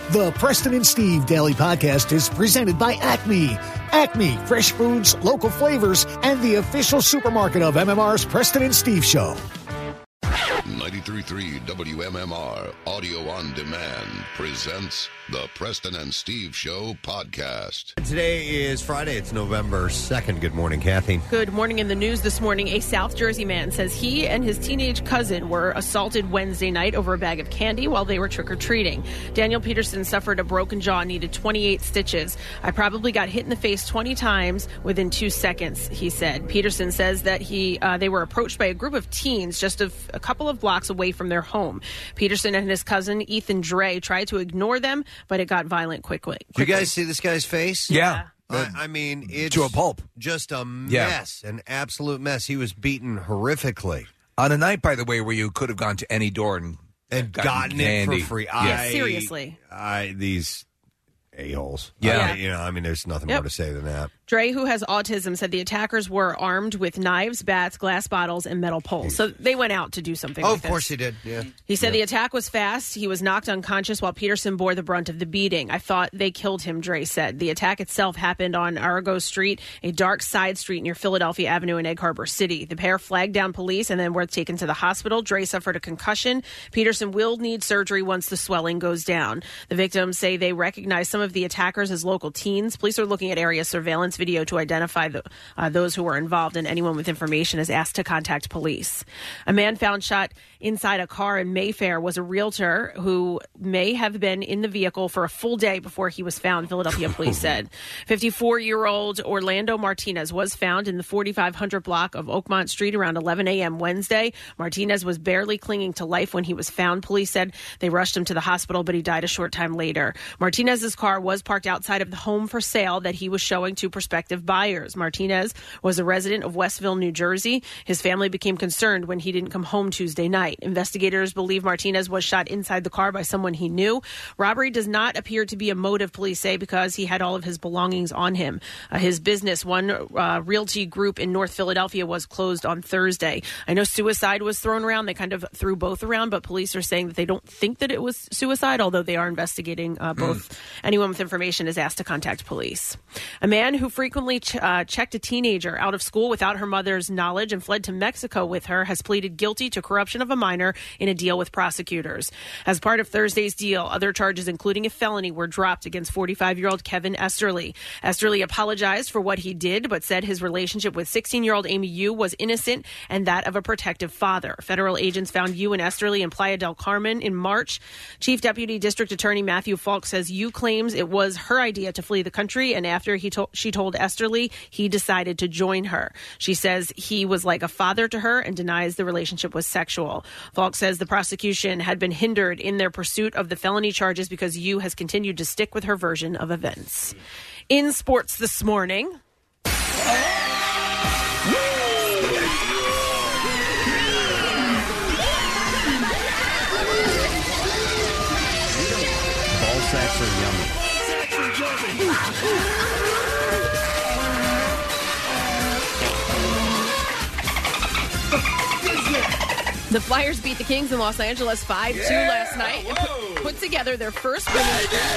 The Preston and Steve Daily Podcast is presented by Acme. Acme, fresh foods, local flavors, and the official supermarket of MMR's Preston and Steve Show. 93.3 WMMR Audio on Demand presents the Preston and Steve Show podcast. Today is Friday. It's November 2nd. Good morning, Kathy. Good morning. In the news this morning, a South Jersey man says he and his teenage cousin were assaulted Wednesday night over a bag of candy while they were trick-or-treating. Daniel Peterson suffered a broken jaw and needed 28 stitches. I probably got hit in the face 20 times within 2 seconds, he said. Peterson says that they were approached by a group of teens just a couple of blocks away from their home. Peterson and his cousin, Ethan Dre, tried to ignore them, but it got violent quickly. Did you guys see this guy's face? Yeah. I mean, it's to a pulp. Just a mess, an absolute mess. He was beaten horrifically. On a night, by the way, where you could have gone to any door and gotten candy. it for free. Seriously. These a-holes. Yeah. There's nothing more to say than that. Dre, who has autism, said the attackers were armed with knives, bats, glass bottles, and metal poles. So they went out to do something with of course it. he did, yeah. He said the attack was fast. He was knocked unconscious while Peterson bore the brunt of the beating. I thought they killed him, Dre said. The attack itself happened on Arago Street, a dark side street near Philadelphia Avenue in Egg Harbor City. The pair flagged down police and then were taken to the hospital. Dre suffered a concussion. Peterson will need surgery once the swelling goes down. The victims say they recognize some of the attackers as local teens. Police are looking at area surveillance video to identify those who were involved, and anyone with information is asked to contact police. A man found shot inside a car in Mayfair was a realtor who may have been in the vehicle for a full day before he was found, Philadelphia police said. 54-year-old Orlando Martinez was found in the 4500 block of Oakmont Street around 11 a.m. Wednesday. Martinez was barely clinging to life when he was found, police said. They rushed him to the hospital, but he died a short time later. Martinez's car was parked outside of the home for sale that he was showing to prospective buyers. Martinez was a resident of Westville, New Jersey. His family became concerned when he didn't come home Tuesday night. Investigators believe Martinez was shot inside the car by someone he knew. Robbery does not appear to be a motive, police say, because he had all of his belongings on him. His business, One Realty Group in North Philadelphia, was closed on Thursday. I know suicide was thrown around. They kind of threw both around, but police are saying that they don't think that it was suicide, although they are investigating both. Anyone with information is asked to contact police. A man who frequently checked a teenager out of school without her mother's knowledge and fled to Mexico with her has pleaded guilty to corruption of a minor in a deal with prosecutors. As part of Thursday's deal, other charges, including a felony, were dropped against 45-year-old Kevin Esterly. Esterly apologized for what he did, but said his relationship with 16-year-old Amy Yu was innocent and that of a protective father. Federal agents found Yu and Esterly in Playa del Carmen in March. Chief Deputy District Attorney Matthew Falk says Yu claims it was her idea to flee the country, and after she told Esterly, he decided to join her. She says he was like a father to her and denies the relationship was sexual. Falk says the prosecution had been hindered in their pursuit of the felony charges because Yu has continued to stick with her version of events. In sports this morning, Ball sacks are yummy. the Flyers beat the Kings in Los Angeles 5-2 last night and put together their first win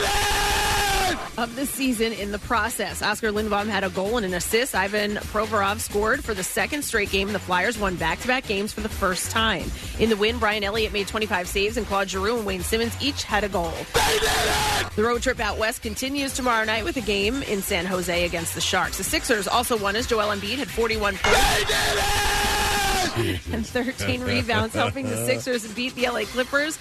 of the season in the process. Oscar Lindblom had a goal and an assist. Ivan Provorov scored for the second straight game. The Flyers won back-to-back games for the first time. In the win, Brian Elliott made 25 saves, and Claude Giroux and Wayne Simmons each had a goal. The road trip out west continues tomorrow night with a game in San Jose against the Sharks. The Sixers also won as Joel Embiid had 41 points and 13 rebounds, helping the Sixers beat the LA Clippers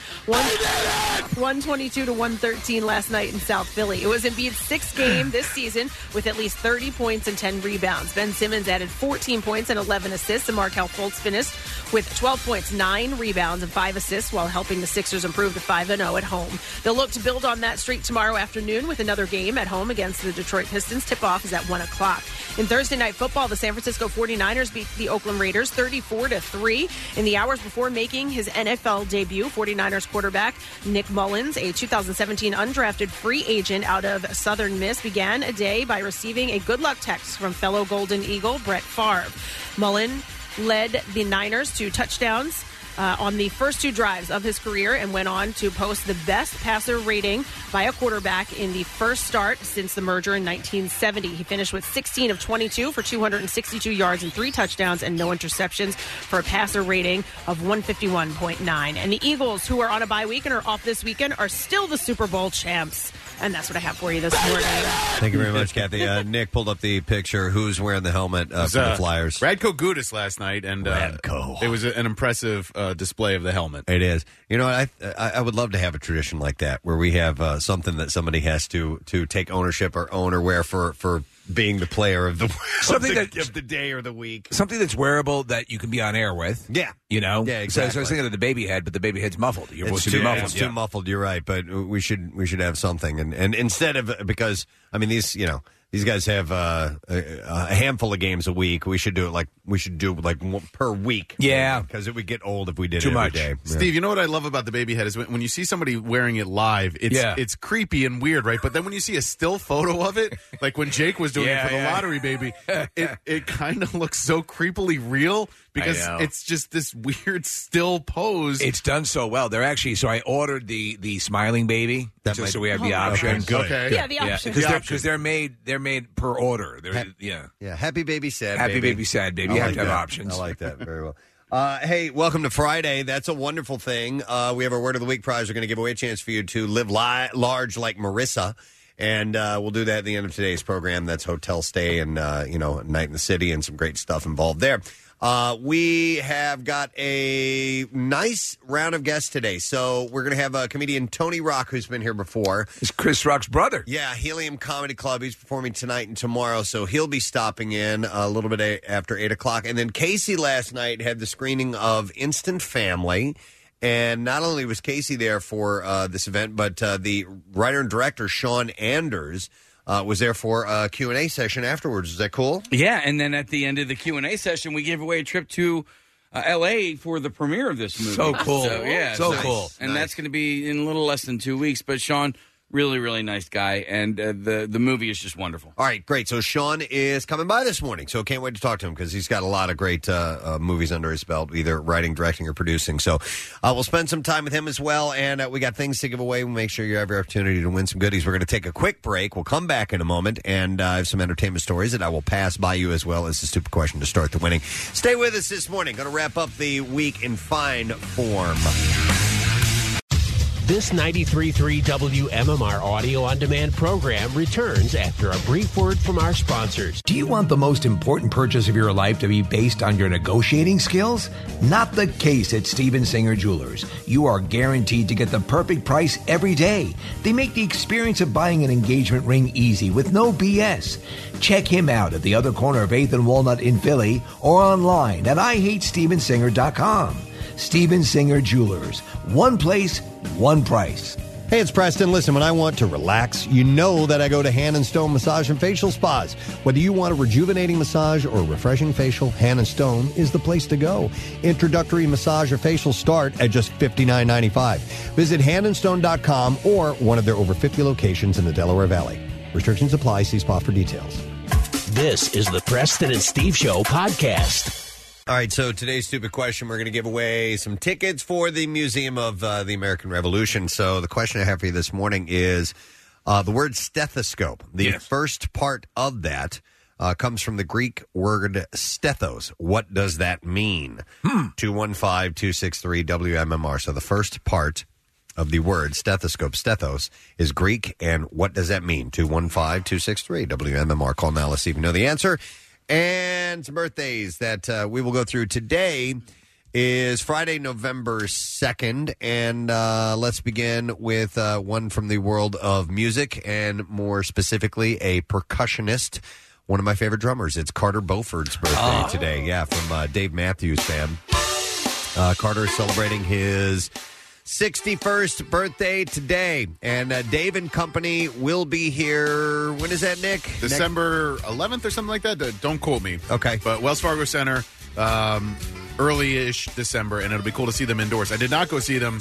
122-113 last night in South Philly. It was Embiid's sixth game this season with at least 30 points and 10 rebounds. Ben Simmons added 14 points and 11 assists, and Markelle Fultz finished with 12 points, 9 rebounds, and 5 assists while helping the Sixers improve to 5-0 at home. They'll look to build on that streak tomorrow afternoon with another game at home against the Detroit Pistons. Tip-off is at 1 o'clock. In Thursday Night Football, the San Francisco 49ers beat the Oakland Raiders 34-3. In the hours before making his NFL debut, 49ers quarterback Nick Mullins, a 2017 undrafted free agent out of Southern Miss, began a day by receiving a good luck text from fellow Golden Eagle Brett Favre. Mullen led the Niners to touchdowns on the first 2 drives of his career and went on to post the best passer rating by a quarterback in the first start since the merger in 1970. He finished with 16 of 22 for 262 yards and 3 touchdowns and no interceptions for a passer rating of 151.9. And the Eagles, who are on a bye week and are off this weekend, are still the Super Bowl champs. And that's what I have for you this morning. Thank you very much, Kathy. Nick pulled up the picture. Who's wearing the helmet for the Flyers? Radko Gudas last night, and it was an impressive display of the helmet. It is. You know, I would love to have a tradition like that where we have something that somebody has to take ownership or own or wear for being the player of the of the day or the week. Something that's wearable that you can be on air with. Yeah. You know? Yeah, exactly. So I was thinking of the baby head, but the baby head's muffled. Your voice It's should be muffled. It's too muffled, you're right. But we should have something. And instead of, because, I mean, these guys have a handful of games a week. We should do it like one per week. Yeah. Because it would get old if we did Too it every much. day. Steve, you know what I love about the baby head is when you see somebody wearing it live, it's creepy and weird, right? But then when you see a still photo of it, like when Jake was doing it for the lottery baby, it kind of looks so creepily real because it's just this weird still pose. It's done so well. They're actually, so I ordered the smiling baby so we have the option. Okay. Yeah, the option. Because they're made per order. Happy baby, sad Happy baby. baby, sad baby. You have to have options. I like that very well. Hey, welcome to Friday. That's a wonderful thing. We have our Word of the Week prize. We're going to give away a chance for you to live large like Marissa. And we'll do that at the end of today's program. That's hotel stay and, a night in the city and some great stuff involved there. We have got a nice round of guests today. So we're going to have comedian Tony Rock, who's been here before. It's Chris Rock's brother. Yeah, Helium Comedy Club. He's performing tonight and tomorrow, so he'll be stopping in a little bit after 8 o'clock. And then Casey last night had the screening of Instant Family. And not only was Casey there for this event, but the writer and director, Sean Anders, was there for a Q&A session afterwards. Is that cool? Yeah, and then at the end of the Q&A session, we gave away a trip to L.A. for the premiere of this movie. So cool. So cool. And that's going to be in a little less than 2 weeks. But Sean, really, really nice guy, and the movie is just wonderful. All right, great. So Sean is coming by this morning, so can't wait to talk to him because he's got a lot of great movies under his belt, either writing, directing, or producing. So we'll spend some time with him as well, and we got things to give away. We'll make sure you have your opportunity to win some goodies. We're going to take a quick break. We'll come back in a moment, and I have some entertainment stories that I will pass by you as well as the stupid question to start the winning. Stay with us this morning. Going to wrap up the week in fine form. This 93.3 WMMR Audio On Demand program returns after a brief word from our sponsors. Do you want the most important purchase of your life to be based on your negotiating skills? Not the case at Steven Singer Jewelers. You are guaranteed to get the perfect price every day. They make the experience of buying an engagement ring easy with no BS. Check him out at the other corner of 8th and Walnut in Philly or online at IHateStevenSinger.com. Steven Singer Jewelers. One place, one price. Hey, it's Preston. Listen, when I want to relax, you know that I go to Hand & Stone Massage and Facial Spas. Whether you want a rejuvenating massage or a refreshing facial, Hand & Stone is the place to go. Introductory massage or facial start at just $59.95. Visit handandstone.com or one of their over 50 locations in the Delaware Valley. Restrictions apply. See spa for details. This is the Preston and Steve Show podcast. All right, so today's stupid question, we're going to give away some tickets for the Museum of the American Revolution. So the question I have for you this morning is the word stethoscope. The first part of that comes from the Greek word stethos. What does that mean? 215-263-WMMR. So the first part of the word stethoscope, stethos, is Greek. And what does that mean? 215-263-WMMR. Call now. Let's see if you know the answer. And some birthdays that we will go through today is Friday, November 2nd. And let's begin with one from the world of music and more specifically a percussionist, one of my favorite drummers. It's Carter Beauford's birthday today. Yeah, from Dave Matthews Band. Carter is celebrating his 61st birthday today. And Dave and Company will be here. When is that, Nick? December 11th or something like that. Don't quote me. Okay. But Wells Fargo Center, early-ish December, and it'll be cool to see them indoors. I did not go see them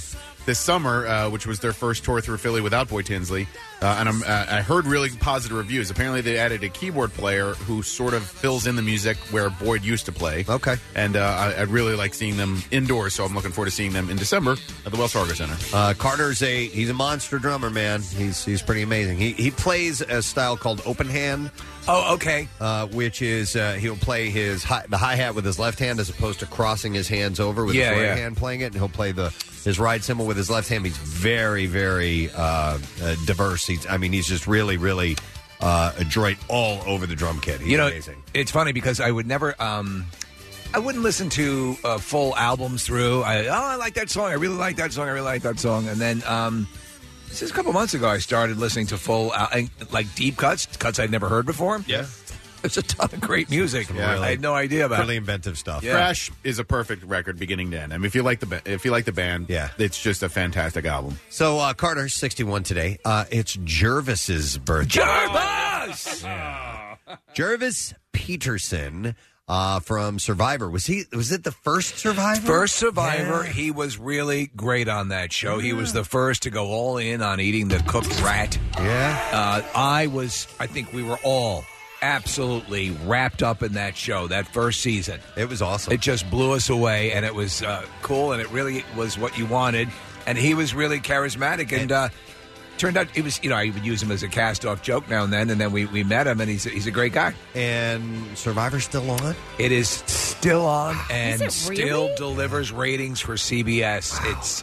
this summer, which was their first tour through Philly without Boy Tinsley. And I heard really positive reviews. Apparently, they added a keyboard player who sort of fills in the music where Boyd used to play. Okay. And I really like seeing them indoors, so I'm looking forward to seeing them in December at the Wells Fargo Center. Carter's he's a monster drummer, man. He's pretty amazing. He plays a style called open hand. Oh, okay. Which is he'll play the hi-hat with his left hand as opposed to crossing his hands over with his right hand playing it, and he'll play his ride cymbal with his left hand. He's very, very diverse. He's just really, really adroit all over the drum kit. He's amazing. It's funny because I would never... I wouldn't listen to full albums through. I like that song. I really like that song. I really like that song. And then just a couple months ago, I started listening to full, like deep cuts I'd never heard before. Yeah. There's a ton of great music. Yeah, I had no idea about really inventive stuff. Yeah. Crash is a perfect record beginning to end. I mean, if you like the band, it's just a fantastic album. So Carter's 61 today. It's Jervis's birthday. Jervis! Jervis Peterson. From Survivor. Was it the first Survivor? First Survivor. Yeah. He was really great on that show. He was the first to go all in on eating the cooked rat. Yeah. I think we were all absolutely wrapped up in that show, that first season. It was awesome. It just blew us away, and it was cool, and it really was what you wanted. And he was really charismatic, and turned out it was, I would use him as a cast-off joke now and then we met him, and he's a great guy. And Survivor's still on? It is still on, and Is it still really? delivers ratings for CBS.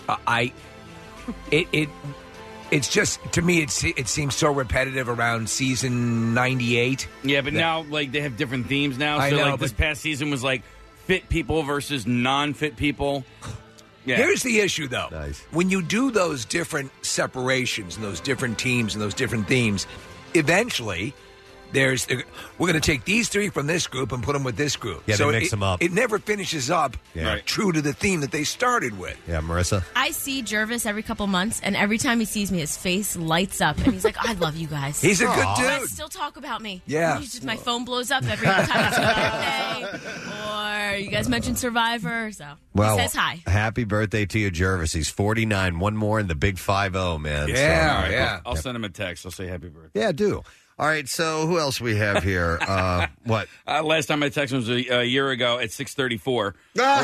It's just, to me, it seems so repetitive around season 98. Yeah, but now, they have different themes now. I So, know, this but- past season was, fit people versus non-fit people. Yeah. Here's the issue, though. Nice. When you do those different separations and those different teams and those different themes, eventually we're going to take these three from this group and put them with this group. Yeah, so they mix them up. It never finishes up Right. true to the theme that they started with. Yeah, Marissa? I see Jervis every couple months, and every time he sees me, his face lights up, and he's like, I love you guys. He's a good You dude. guys still talk about me. Yeah. My phone blows up every time it's your birthday, or you guys mentioned Survivor, so Well, he says hi. happy birthday to you, Jervis. He's 49. One more in the big 5-0, man. Yeah, So, yeah. I'll send him a text. I'll say happy birthday. Yeah, do. All right, so who else we have here? What? Last time I texted was a year ago at 6:34. Or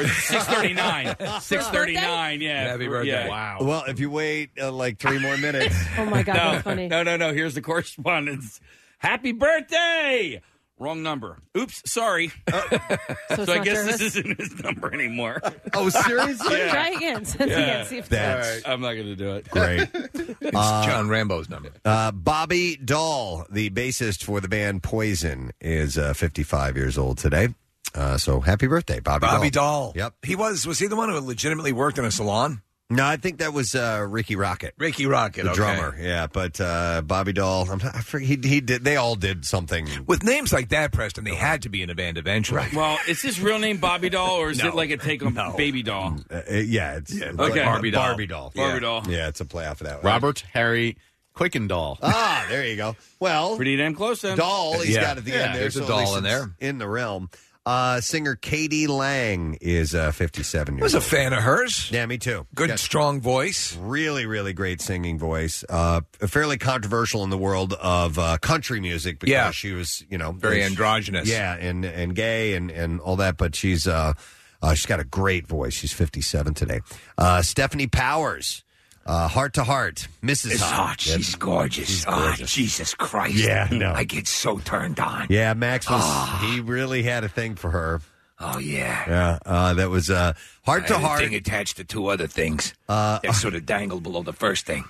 6:39. 6:39, yeah. Happy birthday. Yeah. Wow. Well, if you wait 3 more minutes. Oh, my God, that's funny. No. Here's the correspondence. Happy birthday! Wrong number. Oops, sorry. So So I not guess Jervis? this isn't his number anymore. Oh, seriously? Try again. Send again. See if That's I'm not going to do it. great. It's John Rambo's number. Bobby Dahl, the bassist for the band Poison, is 55 years old today. So happy birthday, Bobby Dahl. Yep. Was he the one who legitimately worked in a salon? No, I think that was Ricky Rocket. Ricky Rocket, The okay. drummer, yeah, but Bobby Dahl, I forget, he did. They all did something. With names like that, Preston, they had to be in a band eventually. Well, is his real name Bobby Doll, or is it like a take on Baby Doll? Yeah, it's Okay. Barbie Doll. Barbie Doll. Yeah, it's a play off of that one. Robert Harry Quickendall. There you go. Well, Pretty damn close then. Doll, he's got at the end there. There's a so at doll least in it's there. in the realm. Singer Katie Lang is 57 I years was a old. fan of hers. Yeah, me too. Good, Got strong voice. really, really great singing voice. Fairly controversial in the world of country music because she was, Very androgynous. Yeah, and gay and all that. But she's got a great voice. She's 57 today. Stephanie Powers. Heart to Heart, Mrs. Hart. She's gorgeous. She's gorgeous. Oh, Jesus Christ. Yeah, no. I get so turned on. Yeah, Max he really had a thing for her. Oh, yeah. Yeah, that was Heart I to had a Heart. thing attached to two other things that sort of dangled below the first thing.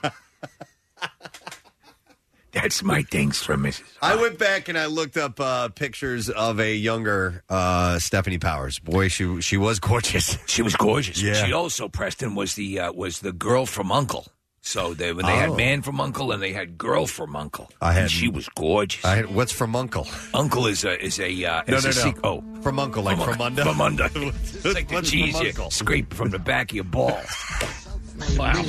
That's my things for Mrs. I went back and I looked up pictures of a younger Stephanie Powers. Boy, she was gorgeous. She was gorgeous. Yeah. She also, Preston, was the girl from Uncle. So when they had Man from Uncle and they had Girl from Uncle. And she was gorgeous. What's from Uncle? Uncle is a No. From Uncle, like from under? From under. It's like the What's cheese from you Uncle? scrape from the back of your balls. Wow.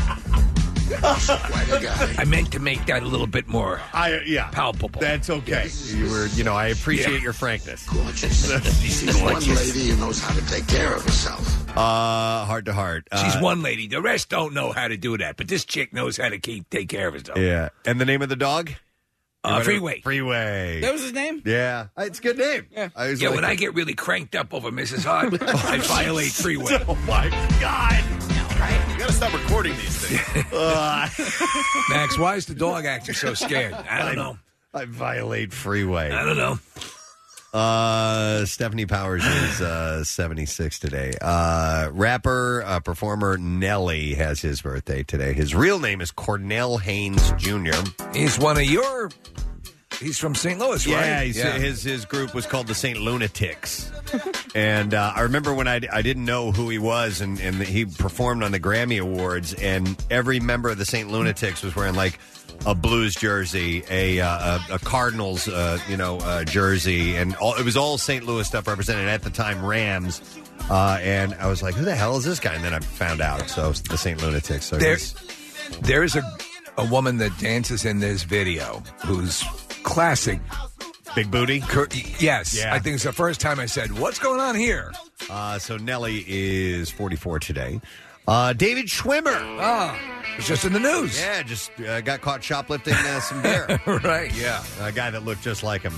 I meant to make that a little bit more palpable. That's okay. You were, I appreciate your frankness. Gorgeous. One lady who knows how to take care of herself. Heart to heart. She's one lady. The rest don't know how to do that, but this chick knows how to take care of herself. Yeah. And the name of the dog? Freeway. Freeway. That was his name? Yeah. It's a good name. Yeah. When I get really cranked up over Mrs. Hart, I violate Freeway. Oh, my God. You got to stop recording these things. Max, why is the dog acting so scared? I don't know. I violate Freeway. I don't know. Stephanie Powers is 76 today. Rapper, performer Nelly has his birthday today. His real name is Cornell Haynes Jr. He's one of your... He's from St. Louis, right? Yeah, his group was called the St. Lunatics. And I remember when I didn't know who he was, and he performed on the Grammy Awards, and every member of the St. Lunatics was wearing, like, a Blues jersey, a Cardinals, jersey, and it was all St. Louis stuff represented at the time, Rams. And I was like, who the hell is this guy? And then I found out. So the St. Lunatics. So there's a woman that dances in this video who's classic. Big booty? Yes. Yeah. I think it's the first time I said, what's going on here? So Nelly is 44 today. David Schwimmer. Oh, it's just in the news. Yeah, just got caught shoplifting some beer. Right, yeah. A guy that looked just like him.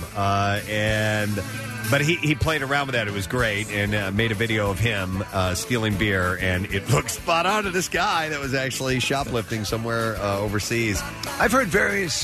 But he played around with that. It was great, and made a video of him stealing beer, and it looked spot on to this guy that was actually shoplifting somewhere overseas. I've heard various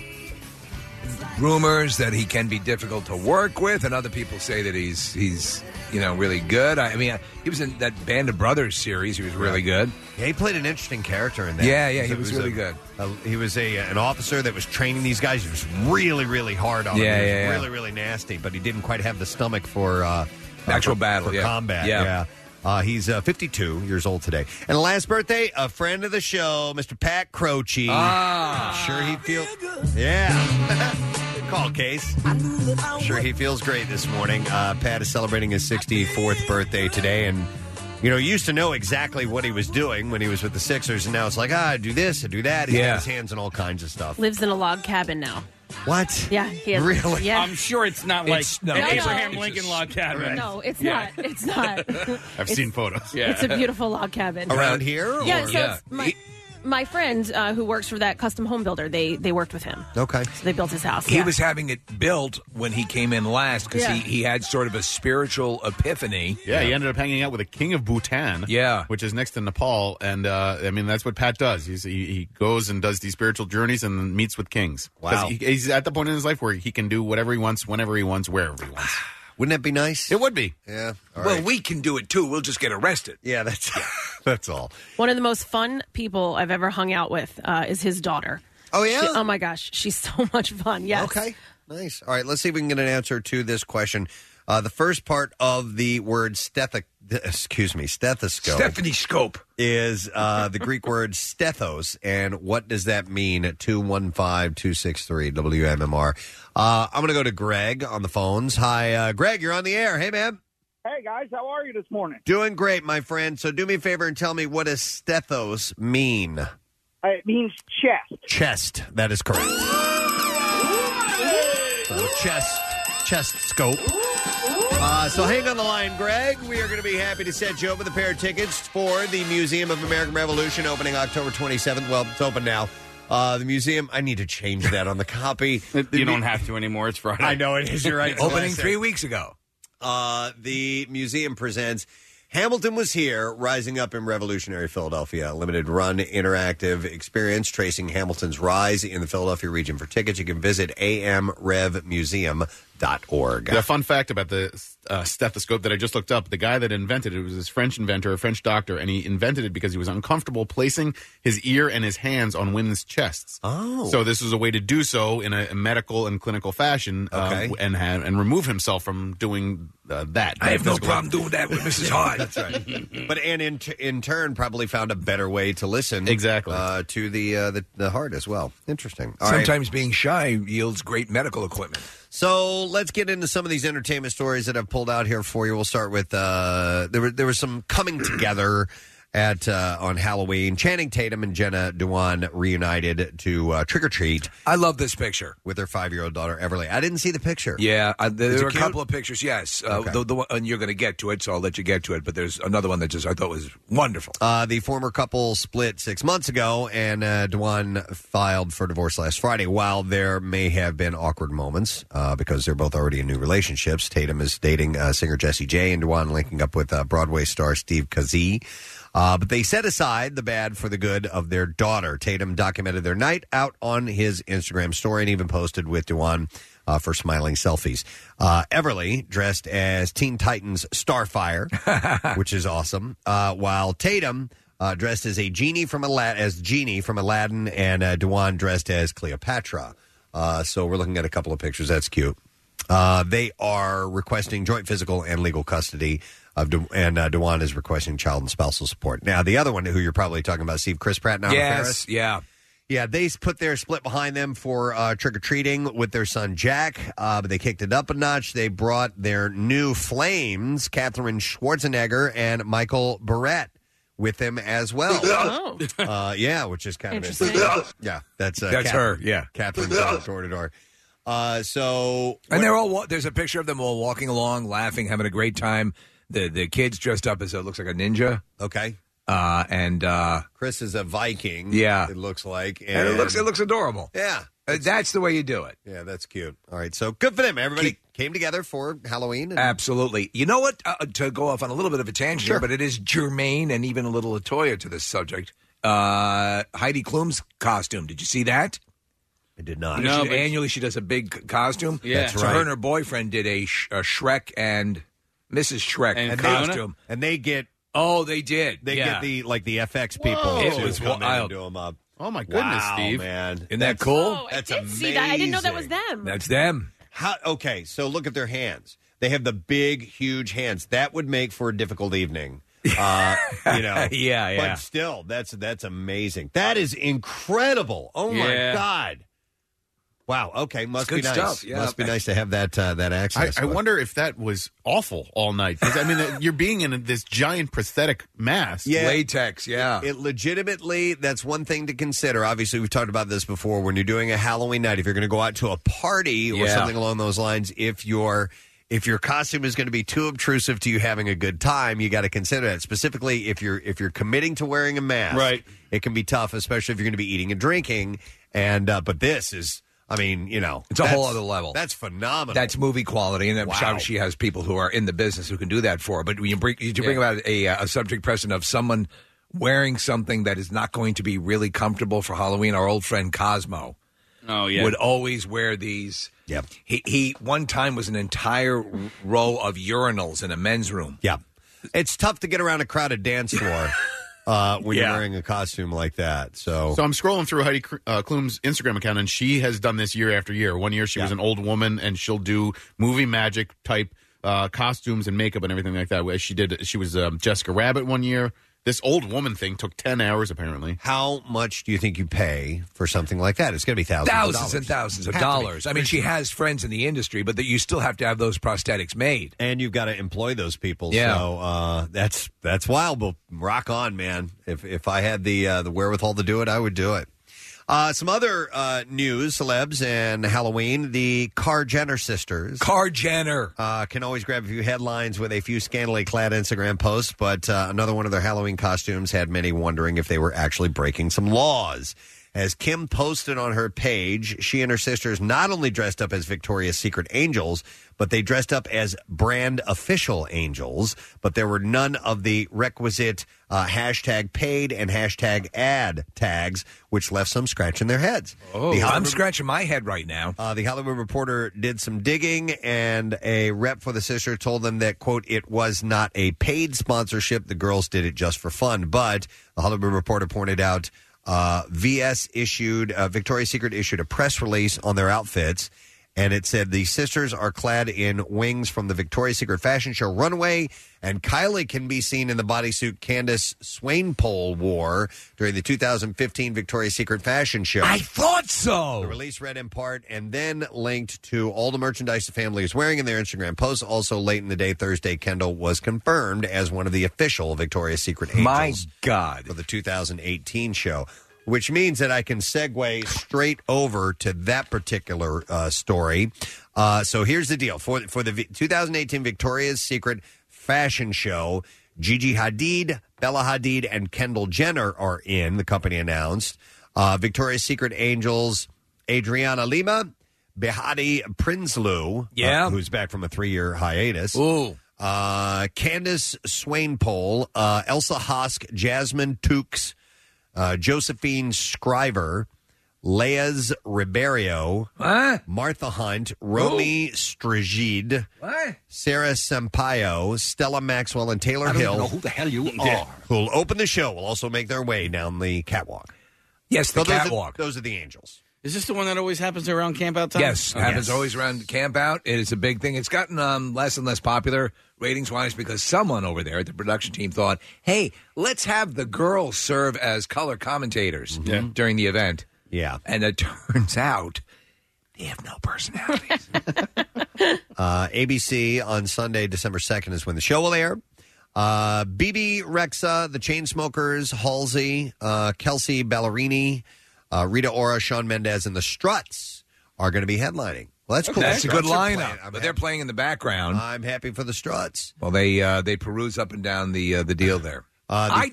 rumors that he can be difficult to work with, and other people say that he's really good. I mean, he was in that Band of Brothers series. He was really good. Yeah, he played an interesting character in that. Yeah, he was really good. He was an officer that was training these guys. He was really, really hard on them. He was really, really nasty, but he didn't quite have the stomach for actual battle, for combat. Yeah. He's 52 years old today. And the last birthday, a friend of the show, Mr. Pat Croce. I'm sure he feels... Yeah. Good call, Case. I'm sure he feels great this morning. Pat is celebrating his 64th birthday today, and he used to know exactly what he was doing when he was with the Sixers, and now it's like, I do this, I do that. He's got his hands in all kinds of stuff. Lives in a log cabin now. What? Yeah, he is. Really? Yeah. I'm sure it's not like an Abraham Lincoln log cabin. Right. No, it's not. It's not. I've seen photos. Yeah. It's a beautiful log cabin. Around here? Yeah, so it's my friend who works for that custom home builder, they worked with him. Okay. So they built his house. He was having it built when he came in last because he had sort of a spiritual epiphany. Yeah, he ended up hanging out with the king of Bhutan. Yeah. Which is next to Nepal. And, that's what Pat does. He goes and does these spiritual journeys and meets with kings. Wow. He's at the point in his life where he can do whatever he wants, whenever he wants, wherever he wants. Wouldn't that be nice? It would be. Yeah. All Well, right. we can do it too. We'll just get arrested. Yeah, that's all. One of the most fun people I've ever hung out with is his daughter. Oh, yeah? Oh, my gosh. She's so much fun. Yes. Okay. Nice. All right, let's see if we can get an answer to this question. The first part of the word stethoscope Stephanie Scope is the Greek word stethos. And what does that mean? 215-263 WMMR. I'm going to go to Greg on the phones. Hi, Greg, you're on the air. Hey, man. Hey, guys. How are you this morning? Doing great, my friend. So do me a favor and tell me, what does stethos mean? It means chest. Chest. That is correct. So chest scope. So hang on the line, Greg. We are going to be happy to set you up with a pair of tickets for the Museum of American Revolution opening October 27th. Well, it's open now. The museum, I need to change that on the copy. You don't have to anymore. It's Friday. I know it is. You're right. Opening 3 weeks ago. The museum presents Hamilton Was Here, Rising Up in Revolutionary Philadelphia, a limited run interactive experience tracing Hamilton's rise in the Philadelphia region. For tickets, you can visit amrevmuseum.org. The fun fact about the stethoscope that I just looked up, the guy that invented it was this French inventor, a French doctor, and he invented it because he was uncomfortable placing his ear and his hands on women's chests. Oh. So this was a way to do so in a medical and clinical fashion and remove himself from doing that. I have no problem doing that with Mrs. Hart. That's right. But in turn, probably found a better way to listen exactly to the heart as well. Interesting. All Sometimes being shy yields great medical equipment. So let's get into some of these entertainment stories that I've pulled out here for you. We'll start with there was some coming together on Halloween. Channing Tatum and Jenna Dewan reunited to trick or treat. I love this picture with their 5-year-old daughter Everly. I didn't see the picture. Yeah, there Is it are a cute? couple of pictures. Yes, Okay. the one, and you're going to get to it, so I'll let you get to it. But there's another one that I thought was wonderful. The former couple split 6 months ago, and Dewan filed for divorce last Friday. While there may have been awkward moments because they're both already in new relationships, Tatum is dating singer Jessie J, and Dewan linking up with Broadway star Steve Kazee. But they set aside the bad for the good of their daughter. Tatum documented their night out on his Instagram story and even posted with Dewan for smiling selfies. Everly dressed as Teen Titans Starfire, which is awesome, while Tatum dressed as a genie from Aladdin, and Dewan dressed as Cleopatra. So we're looking at a couple of pictures. That's cute. They are requesting joint physical and legal custody and Dewan is requesting child and spousal support. Now, the other one who you're probably talking about, Steve, Chris Pratt and Anna Faris. Yeah. Yeah, they put their split behind them for trick-or-treating with their son Jack, but they kicked it up a notch. They brought their new flames, Katherine Schwarzenegger and Michael Barrett, with them as well. Yeah, which is kind of interesting. Yeah, that's her, yeah. Katherine door to door. And they're all there's a picture of them all walking along, laughing, having a great time. The kids dressed up as looks like a ninja. Okay. And Chris is a Viking. Yeah, it looks like, and it looks adorable. Yeah, that's the way you do it. Yeah, that's cute. All right, so good for them. Everybody came together for Halloween. Absolutely. You know what? To go off on a little bit of a tangent, here, but it is germane and even a little Latoya to this subject. Heidi Klum's costume. Did you see that? I did not. Annually, she does a big costume. Yeah, that's so right. her and her boyfriend did a Shrek and Mrs. Shrek and costume, and they get. Oh, they did. They get the FX people. It to was come in and wild. do them up. Oh my goodness, wow, Steve! Man, Isn't that cool? Oh, That's I did see that. I didn't know that was them. That's them. Okay, so look at their hands. They have the big, huge hands. That would make for a difficult evening. Yeah. But still, that's amazing. That is incredible. Oh my Yeah. God. Wow. Okay. Must be good nice. stuff. Yeah. Must be nice to have that access. I wonder if that was awful all night. Because, I mean, you're being in this giant prosthetic mask. Yeah. Latex, yeah. It legitimately, that's one thing to consider. Obviously, we've talked about this before. When you're doing a Halloween night, if you're going to go out to a party or something along those lines, if your costume is going to be too obtrusive to you having a good time, you got to consider that. Specifically, if you're committing to wearing a mask, right, it can be tough, especially if you're going to be eating and drinking. And but this is, I mean, it's a whole other level. That's phenomenal. That's movie quality, and I'm sure she has people who are in the business who can do that for her. But when you bring about a subject precedent of someone wearing something that is not going to be really comfortable for Halloween, our old friend Cosmo would always wear these. Yep. He one time was an entire row of urinals in a men's room. Yeah. It's tough to get around a crowded dance floor when you're wearing a costume like that. So I'm scrolling through Heidi Klum's Instagram account, and she has done this year after year. One year she was an old woman, and she'll do movie magic type costumes and makeup and everything like that. She was Jessica Rabbit one year. This old woman thing took 10 hours, apparently. How much do you think you pay for something like that? It's going to be thousands and thousands of dollars. I mean, she has friends in the industry, but you still have to have those prosthetics made. And you've got to employ those people. Yeah. So that's wild, but rock on, man. If I had the wherewithal to do it, I would do it. Some other news, celebs, and Halloween. The Kar Jenner sisters. Kar Jenner. Can always grab a few headlines with a few scantily clad Instagram posts, but another one of their Halloween costumes had many wondering if they were actually breaking some laws. As Kim posted on her page, she and her sisters not only dressed up as Victoria's Secret angels, but they dressed up as brand official angels, but there were none of the requisite hashtag paid and hashtag ad tags, which left some scratching their heads. Oh, I'm scratching my head right now. The Hollywood Reporter did some digging, and a rep for the sister told them that, quote, it was not a paid sponsorship. The girls did it just for fun. But the Hollywood Reporter pointed out Victoria's Secret issued a press release on their outfits, And it said the sisters are clad in wings from the Victoria's Secret fashion show runway, and Kylie can be seen in the bodysuit Candace Swainpole wore during the 2015 Victoria's Secret fashion show. I thought so. The release read in part and then linked to all the merchandise the family is wearing in their Instagram posts. Also, late in the day, Thursday, Kendall was confirmed as one of the official Victoria's Secret angels. My God. For the 2018 show. Which means that I can segue straight over to that particular story. So here's the deal. For the 2018 Victoria's Secret fashion show, Gigi Hadid, Bella Hadid, and Kendall Jenner are in, the company announced. Victoria's Secret angels Adriana Lima, Behati Prinsloo, who's back from a 3-year hiatus. Ooh. Candace Swainpole, Elsa Hosk, Jasmine Tukes, Josephine Scriver, Leaz Ribeiro, Martha Hunt, Romy Strigid, Sarah Sampaio, Stella Maxwell, and Taylor Hill. I don't even know who the hell you are. Who'll open the show will also make their way down the catwalk. Yes, the catwalk. Those are the angels. Is this the one that always happens around camp out time? Yes, happens always around camp out. It is a big thing. It's gotten less and less popular ratings-wise because someone over there at the production team thought, hey, let's have the girls serve as color commentators during the event. Yeah. And it turns out they have no personalities. ABC on Sunday, December 2nd is when the show will air. BB Rexa, The Chainsmokers, Halsey, Kelsey Ballerini, Rita Ora, Shawn Mendes, and the Struts are going to be headlining. Well, that's cool. That's a good lineup. But they're playing in the background. I'm happy for the Struts. Well, they peruse up and down the deal there. I'm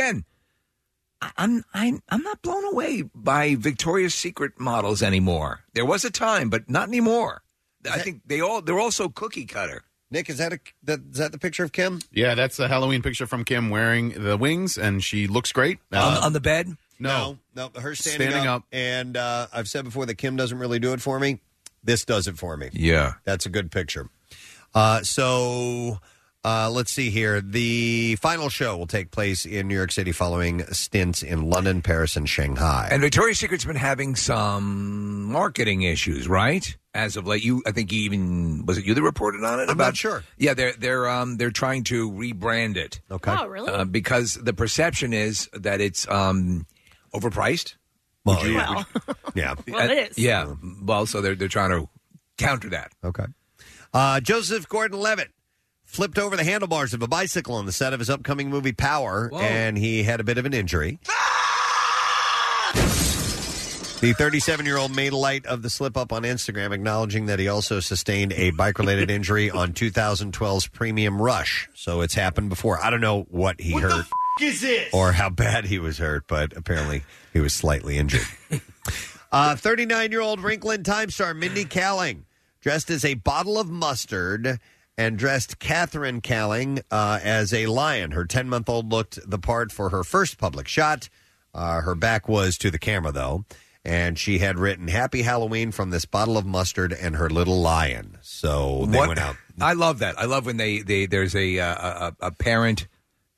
not blown away by Victoria's Secret models anymore. There was a time, but not anymore. I think they're all so cookie cutter. Nick, is that the picture of Kim? Yeah, that's the Halloween picture from Kim wearing the wings, and she looks great. On the bed? No, her standing up. And I've said before that Kim doesn't really do it for me. This does it for me. Yeah. That's a good picture. So let's see here. The final show will take place in New York City following stints in London, Paris, and Shanghai. And Victoria's Secret's been having some marketing issues, right? As of late, was it you that reported on it? I'm not sure. Yeah, they're trying to rebrand it. Okay. Oh, really? Because the perception is that it's overpriced. Well, yeah. Well, it is. Yeah. Well, so they're trying to counter that. Okay. Joseph Gordon-Levitt flipped over the handlebars of a bicycle on the set of his upcoming movie Power, and he had a bit of an injury. The 37-year-old made light of the slip-up on Instagram, acknowledging that he also sustained a bike-related injury on 2012's Premium Rush. So it's happened before. I don't know what he hurt is this? or how bad he was hurt, but apparently he was slightly injured. 39-year-old wrinkle in time star Mindy Kaling, dressed as a bottle of mustard, and dressed Catherine Kaling as a lion. Her 10-month-old looked the part for her first public shot. Her back was to the camera, though. And she had written "Happy Halloween" from this bottle of mustard and her little lion. So they went out. I love that. I love when there's a parent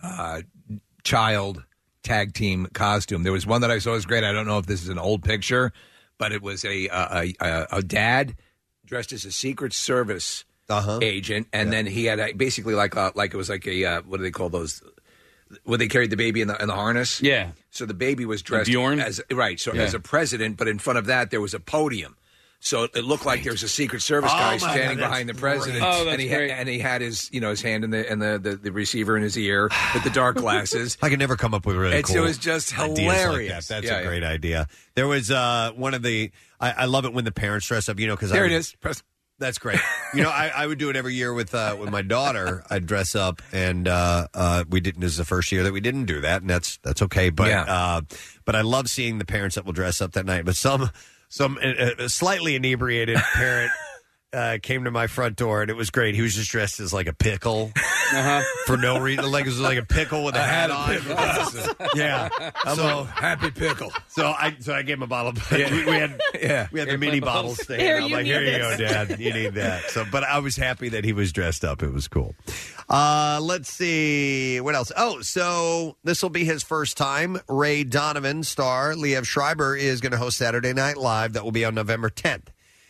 child tag team costume. There was one that I saw was great. I don't know if this is an old picture, but it was a dad dressed as a Secret Service agent, and then he had basically like it was like a what do they call those? Where they carried the baby in the harness. Yeah. So the baby was dressed Bjorn? as a president, but in front of that there was a podium. So it looked like there was a Secret Service guy standing behind the president. Oh, that's great. And he had his his hand in the receiver in his ear with the dark glasses. I can never come up with really cool It was just ideas hilarious. like that. That's a great idea. There was one of the I love it when the parents dress up, because there it is. That's great. I would do it every year with my daughter. I'd dress up, and we didn't. This is the first year that we didn't do that, and that's okay. But but I love seeing the parents that will dress up that night. But some slightly inebriated parent came to my front door, and it was great. He was just dressed as like a pickle for no reason. Like it was like a pickle with a hat on. Yeah. So happy pickle. So I gave him a bottle. We had the mini bottles staying. I'm like, here you go, Dad. You need that. So, but I was happy that he was dressed up. It was cool. Let's see what else. Oh, so this will be his first time. Ray Donovan star Liev Schreiber is going to host Saturday Night Live. That will be on November 10th.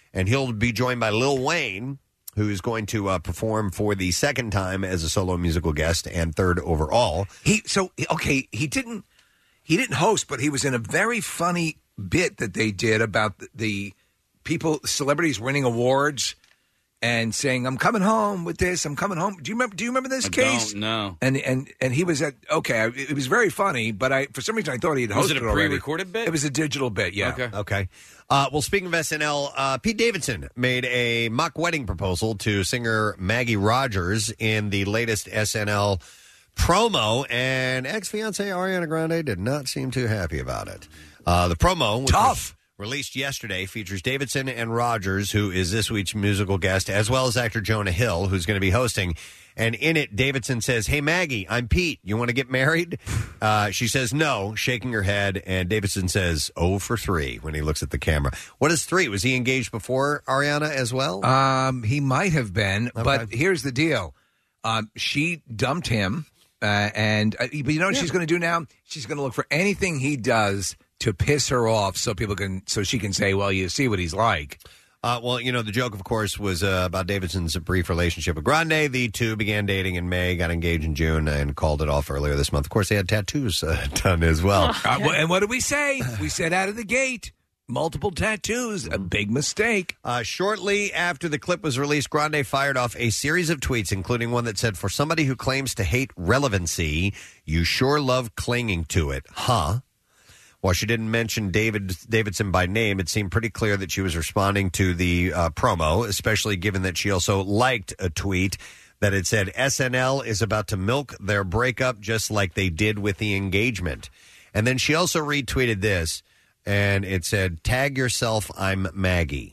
And he'll be joined by Lil Wayne, who's going to perform for the second time as a solo musical guest and third overall. He didn't host, but he was in a very funny bit that they did about the celebrities winning awards and saying, "I'm coming home with this. I'm coming home." Do you remember this case? Don't know. And he was it was very funny, but for some reason I thought he had hosted Was it a already. pre-recorded bit? It was a digital bit. Yeah. Okay. Well, speaking of SNL, Pete Davidson made a mock wedding proposal to singer Maggie Rogers in the latest SNL promo, and ex-fiancée Ariana Grande did not seem too happy about it. The promo, which was released yesterday, features Davidson and Rogers, who is this week's musical guest, as well as actor Jonah Hill, who's going to be hosting. And in it, Davidson says, "Hey, Maggie, I'm Pete. You want to get married?" She says no, shaking her head. And Davidson says, 0 for 3 when he looks at the camera. What is 3? Was he engaged before Ariana as well? He might have been, but here's the deal. She dumped him, but you know what she's going to do now? She's going to look for anything he does to piss her off so she can say, "Well, you see what he's like." Well, you know, the joke, of course, was about Davidson's brief relationship with Grande. The two began dating in May, got engaged in June, and called it off earlier this month. Of course, they had tattoos done as well. And what did we say? We said out of the gate, multiple tattoos, a big mistake. Shortly after the clip was released, Grande fired off a series of tweets, including one that said, "For somebody who claims to hate relevancy, you sure love clinging to it, huh?" While she didn't mention Davidson by name, it seemed pretty clear that she was responding to the promo, especially given that she also liked a tweet that had said, "SNL is about to milk their breakup just like they did with the engagement." And then she also retweeted this, and it said, "Tag yourself, I'm Maggie."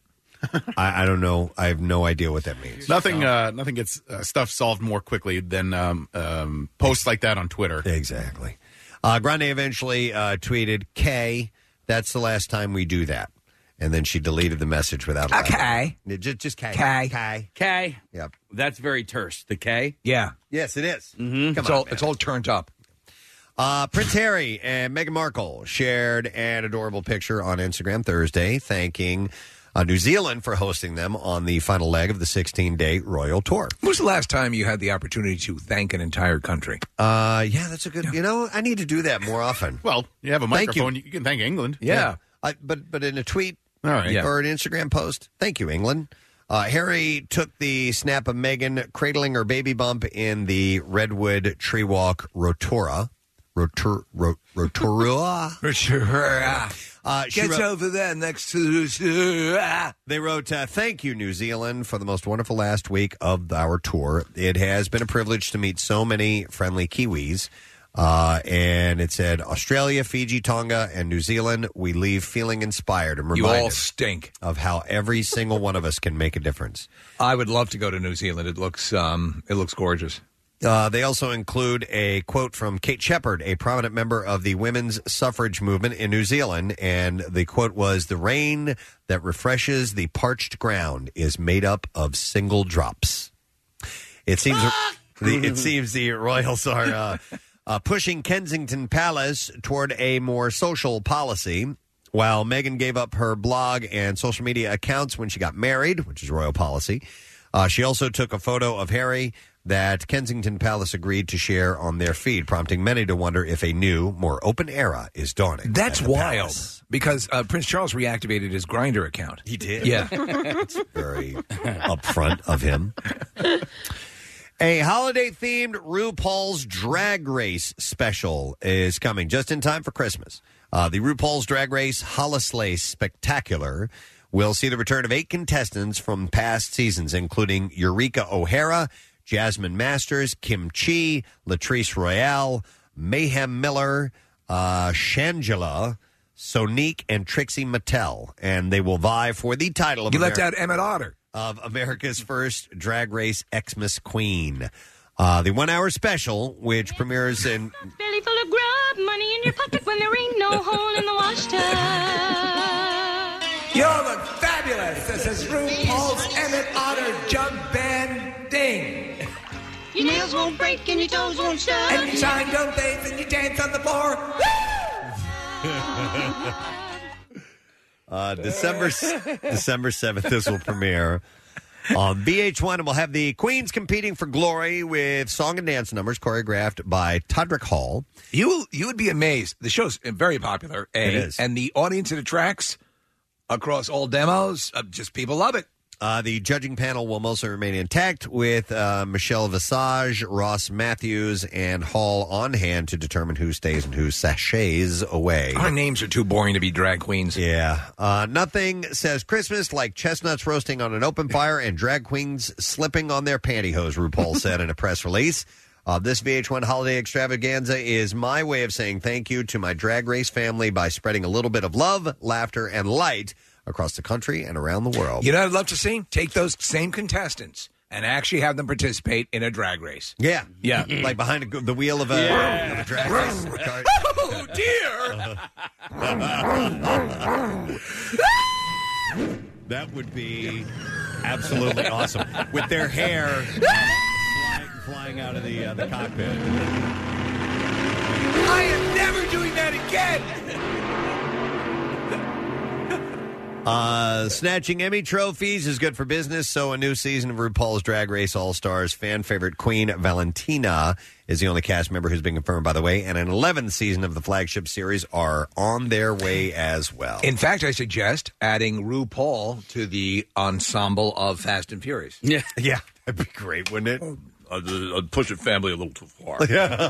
I don't know. I have no idea what that means. Nothing gets stuff solved more quickly than posts like that on Twitter. Exactly. Grande eventually tweeted, "K, that's the last time we do that." And then she deleted the message without K. Just K. K. K. Yep. That's very terse. The K? Yeah. Yes, it is. Mm-hmm. It's all turned up. Prince Harry and Meghan Markle shared an adorable picture on Instagram Thursday, thanking New Zealand for hosting them on the final leg of the 16-day royal tour. When was the last time you had the opportunity to thank an entire country? Yeah, that's a good... You know, I need to do that more often. Well, you have a microphone. You can thank England. Yeah. But in a tweet or an Instagram post, thank you, England. Harry took the snap of Meghan cradling her baby bump in the Redwood Tree Walk Rotorua. Gets over there next to... They wrote, "Thank you, New Zealand, for the most wonderful last week of our tour. It has been a privilege to meet so many friendly Kiwis." And it said, "Australia, Fiji, Tonga, and New Zealand, we leave feeling inspired and reminded you all stink of how every single one of us can make a difference." I would love to go to New Zealand. It looks gorgeous. They also include a quote from Kate Shepherd, a prominent member of the women's suffrage movement in New Zealand. And the quote was, "The rain that refreshes the parched ground is made up of single drops." It seems the royals are pushing Kensington Palace toward a more social policy. While Meghan gave up her blog and social media accounts when she got married, which is royal policy, she also took a photo of Harry that Kensington Palace agreed to share on their feed, prompting many to wonder if a new, more open era is dawning. That's wild, Palace. because Prince Charles reactivated his Grindr account. He did. Yeah. It's very upfront of him. A holiday-themed RuPaul's Drag Race special is coming just in time for Christmas. The RuPaul's Drag Race Holislay Spectacular will see the return of 8 contestants from past seasons, including Eureka O'Hara, Jasmine Masters, Kim Chi, Latrice Royale, Mayhem Miller, Shangela, Sonique, and Trixie Mattel. And they will vie for the title of left out Emmett Otter. Of America's first Drag Race Xmas Queen. The 1 hour special, which premieres in... Belly full of grub, money in your pocket when there ain't no hole in the washtub. You look fabulous. This is RuPaul's Emmett Otter jump band ding. Your nails won't break and your toes won't stub. And you shine, don't bathe, and you dance on the floor. December 7th, this will premiere on VH1, and we'll have the Queens competing for glory with song and dance numbers choreographed by Todrick Hall. You would be amazed. The show's very popular, It is. and the audience it attracts across all demos, just people love it. The judging panel will mostly remain intact with Michelle Visage, Ross Matthews, and Hall on hand to determine who stays and who sachets away. Our names are too boring to be drag queens. Yeah. Nothing says Christmas like chestnuts roasting on an open fire and drag queens slipping on their pantyhose, RuPaul said in a press release. This VH1 holiday extravaganza is my way of saying thank you to my Drag Race family by spreading a little bit of love, laughter, and light across the country and around the world. You know what I'd love to see? Take those same contestants and actually have them participate in a drag race. Yeah. Yeah. Like behind the wheel of a drag race. Oh, dear! That would be absolutely awesome. With their hair flying out of the cockpit. I am never doing that again! Snatching Emmy trophies is good for business, so a new season of RuPaul's Drag Race All-Stars fan favorite Queen Valentina is the only cast member who's been confirmed, by the way, and an 11th season of the flagship series are on their way as well. In fact, I suggest adding RuPaul to the ensemble of Fast and Furious. Yeah. Yeah, that'd be great, wouldn't it? I'd push it family a little too far.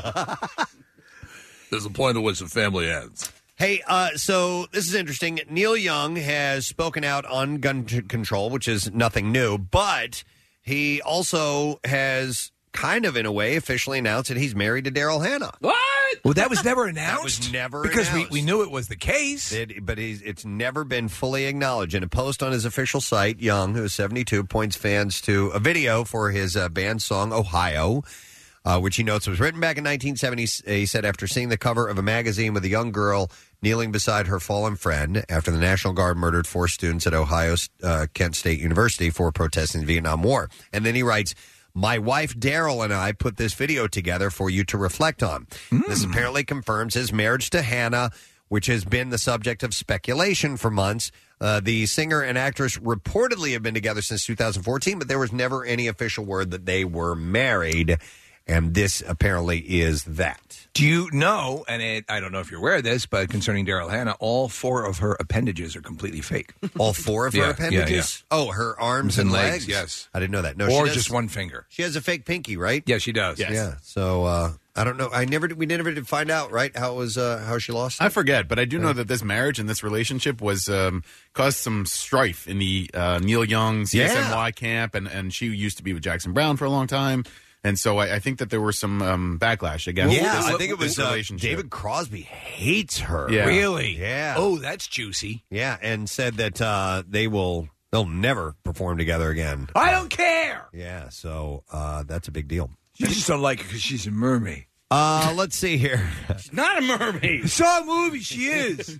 There's a point at which the family ends. Hey, so this is interesting. Neil Young has spoken out on gun control, which is nothing new, but he also has kind of, in a way, officially announced that he's married to Daryl Hannah. What? Well, that was never announced? That was never because announced. we knew it was the case. But it's never been fully acknowledged. In a post on his official site, Young, who is 72, points fans to a video for his band song, Ohio, which he notes was written back in 1970. He said after seeing the cover of a magazine with a young girl kneeling beside her fallen friend after the National Guard murdered 4 students at Ohio's Kent State University for protesting the Vietnam War. And then he writes, my wife Daryl and I put this video together for you to reflect on. This apparently confirms his marriage to Hannah, which has been the subject of speculation for months. The singer and actress reportedly have been together since 2014, but there was never any official word that they were married. And this apparently is that. Do you know, and I don't know if you're aware of this, but concerning Daryl Hannah, all 4 of her appendages are completely fake. All 4 of her appendages? Yeah. Oh, her arms and legs? Yes. I didn't know that. No, or she just one finger. She has a fake pinky, right? Yeah, she does. Yes. Yeah. So I don't know. We never did find out, right? How it was how she lost it? I forget, but I do know that this marriage and this relationship was caused some strife in the Neil Young CSNY camp, and she used to be with Jackson Brown for a long time. And so I think that there was some backlash against this I think it was relationship. David Crosby hates her. Yeah. Really? Yeah. Oh, that's juicy. Yeah, and said that they'll never perform together again. I don't care. Yeah, so that's a big deal. I just don't like her because she's a mermaid. Let's see here. She's not a mermaid. I saw a movie. She is.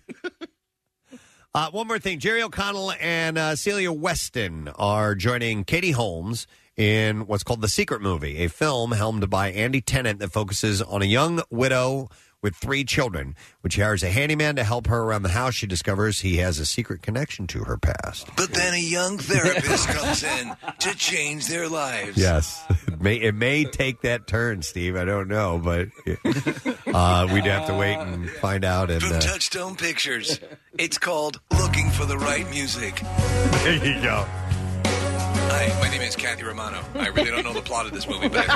One more thing. Jerry O'Connell and Celia Weston are joining Katie Holmes in what's called The Secret Movie, a film helmed by Andy Tennant that focuses on a young widow with 3 children. When she hires a handyman to help her around the house, she discovers he has a secret connection to her past. But then a young therapist comes in to change their lives. Yes. It may take that turn, Steve. I don't know, but we'd have to wait and find out. And, From Touchstone Pictures, it's called Looking for the Right Music. There you go. Hi, my name is Kathy Romano. I really don't know the plot of this movie, but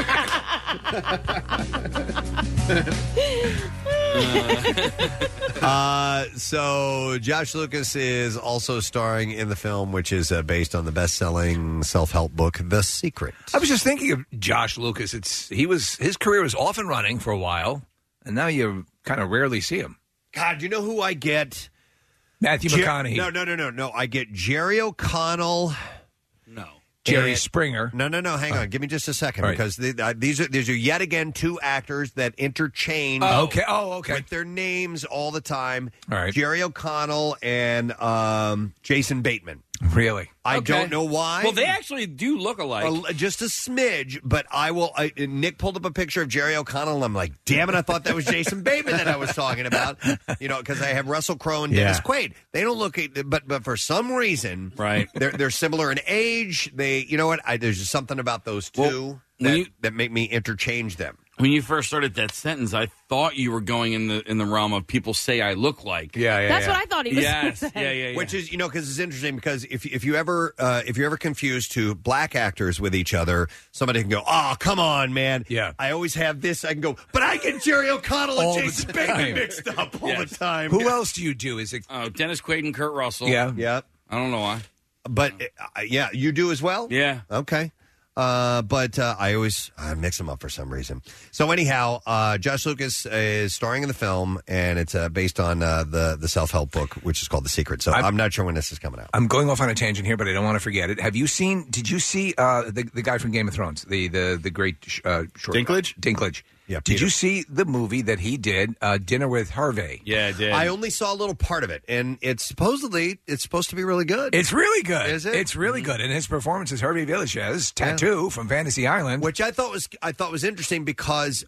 so Josh Lucas is also starring in the film, which is based on the best-selling self-help book, The Secret. I was just thinking of Josh Lucas. His career was off and running for a while, and now you kind of rarely see him. God, you know who I get? Matthew McConaughey. No. I get Jerry O'Connell. No. Jerry Springer. No. Hang on. Give me just a second, right. because these are yet again 2 actors that interchange. Okay. With their names all the time. All right. Jerry O'Connell and Jason Bateman. Really? I don't know why. Well, they actually do look alike. Just a smidge, but Nick pulled up a picture of Jerry O'Connell, and I'm like, damn it, I thought that was Jason Bateman that I was talking about. Because I have Russell Crowe and Dennis Quaid. They don't look, but for some reason, right? They're similar in age. There's just something about those two that make me interchange them. When you first started that sentence, I thought you were going in the realm of people say I look like. That's what I thought he was Yes, saying. yeah. Which is, because it's interesting because if you ever confuse two black actors with each other, somebody can go, "Oh, come on, man." Yeah. I always have this. I can go, but I get Jerry O'Connell and Jason Bateman mixed up all the time. Who else do you do? Is it Dennis Quaid and Kurt Russell? Yeah. I don't know why. But you do as well. Yeah. Okay. But I always mix them up for some reason. So anyhow, Josh Lucas is starring in the film, and it's based on the self-help book, which is called The Secret. So I'm not sure when this is coming out. I'm going off on a tangent here, but I don't want to forget it. Did you see the guy from Game of Thrones, the great short Dinklage? Dinklage. Yeah, did you see the movie that he did, Dinner with Harvey? Yeah, I did. I only saw a little part of it, and it's supposed to be really good. It's really good. Is it? It's really good. And his performance is Harvey Villechaize, Tattoo from Fantasy Island, which I thought was interesting because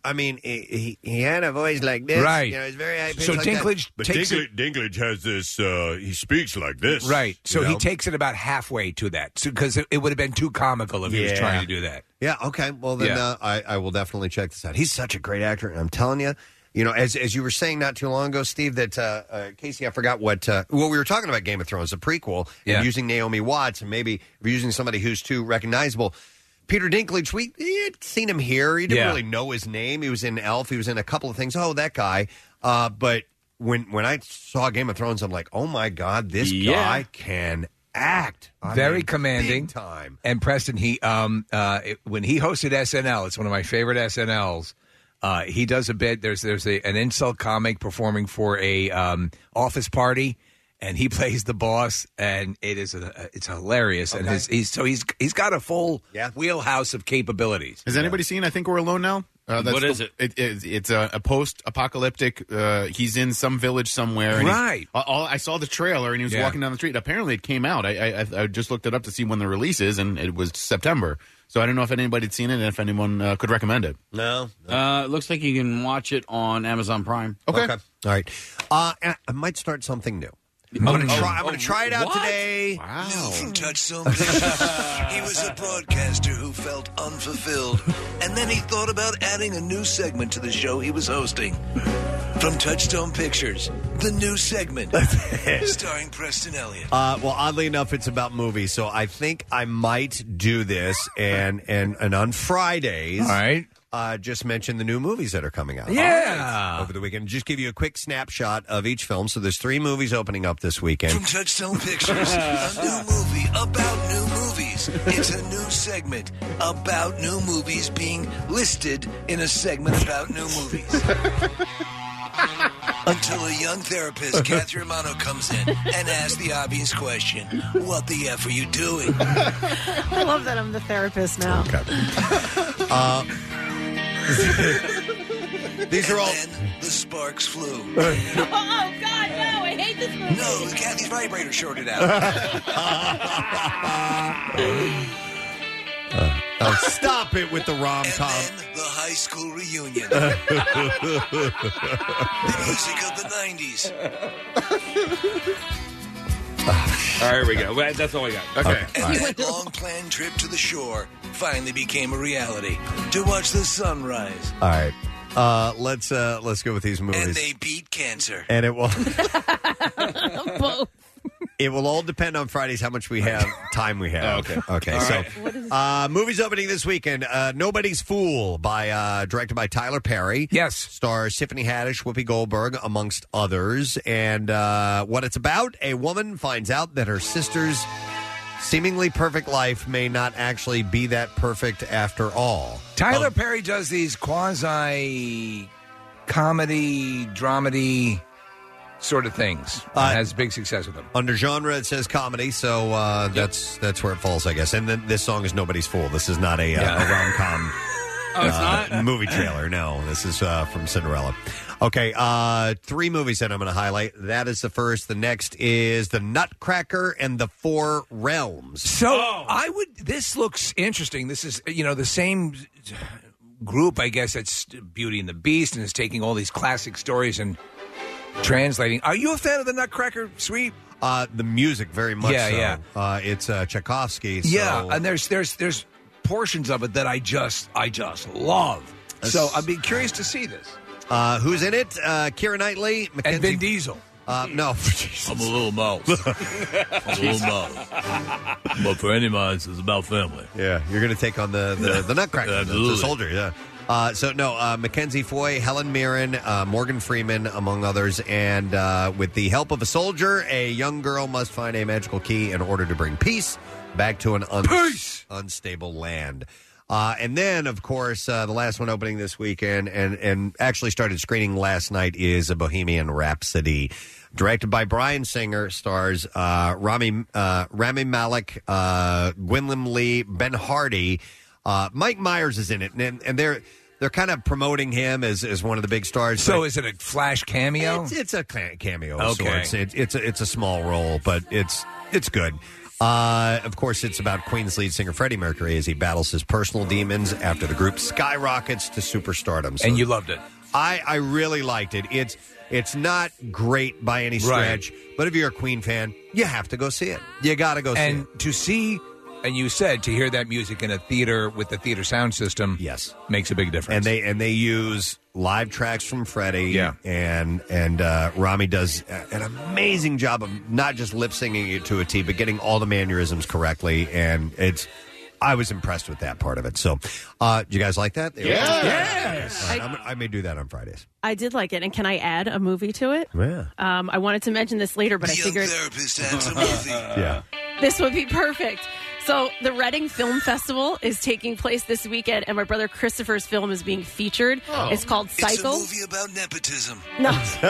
he had a voice like this, right? It's very high pitched. So like Dinklage, but Dinklage has this. He speaks like this, right? So he takes it about halfway to that, because it would have been too comical if he was trying to do that. Yeah. Okay. Well, then I will definitely check this out. He's such a great actor, and I'm telling you, as you were saying not too long ago, Steve, that Casey, I forgot what we were talking about. Game of Thrones, a prequel, and using Naomi Watts, and maybe using somebody who's too recognizable. Peter Dinklage, we had seen him here. He didn't really know his name. He was in Elf. He was in a couple of things. Oh, that guy. But when I saw Game of Thrones, I'm like, oh my God, this guy can act. Very commanding. Big time. And Preston, he when he hosted SNL, it's one of my favorite SNLs. He does a bit. There's an insult comic performing for a office party, and he plays the boss, and it's hilarious. Okay. And he's got a full wheelhouse of capabilities. Has anybody seen I Think We're Alone Now? What is it? It's a post-apocalyptic. He's in some village somewhere. And right. I saw the trailer, and he was walking down the street. Apparently, it came out. I just looked it up to see when the release is, and it was September. So I don't know if anybody had seen it and if anyone could recommend it. No. It looks like you can watch it on Amazon Prime. Okay. All right. I might start something new. I'm going to try it out today. Wow. New from Touchstone Pictures. He was a broadcaster who felt unfulfilled, and then he thought about adding a new segment to the show he was hosting. From Touchstone Pictures, the new segment starring Preston Elliott. Well, oddly enough, it's about movies, so I think I might do this, and on Fridays, all right. Just mention the new movies that are coming out. Yeah. Over the weekend. Just give you a quick snapshot of each film. So there's 3 movies opening up this weekend. From Touchstone Pictures, a new movie about new movies. It's a new segment about new movies being listed in a segment about new movies. Until a young therapist, Kathy Romano, comes in and asks the obvious question, what the F are you doing? I love that I'm the therapist now. Okay. These are all. Then the sparks flew. Oh, God, no. I hate this movie. No, Kathy's vibrator shorted out. Stop it with the rom-com. And then the high school reunion. The music of the 90s. All right, here we go. That's all we got. Okay. And that long-planned trip to the shore finally became a reality to watch the sunrise. All right. Let's go with these movies. And they beat cancer. And it will. Both. It will all depend on Fridays how much time we have. Oh, okay. Okay. All So, right. movies opening this weekend. Nobody's Fool directed by Tyler Perry. Yes. Stars Tiffany Haddish, Whoopi Goldberg, amongst others. And what it's about: a woman finds out that her sister's seemingly perfect life may not actually be that perfect after all. Tyler Perry does these quasi-comedy, dramedy sort of things. Has big success with them. Under genre, it says comedy, so that's where it falls, I guess. And then this song is Nobody's Fool. This is not a rom-com Oh, it's not? movie trailer. No, this is from Cinderella. Okay, 3 movies that I'm going to highlight. That is the first. The next is The Nutcracker and the Four Realms. So this looks interesting. This is, the same group, I guess, that's Beauty and the Beast and is taking all these classic stories and translating. Are you a fan of The Nutcracker Suite? The music, very much so. Yeah. It's Tchaikovsky. So. Yeah, and there's portions of it that I just love. So I'd be curious to see this. Who's in it? Keira Knightley, and Vin Diesel. No, I'm a little mouse. But for any minds, it's about family. Yeah, you're going to take on the Nutcracker, the soldier. Yeah. Mackenzie Foy, Helen Mirren, Morgan Freeman, among others, and with the help of a soldier, a young girl must find a magical key in order to bring peace back to an unstable land. And then, of course, the last one opening this weekend and actually started screening last night is A Bohemian Rhapsody. Directed by Bryan Singer, stars Rami Malek, Gwynlym Lee, Ben Hardy. Mike Myers is in it, and they're kind of promoting him as one of the big stars. So is it a flash cameo? It's a cameo of Okay. sorts. It's a small role, but it's good. Of course, it's about Queen's lead singer Freddie Mercury as he battles his personal demons after the group skyrockets to superstardom. So And you loved it. I really liked it. It's not great by any stretch, but if you're a Queen fan, you have to go see it. You got to go see it. And to see, and you said to hear that music in a theater with the theater sound system, yes, makes a big difference. And they use live tracks from Freddie. Yeah. and Rami does an amazing job of not just lip singing it to a T, but getting all the mannerisms correctly. And I was impressed with that part of it. So, do you guys like that? Yes. I may do that on Fridays. I did like it, and can I add a movie to it? Yeah. I wanted to mention this later, but I figured therapist adds a movie. Yeah. this would be perfect. So the Reading Film Festival is taking place this weekend, and my brother Christopher's film is being featured. Oh. It's called Cycle. It's a movie about nepotism. No.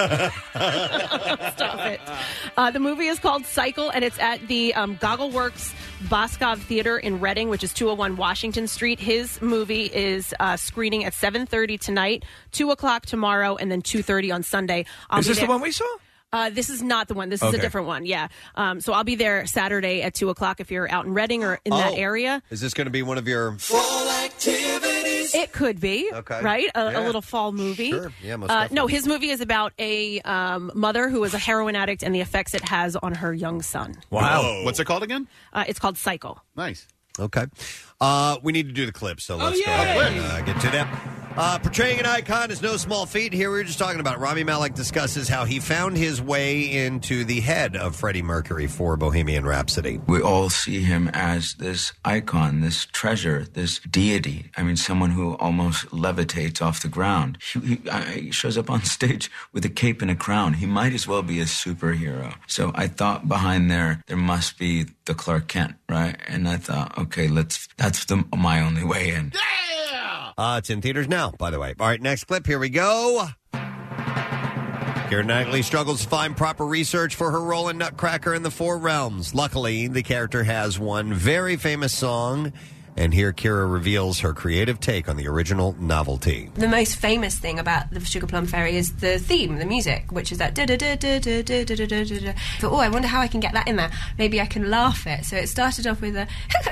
Stop it. The movie is called Cycle, and it's at the Goggleworks Boscov Theater in Reading, which is 201 Washington Street. His movie is screening at 7:30 tonight, 2 o'clock tomorrow, and then 2:30 on Sunday. Is this the one we saw? This is not the one. This is Okay. a different one. Yeah. So I'll be there Saturday at 2 o'clock if you're out in Reading or in that area. Is this going to be one of your... It could be, Okay. right? A Yeah. little fall movie. Sure. Yeah, most No, definitely. his movie is about a mother who is a heroin addict and the effects it has on her young son. Wow. What's it called again? It's called Cycle. Nice. Okay. We need to do the clip, so let's go ahead and get to that. Portraying an icon is no small feat. Here we were just talking about Rami Malek discusses how he found his way into the head of Freddie Mercury for Bohemian Rhapsody. We all see him as this icon, this treasure, this deity. I mean, someone who almost levitates off the ground. He shows up on stage with a cape and a crown. He might as well be a superhero. So I thought behind there must be the Clark Kent, right? And I thought, okay, that's my only way in. It's in theaters now, by the way. All right, next clip. Here we go. Keira Knightley struggles to find proper research for her role in Nutcracker and the Four Realms. Luckily, the character has one very famous song, and here Keira reveals her creative take on the original novelty. The most famous thing about the Sugar Plum Fairy is the theme, the music, which is that da-da-da-da-da-da-da-da-da. But, I wonder how I can get that in there. Maybe I can laugh it. So it started off with a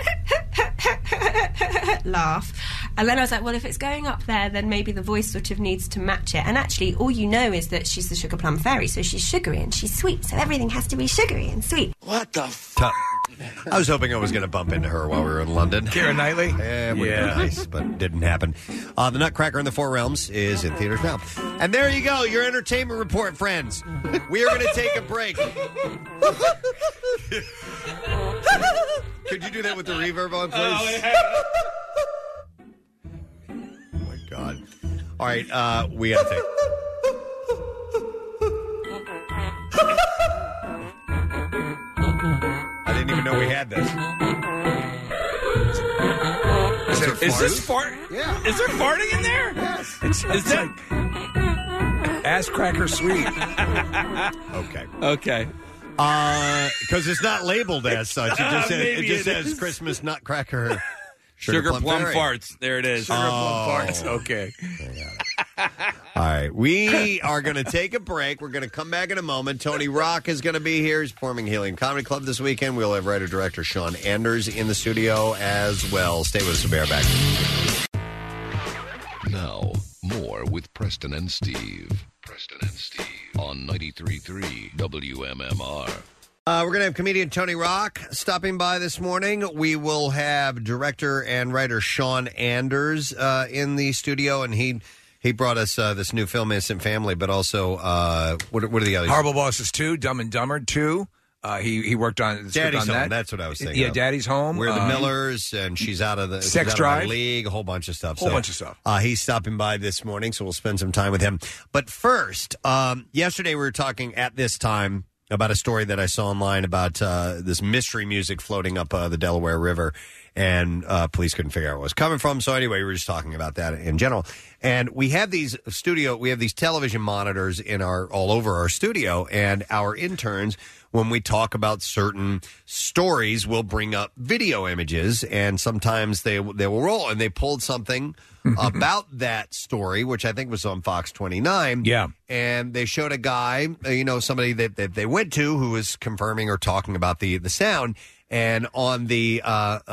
laugh. And then I was like, well, if it's going up there, then maybe the voice sort of needs to match it. And actually, all you know is that she's the Sugar Plum Fairy, so she's sugary and she's sweet. So everything has to be sugary and sweet. What the fuck? I was hoping I was going to bump into her while we were in London. Keira Knightley? It would have been nice, but it didn't happen. The Nutcracker and the Four Realms is in theaters now. And there you go, your entertainment report, friends. We are going to take a break. Could you do that with the reverb on, please? Oh, my God. All right, we got to take... I didn't even know we had this. Is this fart? Yeah. Is there farting in there? Yes. Is that ass cracker sweet? Okay. Okay. Because it's not labeled as such. It just says is. Christmas Nutcracker Sugar plum Fairy. farts. There it is. Sugar plum farts. Okay. All right, we are going to take a break. We're going to come back in a moment. Tony Rock is going to be here. He's performing Helium Comedy Club this weekend. We'll have writer-director Sean Anders in the studio as well. Stay with us. We'll be right back. Now, more with Preston and Steve. Preston and Steve on 93.3 WMMR. We're going to have comedian Tony Rock stopping by this morning. We will have director and writer Sean Anders in the studio, and he brought us this new film, Innocent Family, but also, what are the others? Horrible Bosses 2, Dumb and Dumber 2. He worked on Daddy's on Home. that. That's what I was thinking. Yeah, of. Daddy's Home. We're the Millers, and she's out of the Sex she's out Drive. of the league. A whole bunch of stuff. Bunch of stuff. He's stopping by this morning, so we'll spend some time with him. But first, yesterday we were talking at this time about a story that I saw online about this mystery music floating up the Delaware River, and police couldn't figure out where it was coming from. So anyway, we were just talking about that in general. And we have these television monitors all over our studio, and our interns, when we talk about certain stories, will bring up video images, and sometimes they will roll. And they pulled something about that story, which I think was on Fox 29. Yeah. And they showed a guy, somebody that they went to who was confirming or talking about the sound. And on the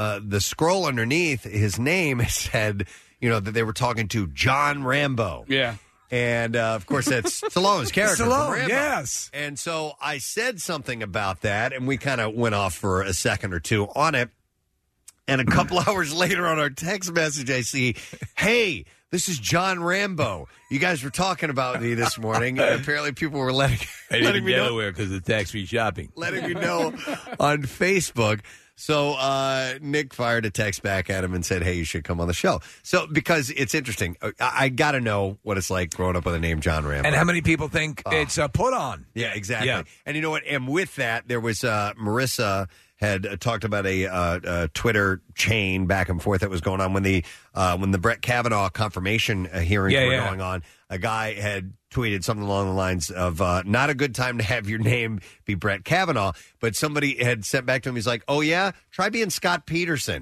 scroll underneath his name, it said, that they were talking to John Rambo. Yeah. And, of course, that's Stallone's character. Stallone, from Rambo. yes. And so I said something about that, and we kind of went off for a second or two on it. And a couple hours later on our text message, I see, hey, this is John Rambo. You guys were talking about me this morning, and apparently people were letting me know. Delaware because of tax-free shopping. Letting me know on Facebook. So Nick fired a text back at him and said, hey, you should come on the show. So because it's interesting, I got to know what it's like growing up with the name John Rambo. And how many people think it's a put on? Yeah, exactly. Yeah. And you know what? And with that, there was Marissa had talked about a Twitter chain back and forth that was going on when the Brett Kavanaugh confirmation hearings were going on. A guy had tweeted something along the lines of not a good time to have your name be Brett Kavanaugh, but somebody had sent back to him, he's like, oh yeah, try being Scott Peterson.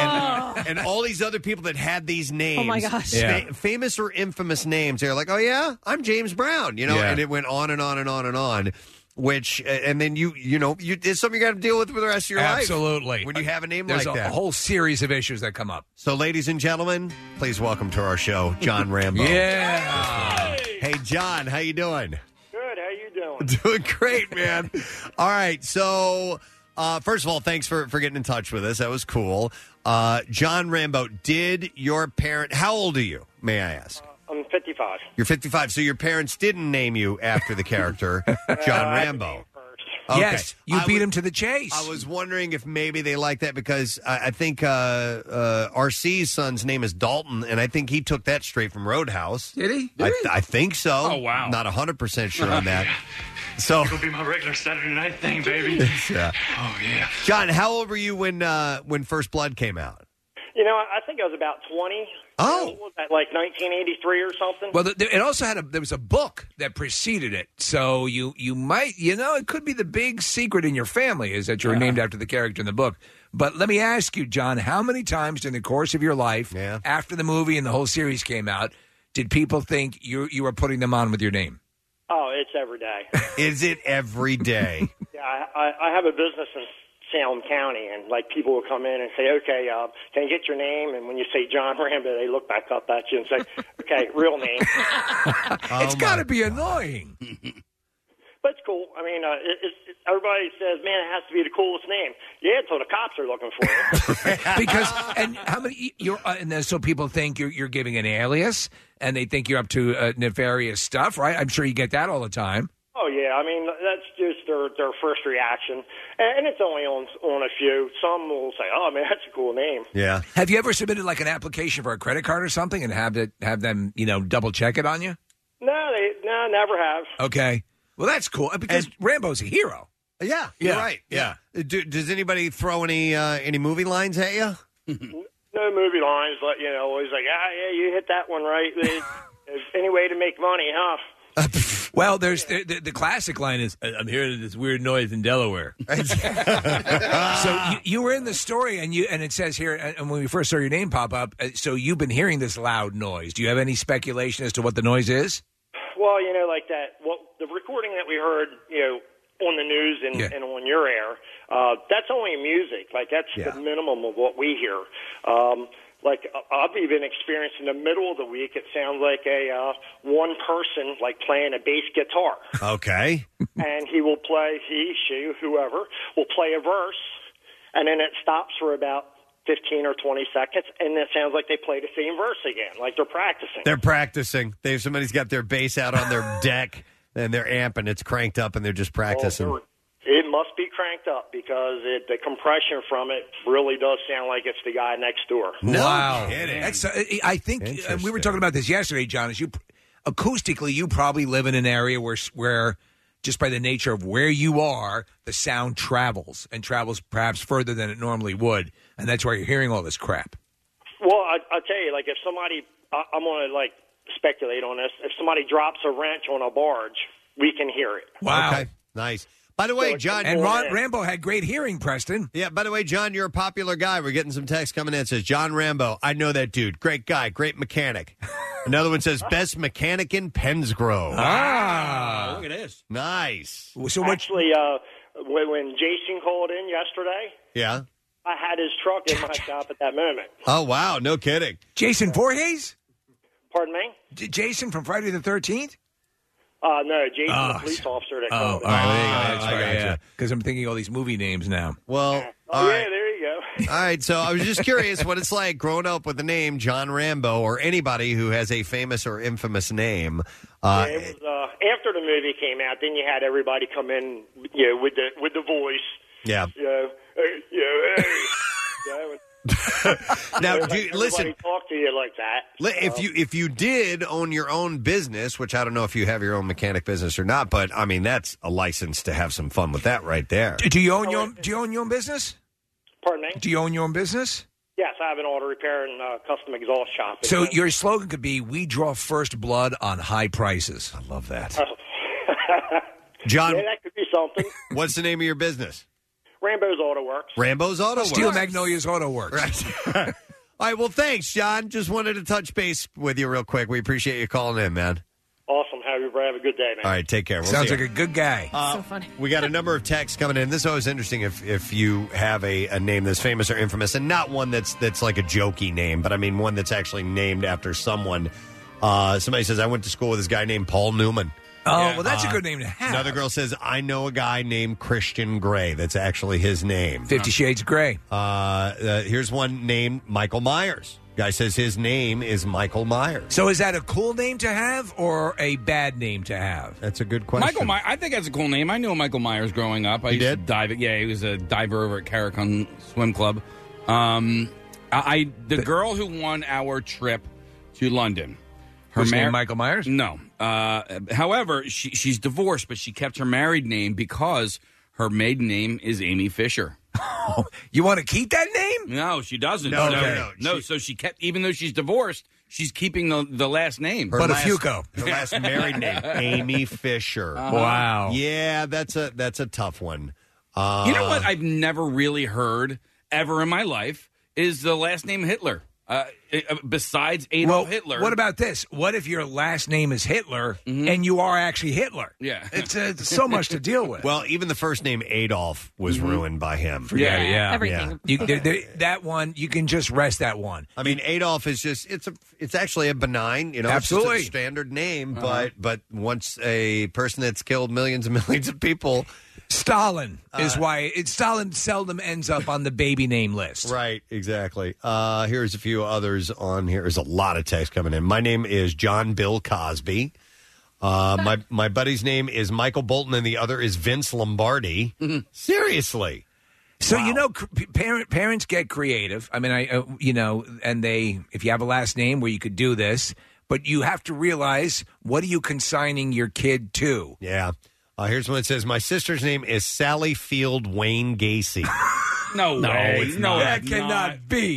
And all these other people that had these names, oh my gosh, famous or infamous names, they're like, oh yeah, I'm James Brown, and it went on and on and on and on. Which, and then it's something you got to deal with for the rest of your life. Absolutely. When you have a name There's like that. There's a whole series of issues that come up. So, ladies and gentlemen, please welcome to our show, John Rambo. Yeah. Hey, John, how you doing? Good. How you doing? Doing great, man. All right. So, first of all, thanks for getting in touch with us. That was cool. John Rambo, how old are you, may I ask? I'm 55. You're 55. So your parents didn't name you after the character John Rambo. Okay. Yes, you beat him to the chase. I was wondering if maybe they like that because I think RC's son's name is Dalton, and I think he took that straight from Roadhouse. Did he? I think so. Oh, wow. Not 100% sure on that. So it'll be my regular Saturday night thing, baby. Yeah. Oh, yeah. John, how old were you when First Blood came out? I think I was about 20. Oh. What was that, like 1983 or something? Well, it also there was a book that preceded it. So you might, it could be the big secret in your family is that you're named after the character in the book. But let me ask you, John, how many times in the course of your life, after the movie and the whole series came out, did people think you were putting them on with your name? Oh, it's every day. Is it every day? Yeah, I have a business in Salem County, and people will come in and say, okay, can I get your name? And when you say John Rambo, they look back up at you and say, okay, real name. It's got to be annoying. But it's cool. I mean, everybody says, man, it has to be the coolest name. Yeah, until the cops are looking for it. Because, and how many, and then so people think you're giving an alias, and they think you're up to nefarious stuff, right? I'm sure you get that all the time. Oh, yeah. I mean, that's just their first reaction. And it's only on a few. Some will say, oh, man, that's a cool name. Yeah. Have you ever submitted an application for a credit card or something and have them, double check it on you? No, never have. Okay. Well, that's cool because Rambo's a hero. Yeah, you're right. Yeah. Does anybody throw any movie lines at you? No movie lines, but, always like, yeah, you hit that one right. There's any way to make money, huh? Well, there's the classic line is, "I'm hearing this weird noise in Delaware." So you were in the story, and it says here, and when we first saw your name pop up, so you've been hearing this loud noise. Do you have any speculation as to what the noise is? Well, like that. Well, the recording that we heard, on the news and on your air, that's only music. Like that's the minimum of what we hear. Like I've even experienced in the middle of the week, it sounds like a one person like playing a bass guitar. Okay. And he, she, whoever will play a verse, and then it stops for about 15 or 20 seconds, and it sounds like they play the same verse again, like they're practicing. They're practicing. Somebody's got their bass out on their deck, and their amp, and it's cranked up, and they're just practicing. It must be cranked up because the compression from it really does sound like it's the guy next door. Wow. That's, I think we were talking about this yesterday, John. Acoustically, you probably live in an area where just by the nature of where you are, the sound travels perhaps further than it normally would, and that's why you're hearing all this crap. Well, I'll tell you, like if somebody, I'm going to speculate on this. If somebody drops a wrench on a barge, we can hear it. Wow. Okay. Nice. By the way, John... And Rambo had great hearing, Preston. Yeah, by the way, John, you're a popular guy. We're getting some text coming in. It says, John Rambo, I know that dude. Great guy, great mechanic. Another one says, best mechanic in Pennsgrove. Look at this. Nice. So actually, when Jason called in yesterday, yeah, I had his truck in my shop at that moment. Oh, wow. No kidding. Jason Voorhees? Pardon me? Jason from Friday the 13th? No, Jason, the police officer that called. All right, there you go. That's right, yeah. Because I'm thinking all these movie names now. Well, there you go. All right, so I was just curious what it's like growing up with the name John Rambo or anybody who has a famous or infamous name. It was after the movie came out. Then you had everybody come in, with the voice. Yeah. Now, listen. Talk to you like that. If you did own your own business, which I don't know if you have your own mechanic business or not, but I mean that's a license to have some fun with that right there. Do you own your own business? Pardon me? Do you own your own business? Yes, I have an auto repair and custom exhaust shop. So your slogan could be, "We draw first blood on high prices." I love that. John, yeah, that could be something. What's the name of your business? Rambo's Auto Works. Rambo's Auto Works. Steel Magnolia's Auto Works. Right. All right, well, thanks, John. Just wanted to touch base with you real quick. We appreciate you calling in, man. Awesome. Have a good day, man. All right, take care. We'll Sounds see like you. a good guy. So funny. We got a number of texts coming in. This is always interesting if you have a name that's famous or infamous, and not one that's like a jokey name, but I mean one that's actually named after someone. Somebody says, I went to school with this guy named Paul Newman. Oh, well, that's a good name to have. Another girl says, I know a guy named Christian Grey. That's actually his name. 50 Shades of Grey. Here's one named Michael Myers. Guy says his name is Michael Myers. So is that a cool name to have or a bad name to have? That's a good question. Michael Myers, I think that's a cool name. I knew Michael Myers growing up. I used to dive. Yeah, he was a diver over at Carricon Swim Club. The girl who won our trip to London. Her name Michael Myers? No. However, she's divorced, but she kept her married name because her maiden name is Amy Fisher. You want to keep that name? No, she doesn't. No. So she kept, even though she's divorced, she's keeping the last name. Her last married name, Amy Fisher. Wow. Yeah, that's a tough one. You know what I've never really heard ever in my life is the last name Hitler. Besides Adolf Hitler. What about this? What if your last name is Hitler and you are actually Hitler? Yeah. It's so much to deal with. Well, even the first name Adolf was ruined by him. Yeah. Everything. That one, you can just rest that one. I mean, Adolf is just, it's actually a benign, Absolutely. It's just a standard name, but once a person that's killed millions and millions of people. Stalin is why Stalin seldom ends up on the baby name list. Right, exactly. Here's a few others on here. There's a lot of text coming in. My name is John Bill Cosby. My buddy's name is Michael Bolton, and the other is Vince Lombardi. Seriously. So, parents get creative. I mean, and if you have a last name where you could do this, but you have to realize, what are you consigning your kid to? Yeah. Here's one that says, my sister's name is Sally Field Wayne Gacy. No way. That cannot be.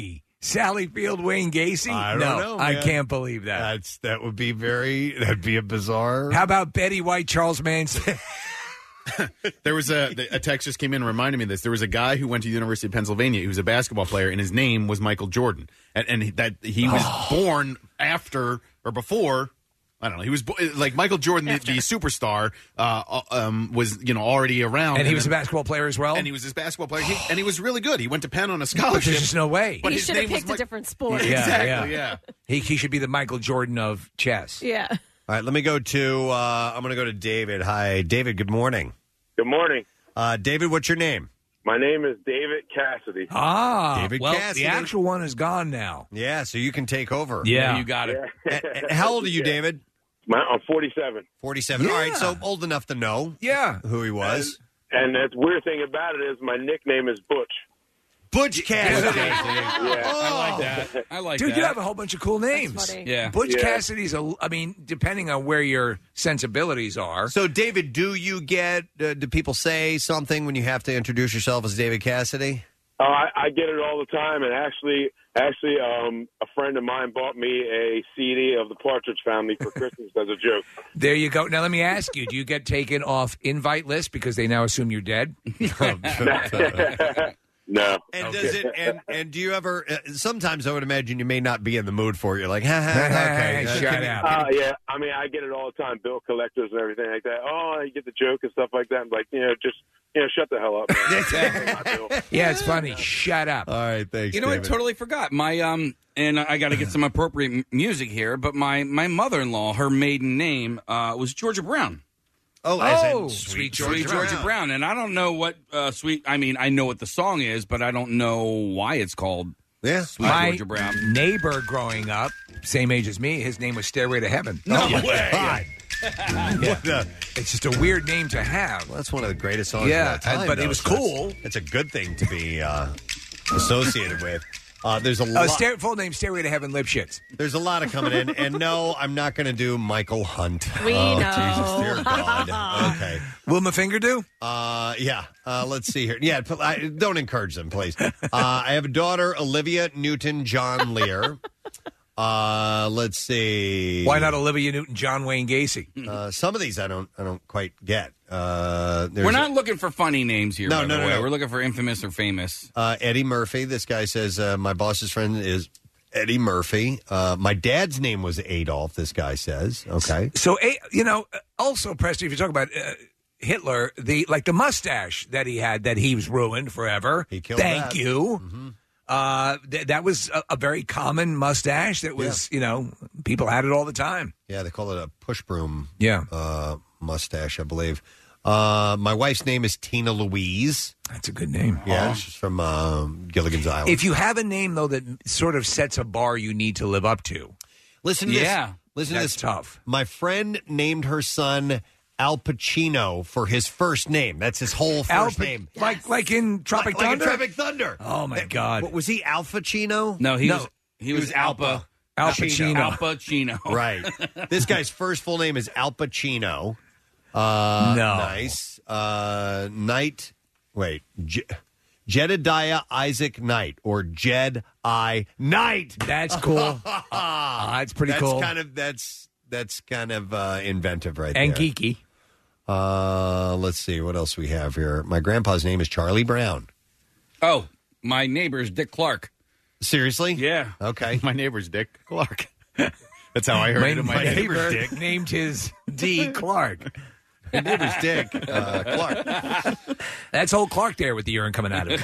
Sally Field, Wayne Gacy? I don't know, I man. can't believe that. That'd be a bizarre. How about Betty White, Charles Manson? There was a text just came in and reminded me of this. There was a guy who went to the University of Pennsylvania. He was a basketball player, and his name was Michael Jordan. And he was born after or before. I don't know. He was like Michael Jordan, the superstar, was already around, And he was a basketball player as well. And he was this basketball player, and he was really good. He went to Penn on a scholarship. But there's just no way. But He his should have name was picked a different sport. Exactly. Yeah. He should be the Michael Jordan of chess. Yeah. All right, let me go to. I'm going to go to David. Hi, David. Good morning. Good morning. David, what's your name? My name is David Cassidy. David well, Cassidy. the actual one is gone now. Yeah, so you can take over. Yeah. You got it. And how old are you, David? I'm 47. 47. All right, so old enough to know who he was. And the weird thing about it is my nickname is Butch. Butch Cassidy. I like that. I like Dude, that. you have a whole bunch of cool names. funny. Yeah. Butch Yeah. Cassidy's, depending on where your sensibilities are. So, David, do you get, do people say something when you have to introduce yourself as David Cassidy? I get it all the time, and actually, a friend of mine bought me a CD of the Partridge Family for Christmas as a joke. There you go. Now, let me ask you, do you get taken off invite list because they now assume you're dead? No. And does it? And do you ever? Sometimes I would imagine you may not be in the mood for it. You're like, okay, shut up. Yeah, I mean, I get it all the time. Bill collectors and everything like that. Oh, you get the joke and stuff like that. I'm like, just shut the hell up, man. Yeah, it's funny. Shut up. All right, thanks. You know, David. I totally forgot my and I got to get some appropriate music here. But my mother-in-law, her maiden name was Georgia Brown. As in Sweet Georgia Brown. And I don't know what sweet. I mean, I know what the song is, but I don't know why it's called. Yeah, Sweet My Georgia Brown. neighbor growing up, same age as me, his name was Stairway to Heaven. No way. God. Yeah. It's just a weird name to have. Well, that's one of the greatest songs. Yeah, of all time, but it though, was so cool. It's a good thing to be associated with. There's a lot. Full name Stairway to Heaven Lipschitz. There's a lot of coming in, and no, I'm not going to do Michael Hunt. We know. know. Jesus, dear God. Okay. Will my finger do? Yeah. Let's see here. Yeah, don't encourage them, please. I have a daughter, Olivia Newton-John Lear. Let's see. Why not Olivia Newton-John Wayne Gacy? Some of these I don't quite get. We're not looking for funny names here. No. We're looking for infamous or famous. Eddie Murphy. This guy says my boss's friend is Eddie Murphy. My dad's name was Adolf. This guy says. Okay. So also, Preston, if you talk about Hitler, the mustache that he had, that he was ruined forever. He killed Thank that. you. Mm-hmm. That was a very common mustache. That was, people had it all the time. Yeah, they call it a push broom. Yeah. Mustache, I believe. My wife's name is Tina Louise. That's a good name. Yeah, she's from Gilligan's Island. If you have a name, though, that sort of sets a bar you need to live up to. Listen to this. Listen That's to this. tough. My friend named her son Al Pacino for his first name. That's his whole first name. Like in Tropic Like in Thunder? Tropic Thunder. Oh, my God. What, was he Al Pacino? No, he was Alpa. Al Pacino. Al Pacino. Right. This guy's first full name is Al Pacino. No. Nice. Knight. Wait. Jedediah Isaac Knight or Jed I Knight. That's cool. That's pretty cool. That's kind of inventive right and there. geeky. Let's see what else we have here. My grandpa's name is Charlie Brown. Oh, my neighbor's Dick Clark. Seriously? Yeah. Okay. My neighbor's Dick Clark. That's how I heard it. My neighbor Dick named his D. Clark. My neighbor's Dick Clark. That's old Clark there with the urine coming out of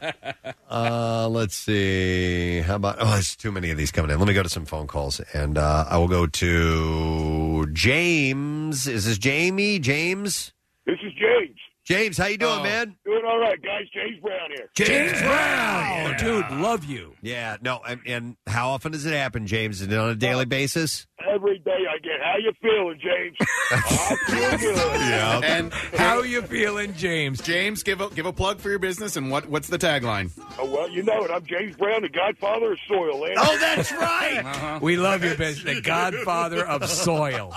it. Let's see. How about? Oh, there's too many of these coming in. Let me go to some phone calls, and I will go to James. Is this Jamie? James? This is James. James, how you doing, man? Doing all right, guys. James Brown here. James Brown! Oh, dude, love you. Yeah, no, and how often does it happen, James? Is it on a daily basis? Every day I get How you feeling, James? I feel good. Yeah. And how you feeling, James? James, give a plug for your business, and what's the tagline? Oh, well, you know it. I'm James Brown, the Godfather of Soil. Land. Oh, that's right. We love your business, the Godfather of Soil.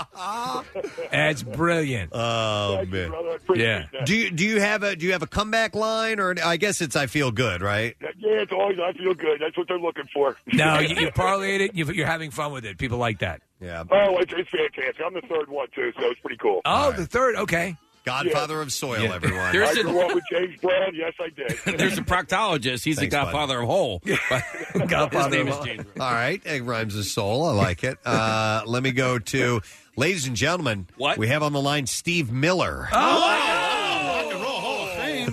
That's brilliant. Oh Thank you, man. brother. I appreciate Yeah. that. Do you have a comeback line, or I guess it's I feel good, right? Yeah, it's always I feel good. That's what they're looking for. No, you parlayed it. You're having fun with it. People like that. Yeah. Oh, it's fantastic. I'm the third one, too, so it's pretty cool. Oh, the third. Okay. Godfather of Soil, everyone. I grew up with James Brown. Yes, I did. There's a proctologist. He's the Thanks, godfather of whole. Godfather His name of is All. James. All right, it rhymes with soul. I like it. Let me go to, ladies and gentlemen. What? We have on the line Steve Miller. Rock and Roll Hall of Fame.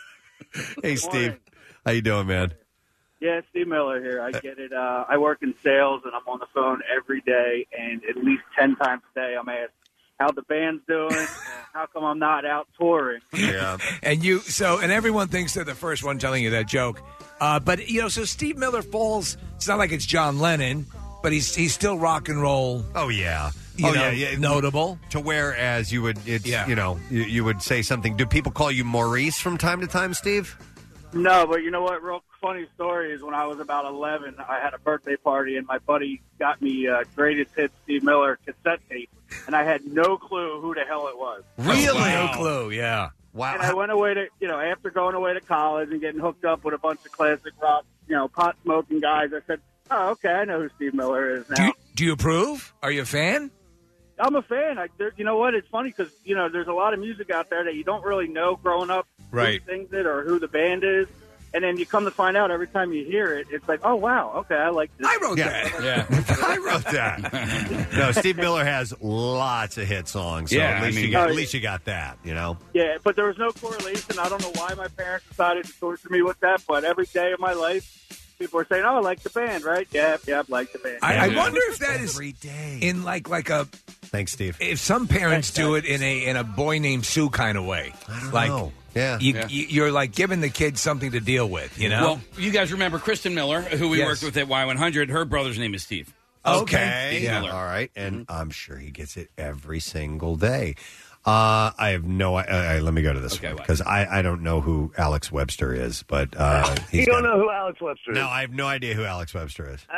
Hey, Steve. How you doing, man? Yeah, Steve Miller here. I get it. I work in sales, and I'm on the phone every day, and at least 10 times a day I'm asked how the band's doing, and how come I'm not out touring. Yeah. And everyone thinks they're the first one telling you that joke. But, so Steve Miller falls, it's not like it's John Lennon, but he's still rock and roll. Oh, yeah. Yeah. Notable. To whereas you would, you would say something. Do people call you Maurice from time to time, Steve? No, but you know what? Real funny story is when I was about 11, I had a birthday party, and my buddy got me Greatest Hits Steve Miller cassette tape, and I had no clue who the hell it was. Really? No clue, yeah. Wow. And I went away to, after going away to college and getting hooked up with a bunch of classic rock, pot-smoking guys, I said, oh, okay, I know who Steve Miller is now. Do you approve? Are you a fan? I'm a fan. You know what? It's funny because, there's a lot of music out there that you don't really know growing up. Right. Who sings it or who the band is. And then you come to find out every time you hear it, it's like, oh, wow, okay, I like this. I wrote that. Yeah. I wrote that. No, Steve Miller has lots of hit songs. So Yeah, at least you got that, Yeah, but there was no correlation. I don't know why my parents decided to torture me with that, but every day of my life, people are saying, oh, I like the band, right? Yeah, I like the band. I wonder if that is every day in like a. Thanks, Steve. If some parents do it in a Boy Named Sue kind of way, I don't know. Yeah. You're like giving the kids something to deal with, Well, you guys remember Kristen Miller, who we worked with at Y100. Her brother's name is Steve. Okay. Steve Yeah. Miller. All right. And I'm sure he gets it every single day. I have no. Let me go to this one because I don't know who Alex Webster is, but You don't know who Alex Webster is? No, I have no idea who Alex Webster is.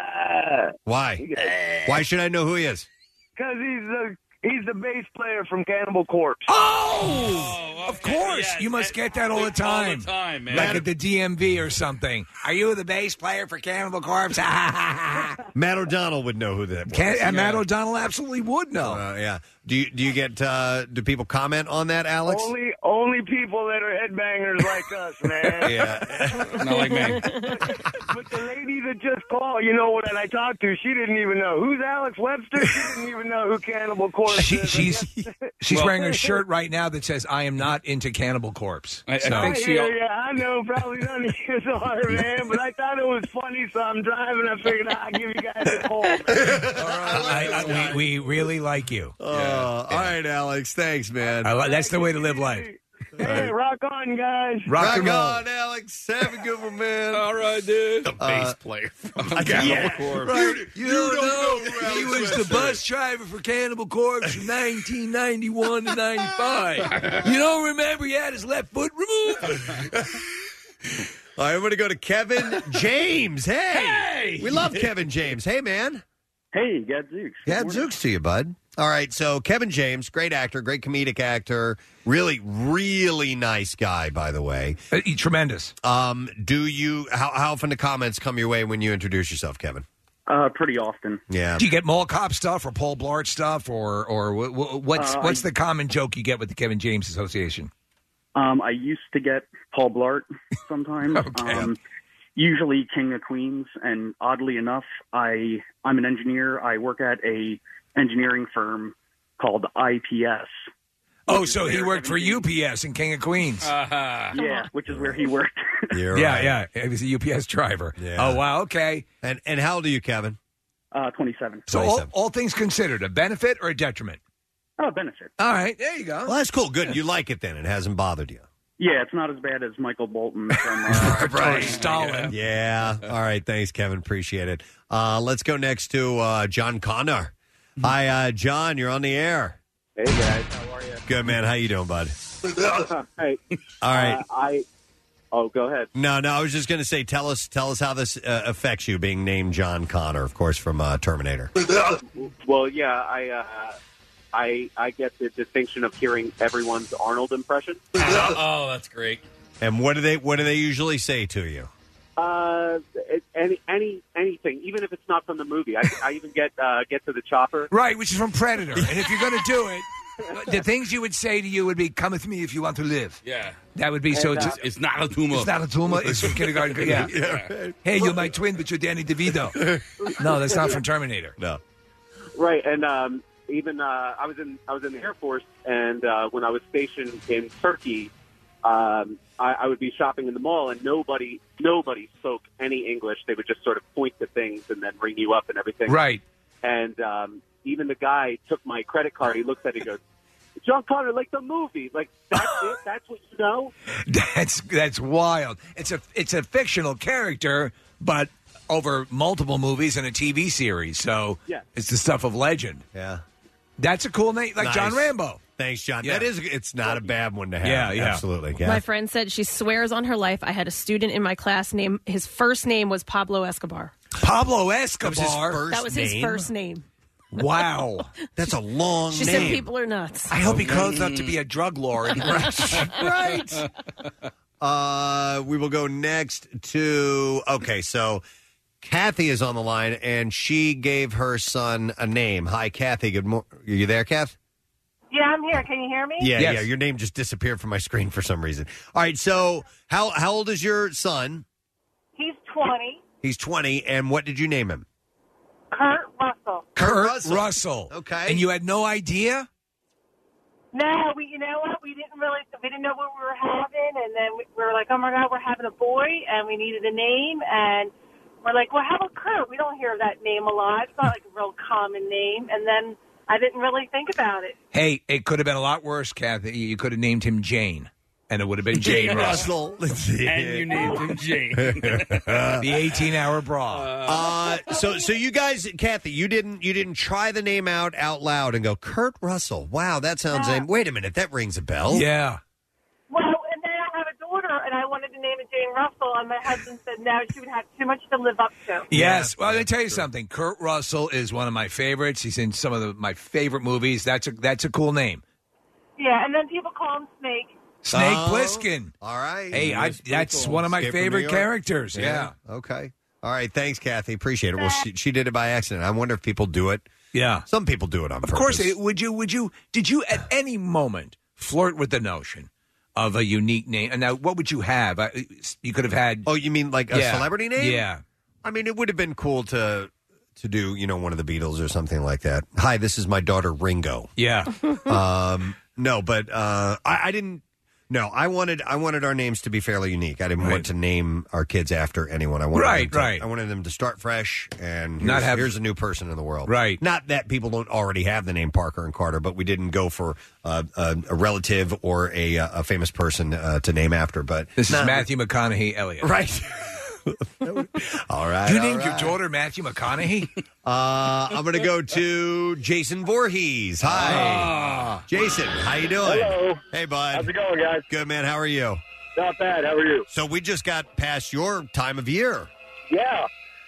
Why? Why should I know who he is? Because he's the bass player from Cannibal Corpse. Oh, of course. yes. You must get that all the time. All the time, man. Like at the DMV or something. Are you the bass player for Cannibal Corpse? Matt O'Donnell would know who that was. Matt O'Donnell absolutely would know. Yeah. Do you get? Do people comment on that, Alex? Only people that are headbangers like us, man. Yeah. Not like me. But the lady that just called, that I talked to, she didn't even know who's Alex Webster. She didn't even know who Cannibal Corpse is. She's wearing a shirt right now that says "I am not into Cannibal Corpse." I think she. I know, probably none of you are, man. But I thought it was funny, so I'm driving. I figured I'd give you guys a call. Man. We really like you. All right, Alex. Thanks, man. That's the way to live life. Hey, rock on, guys. Rock and roll. on, Alex. Have a good one, man. All right, dude. The bass player from Cannibal Corpse. Right. You don't know. He was the bus driver for Cannibal Corpse from 1991 to 95. You don't remember he had his left foot removed? All right, I'm going to go to Kevin James. Hey! We love Kevin James. Hey, man. Hey, Gadzooks. Gadzooks to you, bud. All right, so Kevin James, great actor, great comedic actor, really, really nice guy, by the way. Tremendous. How often do comments come your way when you introduce yourself, Kevin? Pretty often. Yeah. Do you get Mall Cop stuff or Paul Blart stuff, or what's the common joke you get with the Kevin James Association? I used to get Paul Blart sometimes. Okay. Usually King of Queens, and oddly enough, I'm an engineer. I work at a engineering firm called IPS. Oh, so he worked for UPS in King of Queens. Yeah, which is where he worked. You're Yeah. He was a UPS driver. Yeah. Oh, wow. Okay. And how old are you, Kevin? 27. So all things considered, a benefit or a detriment? Oh, benefit. All right. There you go. Well, that's cool. Good. You like it then. It hasn't bothered you. Yeah, it's not as bad as Michael Bolton from Right. Stalin. Yeah. All right. Thanks, Kevin. Appreciate it. Let's go next to John Connor. Hi, John. You're on the air. Hey guys, how are you? Good, man. How you doing, bud? Hey. All right. Go ahead. No. I was just going to say, tell us how this affects you, being named John Connor, of course, from Terminator. Well, yeah, I get the distinction of hearing everyone's Arnold impression. Oh, that's great. And what do they usually say to you? Anything, even if it's not from the movie. I even get to the chopper. Right, which is from Predator. And if you're going to do it, the things you would say to you would be, "Come with me if you want to live." Yeah. That would be so. It's not a tumor. It's not a tumor. It's from Kindergarten. Yeah. Hey, you're my twin, but you're Danny DeVito. No, that's not from Terminator. No. Right, and even I was in the Air Force, and when I was stationed in Turkey, I would be shopping in the mall, and nobody spoke any English. They would just sort of point to things and then ring you up and everything. Right. And even the guy took my credit card. He looks at it and goes, "John Connor, like the movie. Like, that's it? That's what you know?" That's wild. It's a fictional character, but over multiple movies and a TV series. So it's the stuff of legend. Yeah. That's a cool name, like Nice. John Rambo. Thanks, John. Yeah. It's not a bad one to have. Yeah. Absolutely. Yeah. My friend said she swears on her life. I had a student in my class name. His first name was Pablo Escobar. Pablo Escobar. That was his first name. Wow. That's a long She said people are nuts. I hope he grows up to be a drug lord. Right. We will go next to, so Kathy is on the line, and she gave her son a name. Hi, Kathy. Good morning. Are you there, Kath? Yeah, I'm here. Can you hear me? Yeah. Your name just disappeared from my screen for some reason. All right, so how old is your son? He's 20. He's 20, and what did you name him? Kurt Russell. Kurt Russell. Okay. And you had no idea? No, you know what? We didn't know what we were having, and then we were like, oh my God, we're having a boy, and we needed a name, and we're like, well, how about Kurt? We don't hear that name a lot. It's not like a real common name, and then I didn't really think about it. Hey, it could have been a lot worse, Kathy. You could have named him Jane, and it would have been Jane Russell. And you named him Jane. The 18-hour bra. So you guys, Kathy, you didn't try the name out loud and go, Kurt Russell. Wow, that sounds name. Wait a minute, that rings a bell. Yeah. Well, and then I have a daughter, and I wanted to name it Jane Russell, and my husband said no, she would have too much to live up to. Yes. Well, let me tell you something. Kurt Russell is one of my favorites. He's in some of my favorite movies. That's a cool name. Yeah, and then people call him Snake. Snake Plissken. All right. Hey, that's one of my Escape from New favorite York? characters. Yeah. Okay. All right. Thanks, Kathy. Appreciate it. Well, she did it by accident. I wonder if people do it. Yeah. Some people do it on purpose. Of course. Did you at any moment flirt with the notion of a unique name? And now, what would you have? You could have had. Oh, you mean like a Yeah. celebrity name? Yeah. I mean, it would have been cool to do, one of the Beatles or something like that. Hi, this is my daughter Ringo. Yeah. No, but I didn't. No, I wanted our names to be fairly unique. I didn't want to name our kids after anyone. I wanted I wanted them to start fresh and here's a new person in the world. Right. Not that people don't already have the name Parker and Carter, but we didn't go for a relative or a famous person to name after. But This is Matthew McConaughey Elliott. Right. All right. You named your daughter Matthew McConaughey? I'm going to go to Jason Voorhees. Hi. Jason, how you doing? Hello. Hey, bud. How's it going, guys? Good, man. How are you? Not bad. How are you? So we just got past your time of year. Yeah.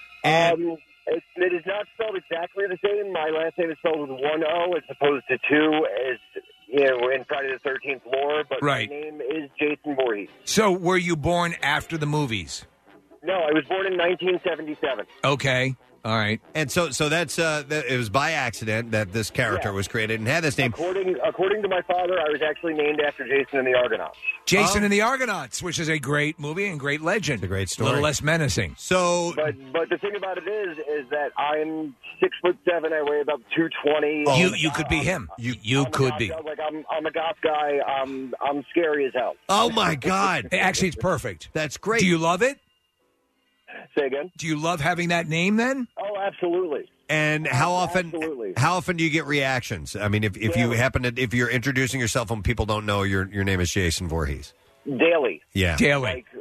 It is not spelled exactly the same. My last name is spelled with one O as opposed to two, as in Friday the 13th lore. But Right. my name is Jason Voorhees. So, were you born after the movies? No, I was born in 1977. Okay. All right. And so that's it was by accident that this character was created and had this name. According to my father, I was actually named after Jason and the Argonauts. Jason and the Argonauts, which is a great movie and great legend. It's a great A story. little less menacing. So, But the thing about it is that I'm 6'7". I weigh about 220. You could be him. You could be. Like I'm a goth guy. I'm scary as hell. Oh my God! Hey, actually, it's perfect. That's great. Do you love it? Say again. Do you love having that name then? Oh, absolutely. And how often? Absolutely. How often do you get reactions? I mean, if you happen to if you're introducing yourself and people don't know your name is Jason Voorhees. Daily. Yeah. Daily. Like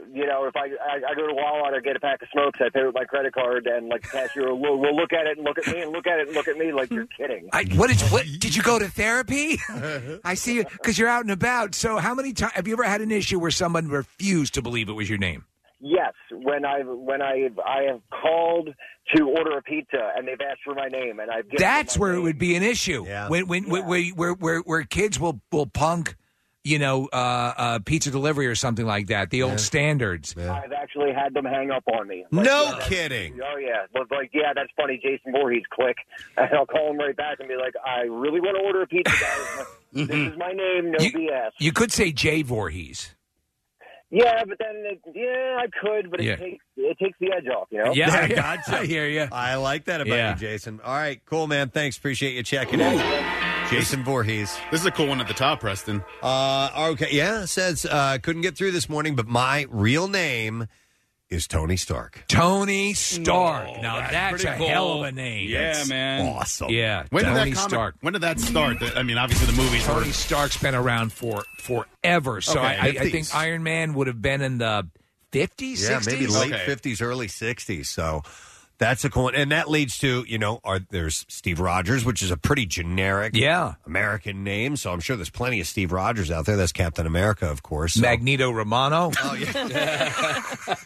if I go to Walmart, I get a pack of smokes, I pay with my credit card, and like the cashier will look at it and look at me and look at it and look at me like you're kidding. What did you go to therapy? I see you because you're out and about. So how many times have you ever had an issue where someone refused to believe it was your name? Yes, when I have called to order a pizza and they've asked for my name and I've given That's them my where name. it would be an issue. Yeah. Where kids will punk, pizza delivery or something like that. The old standards. I've actually had them hang up on me. No kidding. Oh yeah, but that's funny. Jason Voorhees, click, and I'll call him right back and be like, I really want to order a pizza, guys. This is my name, no BS. You could say Jay Voorhees. Yeah, but then I could, but Yeah. it takes the edge off, Yeah, I gotcha. I hear you. I like that about you, Jason. All right, cool, man. Thanks. Appreciate you checking in. Jason Voorhees. This is a cool one at the top, Preston. Okay, yeah, it says, couldn't get through this morning, but my real name is Tony Stark. Tony Stark. Now, that's pretty a cool. hell of a name. Yeah, That's man. Awesome. Yeah, When did Tony that comic- Stark. When did that start? I mean, obviously the movies. Tony Stark's been around for forever. So Okay, I 50s. think Iron Man would have been in the 50s, Yeah, 60s? maybe late 50s, early 60s. So that's a cool one. And that leads to, there's Steve Rogers, which is a pretty generic American name. So I'm sure there's plenty of Steve Rogers out there. That's Captain America, of course. So. Magneto Romano. Oh, yeah.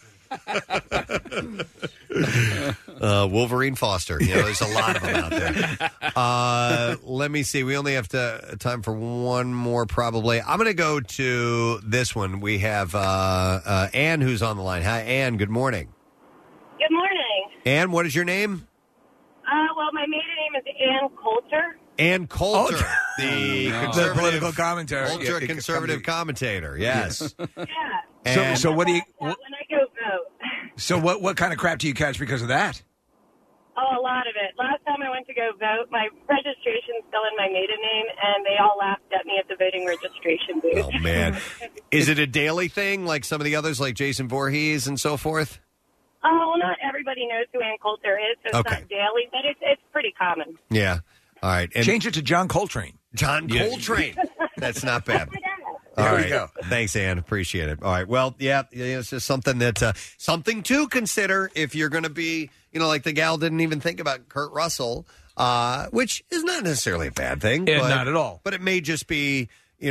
Wolverine Foster. There's a lot of them out there. Let me see. We only have time for one more, probably. I'm going to go to this one. We have Ann, who's on the line. Hi, Ann. Good morning. Good morning. Ann, what is your name? Well, my maiden name is Ann Coulter. Ann Coulter, the conservative, political commentator. ultra-conservative commentator. Yes. Yeah. So what do you? When I go vote. So what kind of crap do you catch because of that? Oh, a lot of it. Last time I went to go vote, my registration's still in my maiden name, and they all laughed at me at the voting registration booth. Oh, man. Is it a daily thing like some of the others, like Jason Voorhees and so forth? Oh, well, not everybody knows who Ann Coulter is, so it's not daily, but it's pretty common. Yeah. All right. And Change it to John Coltrane. John Coltrane. That's not bad. All There right. we go. Thanks, Ann. Appreciate it. All right. Well, it's just something that something to consider if you're going to be, like the gal didn't even think about Kurt Russell, which is not necessarily a bad thing. Yeah, but, not at all. But it may just be,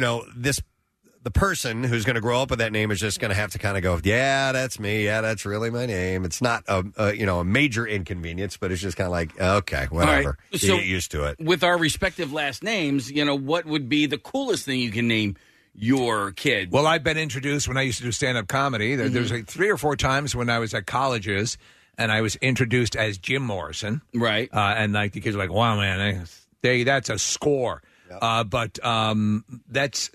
the person who's going to grow up with that name is just going to have to kind of go, yeah, that's me. Yeah, that's really my name. It's not a major inconvenience, but it's just kind of like, okay, whatever. All right. You So, get used to it. With our respective last names, what would be the coolest thing you can name your kid? Well, I've been introduced when I used to do stand-up comedy. There's like 3 or 4 times when I was at colleges, and I was introduced as Jim Morrison. Right. And like the kids were like, wow, man, that's a score. But that's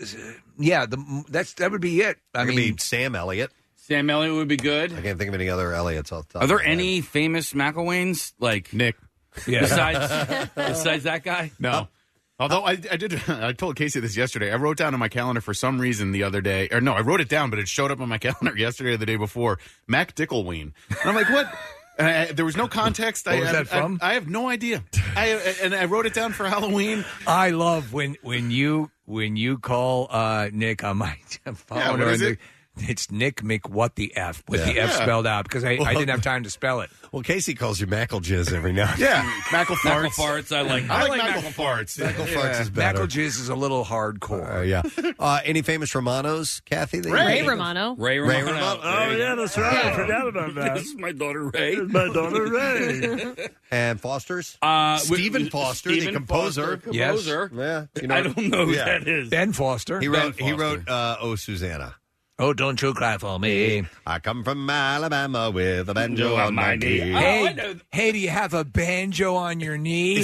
that would be it. I mean, Sam Elliott. Sam Elliott would be good. I can't think of any other Elliots off the top Are there of my head. any famous McElwains like Nick? Yeah. Besides that guy? No. Although I told Casey this yesterday. I wrote down on my calendar for some reason the other day, or no, I wrote it down, but it showed up on my calendar yesterday or the day before. Mac Dickleween. And I'm like, what? There was no context. What was that from? I have no idea. And I wrote it down for Halloween. I love when you call Nick on my phone. Yeah, what or is it? It's Nick McWhat the F with the F spelled out because I didn't have time to spell it. Well, Casey calls you Mackle Jizz every now and then. Yeah, Mackle Farts. Mackle Farts, I like Mackle Farts. Mackle Farts is better. Mackle Jizz is a little hardcore. Yeah. Any famous Romanos, Kathy? that you Ray think of? Romano. Ray Romano. Oh, yeah, that's right. I forgot about that. This is my daughter Ray. This is my daughter Ray. And Foster's? Stephen Foster, Stephen the composer. Foster, composer. Yeah. I don't know who that is. Ben Foster. He wrote Oh, Susanna. Oh, don't you cry for me. I come from Alabama with a banjo on my knee. Hey, do you have a banjo on your knee?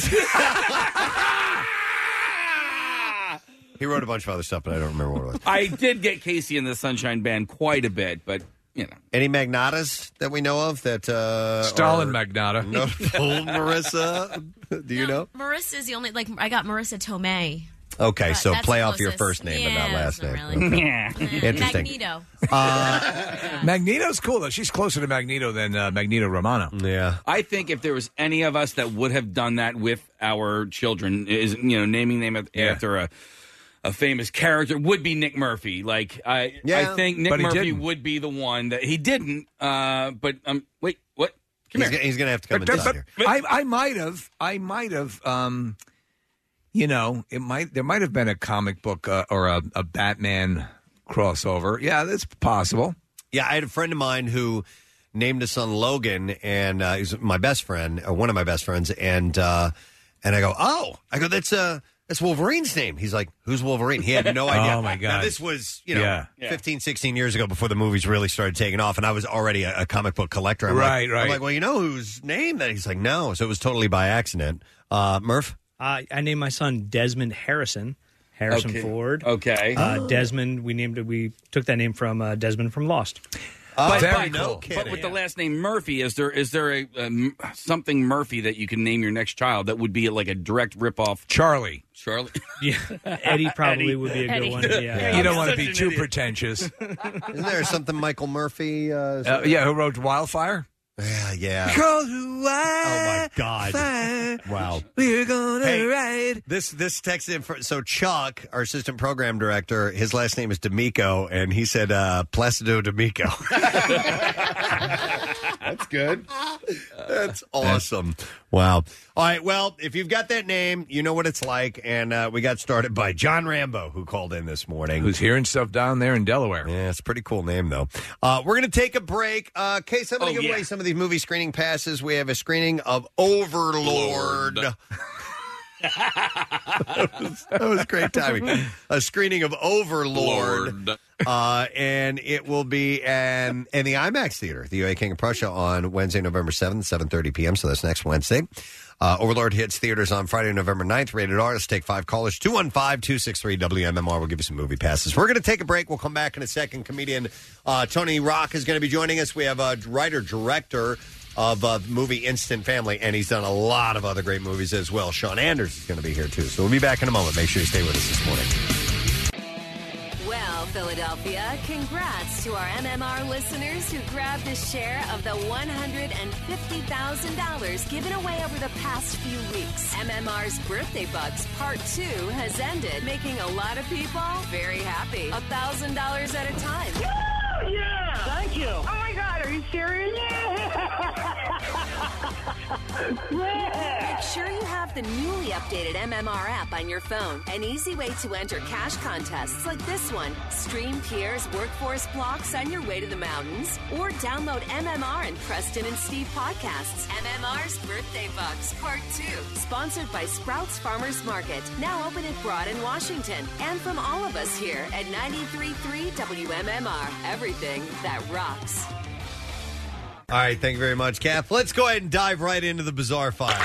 He wrote a bunch of other stuff, but I don't remember what it was. I did get Casey in the Sunshine Band quite a bit, but Any Magnatas that we know of that Stalin Magnata. No, Marissa, do you know? Marissa's the only, I got Marissa Tomei. Okay, But so that's play the off your closest. first name, but not last name. Really. Okay. Interesting. Magneto. Magneto's cool, though. She's closer to Magneto than Magneto Romano. Yeah. I think if there was any of us that would have done that with our children, is naming them after a famous character, would be Nick Murphy. Like I think Nick Murphy would be the one that he didn't. But wait, what? He's going to have to come and tell here. I might have. There might have been a comic book or a Batman crossover. Yeah, that's possible. Yeah, I had a friend of mine who named his son Logan, and he's my best friend, or one of my best friends, and I go, that's Wolverine's name. He's like, who's Wolverine? He had no idea. Oh, my God. Now, this was, 15, 16 years ago before the movies really started taking off, and I was already a comic book collector. I'm Right. I'm like, well, you know whose name that? He's like, no. So it was totally by accident. Murph? I named my son Desmond Harrison. Harrison Ford. Okay. Desmond, we took that name from Desmond from Lost. But kidding. with the last name Murphy, is there a something Murphy that you can name your next child that would be like a direct ripoff? Charlie. Yeah, Eddie probably would be a good one. Yeah. You don't want to be too pretentious. Isn't there something Michael Murphy? Who wrote Wildfire? Yeah. Because oh my God! Wow. We're gonna ride. This text in so Chuck, our assistant program director, his last name is D'Amico, and he said Placido D'Amico. That's good. That's awesome. Wow. All right. Well, if you've got that name, you know what it's like. And we got started by John Rambo, who called in this morning. Who's hearing stuff down there in Delaware. Yeah, it's a pretty cool name, though. We're going to take a break. Case, I'm going to give away some of these movie screening passes. We have a screening of Overlord. that was great timing. A screening of Overlord. And it will be in the IMAX Theater, the UA King of Prussia, on Wednesday, November 7th, 7:30 p.m., so that's next Wednesday. Overlord hits theaters on Friday, November 9th. Rated R. Let's take 5 callers. 215-263-WMMR. We'll give you some movie passes. We're going to take a break. We'll come back in a second. Comedian Tony Rock is going to be joining us. We have a writer-director of the movie Instant Family, and he's done a lot of other great movies as well. Sean Anders is going to be here, too. So we'll be back in a moment. Make sure you stay with us this morning. Well, Philadelphia, congrats to our MMR listeners who grabbed a share of the $150,000 given away over the past few weeks. MMR's Birthday Bucks Part 2 has ended, making a lot of people very happy. $1,000 at a time. Woo! Yeah! Thank you. Oh, my God. Are you serious? Make sure you have the newly updated MMR app on your phone. An easy way to enter cash contests like this one. Stream Pierre's Workforce Blocks on your way to the mountains. Or download MMR and Preston and Steve podcasts. MMR's Birthday Bucks Part 2. Sponsored by Sprouts Farmers Market. Now open at Broad in Washington. And from all of us here at 93.3 WMMR. Everything that rocks. All right, thank you very much, Kath. Let's go ahead and dive right into the Bizarre File.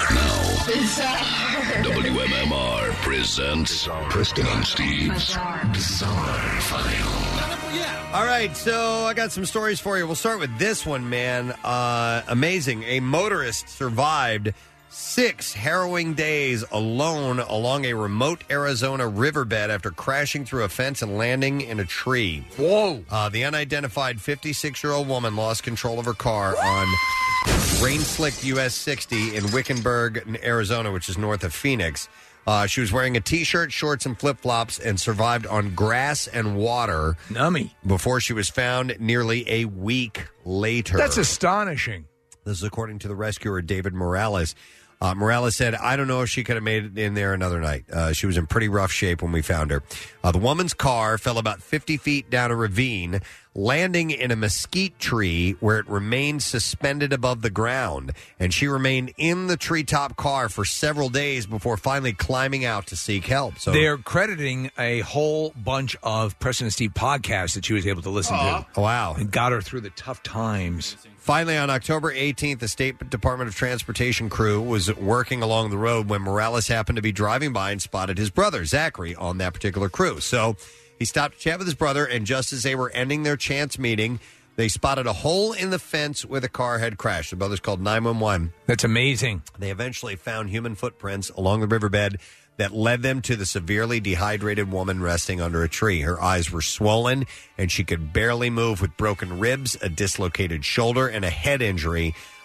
WMMR presents Preston and Steve's Bizarre File. All right, so I got some stories for you. We'll start with this one, man. Amazing. A motorist survived 6 harrowing days alone along a remote Arizona riverbed after crashing through a fence and landing in a tree. Whoa. The unidentified 56-year-old woman lost control of her car on rain-slicked US 60 in Wickenburg, Arizona, which is north of Phoenix. She was wearing a T-shirt, shorts, and flip-flops and survived on grass and water. Nummy. Before she was found nearly a week later. That's astonishing. This is according to the rescuer, David Morales. Morales said, I don't know if she could have made it in there another night. She was in pretty rough shape when we found her. The woman's car fell about 50 feet down a ravine, landing in a mesquite tree where it remained suspended above the ground. And she remained in the treetop car for several days before finally climbing out to seek help. So they're crediting a whole bunch of Preston and Steve podcasts that she was able to listen to. Wow. And got her through the tough times. Finally, on October 18th, the State Department of Transportation crew was working along the road when Morales happened to be driving by and spotted his brother, Zachary, on that particular crew. So he stopped to chat with his brother, and just as they were ending their chance meeting, they spotted a hole in the fence where the car had crashed. The brothers called 911. That's amazing. They eventually found human footprints along the riverbed that led them to the severely dehydrated woman resting under a tree. Her eyes were swollen, and she could barely move with broken ribs, a dislocated shoulder, and a head injury.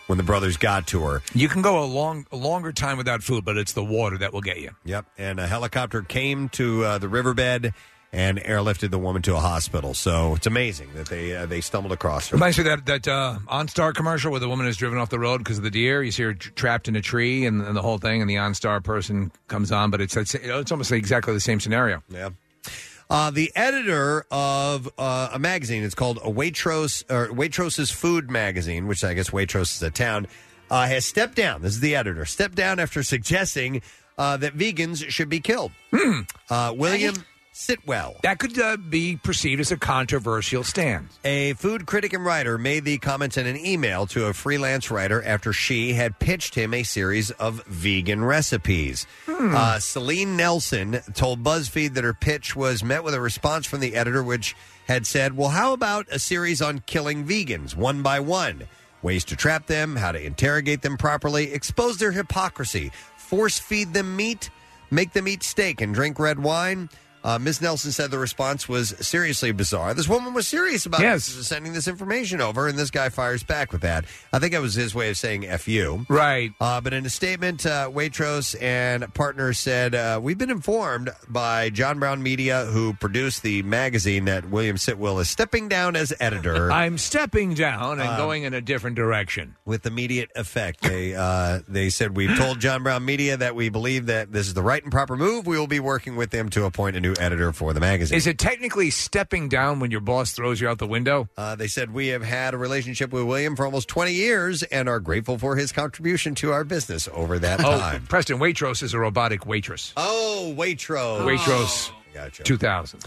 when the brothers got to her. You can go a longer time without food, but it's the water that will get you. Yep, and a helicopter came to the riverbed and airlifted the woman to a hospital. So it's amazing that they stumbled across her. Reminds me of that OnStar commercial where the woman is driven off the road because of the deer. You see her trapped in a tree and the whole thing, and the OnStar person comes on, but it's almost exactly the same scenario. Yeah. The editor of a magazine, it's called Waitros's Food Magazine, which I guess Waitrose is a town, has stepped down. This is the editor. Stepped down after suggesting that vegans should be killed. William Sitwell. That could be perceived as a controversial stance. A food critic and writer made the comments in an email to a freelance writer after she had pitched him a series of vegan recipes. Celine Nelson told BuzzFeed that her pitch was met with a response from the editor, which had said, well, how about a series on killing vegans one by one? Ways to trap them, how to interrogate them properly, expose their hypocrisy, force feed them meat, make them eat steak and drink red wine. Ms. Nelson said the response was seriously bizarre. This woman was serious about sending this information over, and this guy fires back with that. I think that was his way of saying F you. Right. But in a statement, Waitrose and partners said, we've been informed by John Brown Media, who produced the magazine, that William Sitwell is stepping down as editor. I'm stepping down and going in a different direction. With immediate effect. They said, we've told John Brown Media that we believe that this is the right and proper move. We will be working with them to appoint a new editor for the magazine. Is it technically stepping down when your boss throws you out the window? They said, we have had a relationship with William for almost 20 years and are grateful for his contribution to our business over that time. Preston, Waitrose is a robotic waitress. Oh, Waitrose. Waitrose Gotcha. 2000.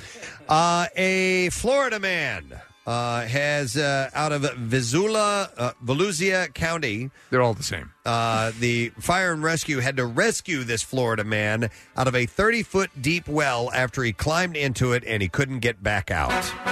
A Florida man has out of Volusia County. They're all the same. The fire and rescue had to rescue this Florida man out of a 30-foot deep well after he climbed into it and he couldn't get back out.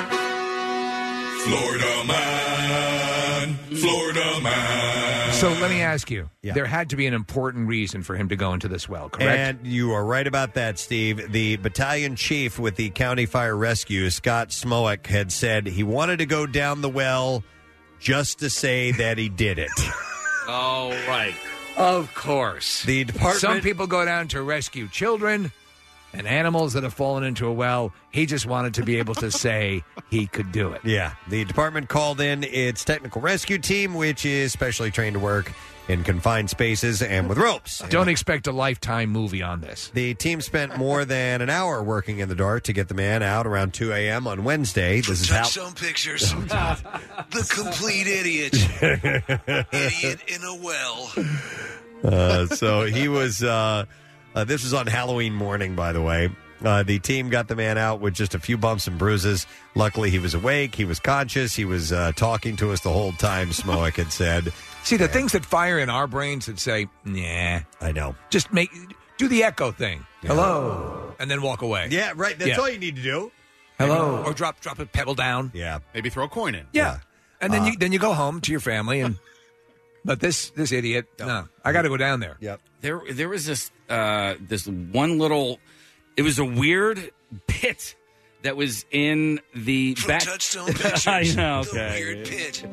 Florida man, Florida man. So let me ask you, there had to be an important reason for him to go into this well, correct? And you are right about that, Steve. The battalion chief with the County Fire Rescue, Scott Smoak, had said he wanted to go down the well just to say that he did it. Oh, right. Of course. The department... Some people go down to rescue children and animals that have fallen into a well. He just wanted to be able to say he could do it. Yeah. The department called in its technical rescue team, which is specially trained to work in confined spaces and with ropes. Don't expect a Lifetime movie on this. The team spent more than an hour working in the dark to get the man out around 2 a.m. on Wednesday. This is how... Touchstone Pictures. The complete idiot. Idiot in a well. So he was... this was on Halloween morning, by the way. The team got the man out with just a few bumps and bruises. Luckily, he was awake. He was conscious. He was talking to us the whole time, Smoak had said. See, the things that fire in our brains that say, nah. I know. Just do the echo thing. Yeah. Hello. And then walk away. Yeah, right. That's all you need to do. Hello. Or drop a pebble down. Yeah. Maybe throw a coin in. Yeah. And then you go home to your family and... But this idiot, no, I got to go down there. Yep. There was this one little. It was a weird pit that was in the From back. Touchstone Pictures. I know. The Okay. weird pit.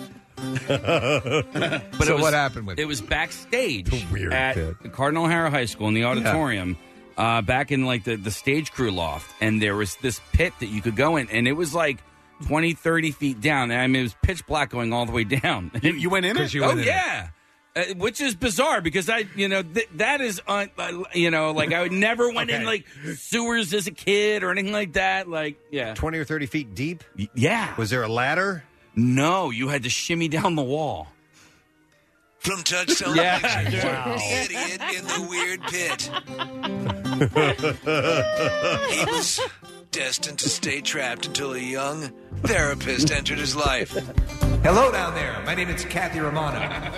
But So what happened with it? It was backstage weird at pit. Cardinal O'Hara High School in the auditorium, back in like the stage crew loft, and there was this pit that you could go in, and it was like 20, 30 feet down. I mean, it was pitch black going all the way down. You went in it? Yeah. Which is bizarre because that is, like I would never went in like sewers as a kid or anything like that. Like, yeah. 20 or 30 feet deep? Yeah. Was there a ladder? No, you had to shimmy down the wall. From Touchstone Yeah. Pictures. Wow. Idiot in the weird pit. He was destined to stay trapped until a young therapist entered his life. Hello down there. My name is Kathy Romano.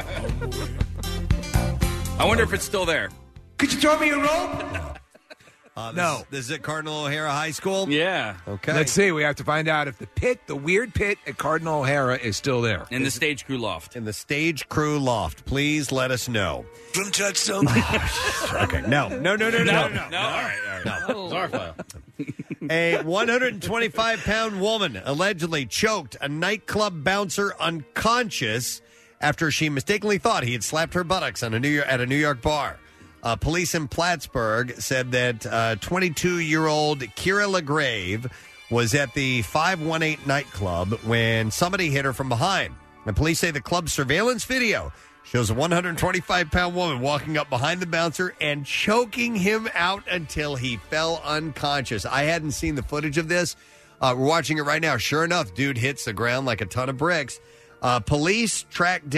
I wonder if it's still there. Could you throw me a rope? No. This is at Cardinal O'Hara High School? Yeah. Okay. Let's see. We have to find out if the weird pit at Cardinal O'Hara is still there. In the stage crew loft. In the stage crew loft. Please let us know. From Touchstone Pictures. Okay. No. No. All right. Bizarre file. A 125-pound woman allegedly choked a nightclub bouncer unconscious after she mistakenly thought he had slapped her buttocks at a New York bar. Police in Plattsburgh said that 22-year-old Kira LaGrave was at the 518 nightclub when somebody hit her from behind. And police say the club's surveillance video shows a 125-pound woman walking up behind the bouncer and choking him out until he fell unconscious. I hadn't seen the footage of this. We're watching it right now. Sure enough, dude hits the ground like a ton of bricks. Police tracked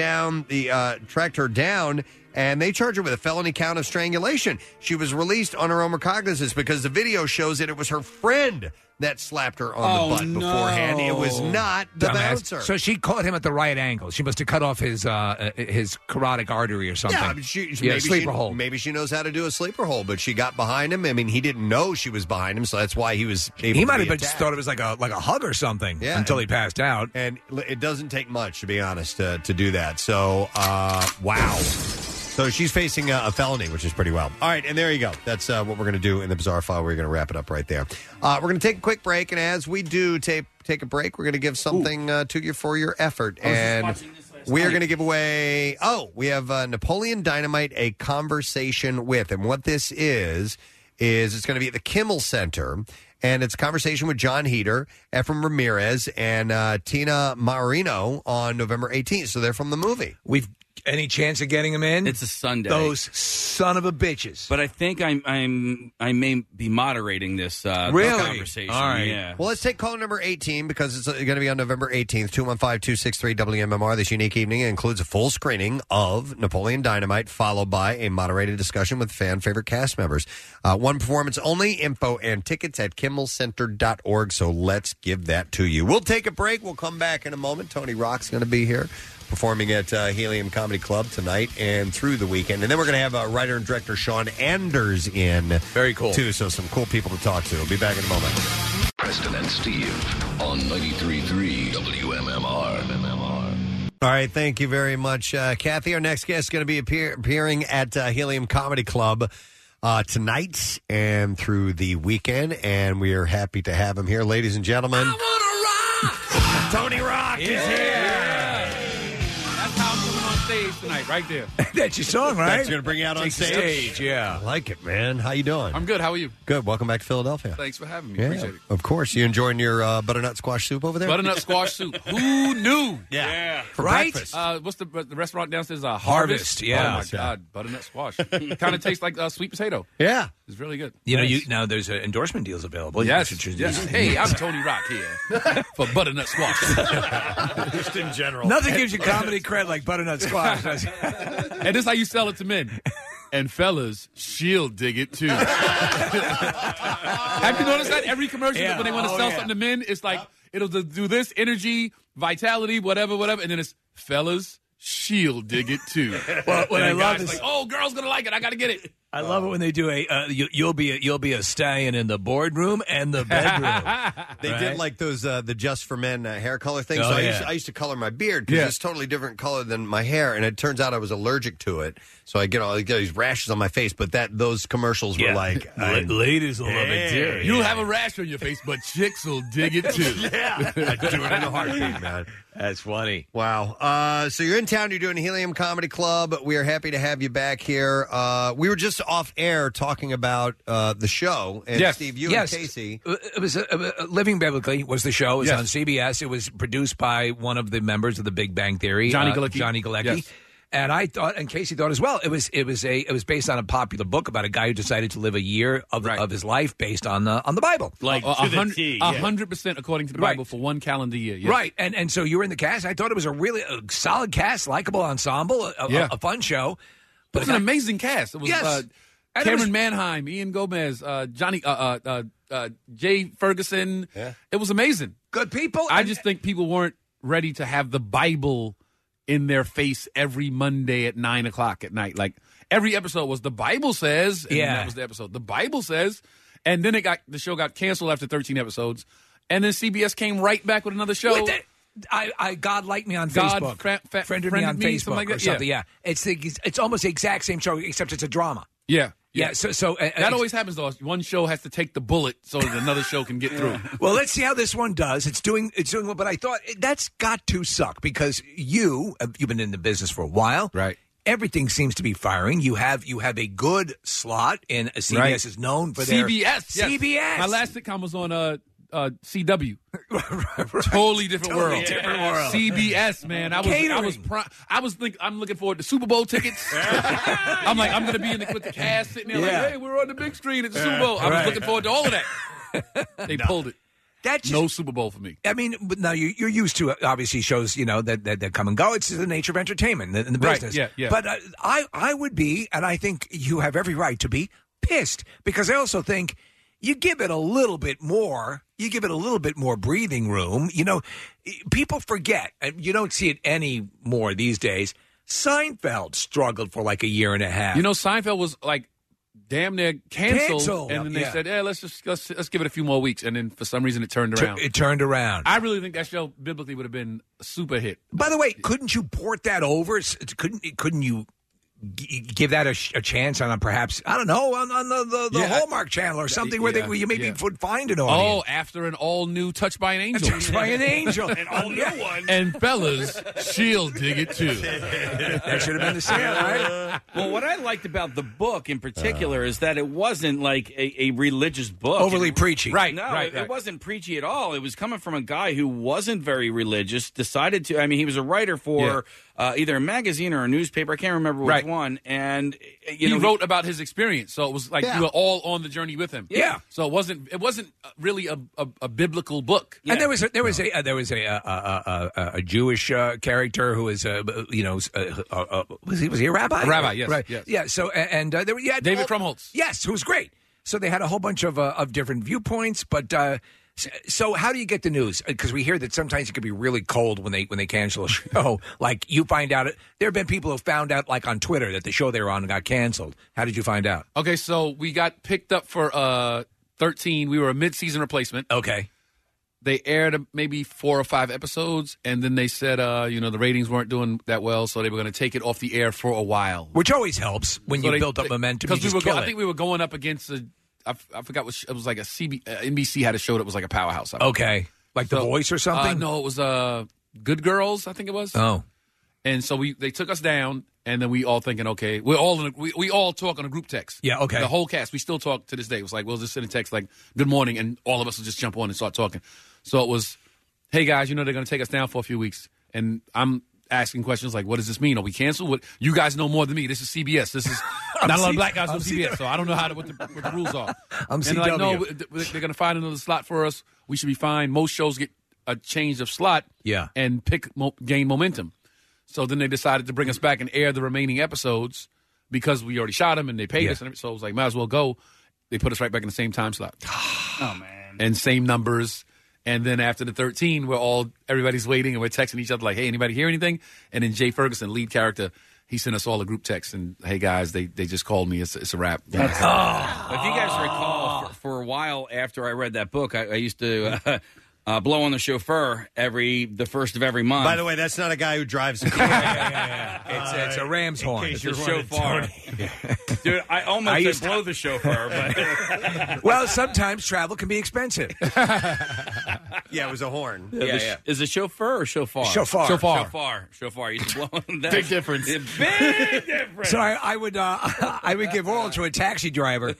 her down, and they charged her with a felony count of strangulation. She was released on her own recognizance because the video shows that it was her friend that slapped her on the butt beforehand. It was not the bouncer. So she caught him at the right angle. She must have cut off his carotid artery or something. Yeah, sleeper hold. Maybe she knows how to do a sleeper hold, but she got behind him. I mean, he didn't know she was behind him, so that's why he was able He to might be have just attacked. thought it was like a hug or something until he passed out. And it doesn't take much, to be honest, to do that. So, wow. So she's facing a felony, which is pretty wild. All right, and there you go. That's what we're going to do in the Bizarre File. We're going to wrap it up right there. We're going to take a quick break, and as we do take a break, we're going to give something to you for your effort. And we are going to give away, we have Napoleon Dynamite, A Conversation With. And what this is it's going to be at the Kimmel Center. And it's a conversation with John Heder, Ephraim Ramirez, and Tina Marino on November 18th. So they're from the movie. Any chance of getting him in? It's a Sunday. Those son of a bitches. But I think I may be moderating this conversation. All right. Yeah. Well, let's take caller number 18 because it's going to be on November 18th, 215-263-WMMR. This unique evening includes a full screening of Napoleon Dynamite, followed by a moderated discussion with fan-favorite cast members. One performance only. Info and tickets at kimmelcenter.org, so let's give that to you. We'll take a break. We'll come back in a moment. Tony Rock's going to be here, performing at Helium Comedy Club tonight and through the weekend. And then we're going to have writer and director Sean Anders in. Very cool. Too, so some cool people to talk to. We'll be back in a moment. Preston and Steve on 93.3 WMMR. All right, thank you very much, Kathy. Our next guest is going to be appearing at Helium Comedy Club tonight and through the weekend, and we are happy to have him here. Ladies and gentlemen, Tony Rock is here. Stage tonight, right there. That's your song, right? That's going to bring you out on Take the stage, yeah. I like it, man. How you doing? I'm good. How are you? Good. Welcome back to Philadelphia. Thanks for having me. Yeah, Appreciate it. of course. You enjoying your butternut squash soup over there? Butternut squash soup. Who knew? Yeah. For right? breakfast. What's the restaurant downstairs? Harvest, yeah. Oh, my God. Butternut squash. Kind of tastes like sweet potato. Yeah. It's really good. You know, now there's endorsement deals available. Yes. Hey, I'm Tony Rock here for butternut squash. Just in general. Nothing gives you comedy cred like butternut squash. And this is how you sell it to men. And fellas, she'll dig it too. Have you noticed that every commercial when they want to sell something to men, it's like it'll do this energy, vitality, whatever, and then it's fellas, she'll dig it too. Well, what I love is like, oh, girl's gonna like it. I got to get it. I love it when they do you'll be a stallion in the boardroom and the bedroom. They did like those the Just for Men hair color things. Oh, so yeah. I used to color my beard because it's totally different color than my hair, and it turns out I was allergic to it. So I get these rashes on my face. But those commercials were like, ladies will love it too. You'll have a rash on your face, but chicks will dig it too. Yeah, I do it in a heartbeat, man. That's funny. Wow. So you're in town. You're doing Helium Comedy Club. We are happy to have you back here. We were just off air talking about the show. And Steve, you and Casey. It was Living Biblically was the show. It was on CBS. It was produced by one of the members of the Big Bang Theory, Johnny Galecki. Johnny Galecki. Yes. And I thought, and Casey thought as well, it was based on a popular book about a guy who decided to live a year of his life based on the Bible, Like 100% according to the Bible for one calendar year. Yes. Right. And so you were in the cast. I thought it was a really solid cast, likable ensemble, a fun show. But it was an amazing cast. It was And Cameron Manheim, Ian Gomez, Johnny, Jay Ferguson. Yeah. It was amazing. Good people. I just think people weren't ready to have the Bible in their face every Monday at 9:00 at night. Like every episode was the Bible says, and that was the episode. The Bible says, and then the show got canceled after 13 episodes, and then CBS came right back with another show. God liked me on God Facebook. Friended me on Facebook like or something. Yeah. It's almost the exact same show except it's a drama. Yeah. Yeah, so that always happens, though. One show has to take the bullet so that another show can get through. Well, let's see how this one does. It's doing well, but I thought that's got to suck because you've been in the business for a while, right? Everything seems to be firing. You have a good slot, and CBS is known for their CBS. Yes. CBS. My last sitcom was on CW. Totally different world. CBS, man. I'm looking forward to Super Bowl tickets. I'm going to be with the cast sitting there like, hey, we're on the big screen at the Super Bowl. I was looking forward to all of that. They pulled it. No Super Bowl for me. I mean, but now you're used to obviously shows, that come and go. It's the nature of entertainment in the business. Right, yeah. But I would be, and I think you have every right to be pissed because I also think you give it a little bit more. You give it a little bit more breathing room. People forget, and you don't see it anymore these days. Seinfeld struggled for like a year and a half. Seinfeld was like damn near canceled. And then they said, let's give it a few more weeks. And then for some reason it turned around. It turned around. I really think that show biblically would have been a super hit. By the way, couldn't you port that over? Couldn't you give that a chance on perhaps, I don't know, on the Hallmark Channel or something where you maybe would find an audience? Oh, after an all-new Touched by an Angel. Touched by an Angel. An all-new one. And fellas, she'll dig it too. That should have been the same, right? Well, what I liked about the book in particular is that it wasn't like a religious book. Overly preachy. Right. No, it wasn't preachy at all. It was coming from a guy who wasn't very religious, decided to, he was a writer for either a magazine or a newspaper. I can't remember which one. And he wrote about his experience, so it was like you were all on the journey with him. Yeah. So it wasn't really a biblical book. Yeah. And there was a Jewish character who was was he a rabbi? A rabbi, yes. Right. Yes. Yeah. So and there were David Krumholtz. Yes, who was great. So they had a whole bunch of different viewpoints, but. So how do you get the news? Because we hear that sometimes it can be really cold when they cancel a show. Like you find out, there have been people who found out like on Twitter that the show they were on got canceled. How did you find out? Okay, so we got picked up for 13. We were a mid-season replacement. Okay. They aired maybe 4 or 5 episodes, and then they said, the ratings weren't doing that well, so they were going to take it off the air for a while. Which always helps when you build up momentum. Because I think we were going up against I forgot what it was like. NBC had a show that was like a powerhouse. Okay, like The Voice or something. No, it was Good Girls. I think it was. Oh, and so they took us down, and then we all thinking, okay, we all talk on a group text. Yeah, okay. The whole cast, we still talk to this day. It was like we'll just send a text like "Good morning," and all of us will just jump on and start talking. So it was, hey guys, they're going to take us down for a few weeks, and I'm asking questions like, what does this mean? Are we canceled? What, you guys know more than me. This is CBS. This is not a lot of black guys on CBS, so I don't know what the rules are. I'm CW. Like, no, they're going to find another slot for us. We should be fine. Most shows get a change of slot and gain momentum. So then they decided to bring us back and air the remaining episodes because we already shot them and they paid us. And so it was like, might as well go. They put us right back in the same time slot. Oh, man. And same numbers. And then after the 13, everybody's waiting and we're texting each other like, hey, anybody hear anything? And then Jay Ferguson, lead character, he sent us all a group text and, hey, guys, they just called me. It's a wrap. If you guys recall, for a while after I read that book, I used to blow on the chauffeur the first of every month. By the way, that's not a guy who drives a car. It's a Ram's horn. It's a shofar. Dude, I almost said blow the chauffeur. But well, sometimes travel can be expensive. Yeah, it was a horn. Is it chauffeur or shofar? Shofar. Shofar. You blow on that. Big difference. Big difference. So I would give oral to a taxi driver.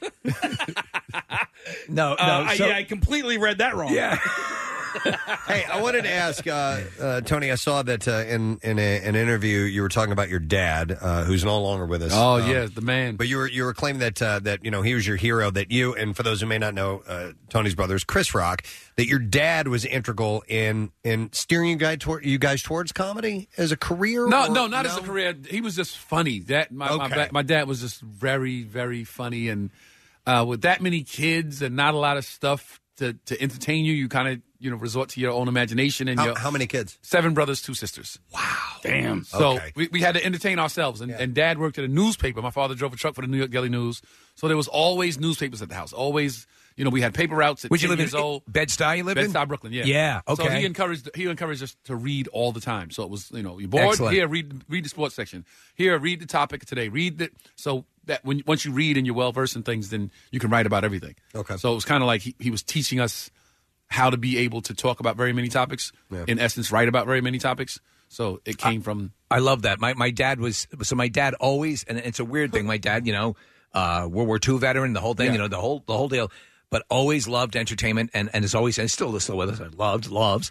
No. I completely read that wrong. Yeah. Hey, I wanted to ask Tony. I saw that in an interview you were talking about your dad, who's no longer with us. Oh, yeah, the man. But you were claiming that he was your hero. That you, and for those who may not know, Tony's brother is Chris Rock. That your dad was integral in steering you guys towards comedy as a career. No, not as a career. He was just funny. My dad was just very, very funny, and with that many kids and not a lot of stuff to entertain you, you kind of resort to your own imagination. And how many kids? 7 brothers, 2 sisters. Wow, damn. So we had to entertain ourselves, and Dad worked at a newspaper. My father drove a truck for the New York Daily News, so there was always newspapers at the house. Always, we had paper routes at Would you 10 live years in old. Bed-Stuy? You live in Bed-Stuy, Brooklyn. Yeah. Yeah. Okay. So he encouraged us to read all the time. So it was, you're bored. Excellent. Here, read the sports section. Here, read the topic today. So that once you read and you're well versed in things, then you can write about everything. Okay. So it was kind of like he was teaching us how to be able to talk about very many topics. Yeah. In essence, write about very many topics. So it came from. I love that. My dad my dad always, and it's a weird thing. My dad, World War II veteran, the whole thing, Yeah. the whole deal, but always loved entertainment and is always, and still with us, loves.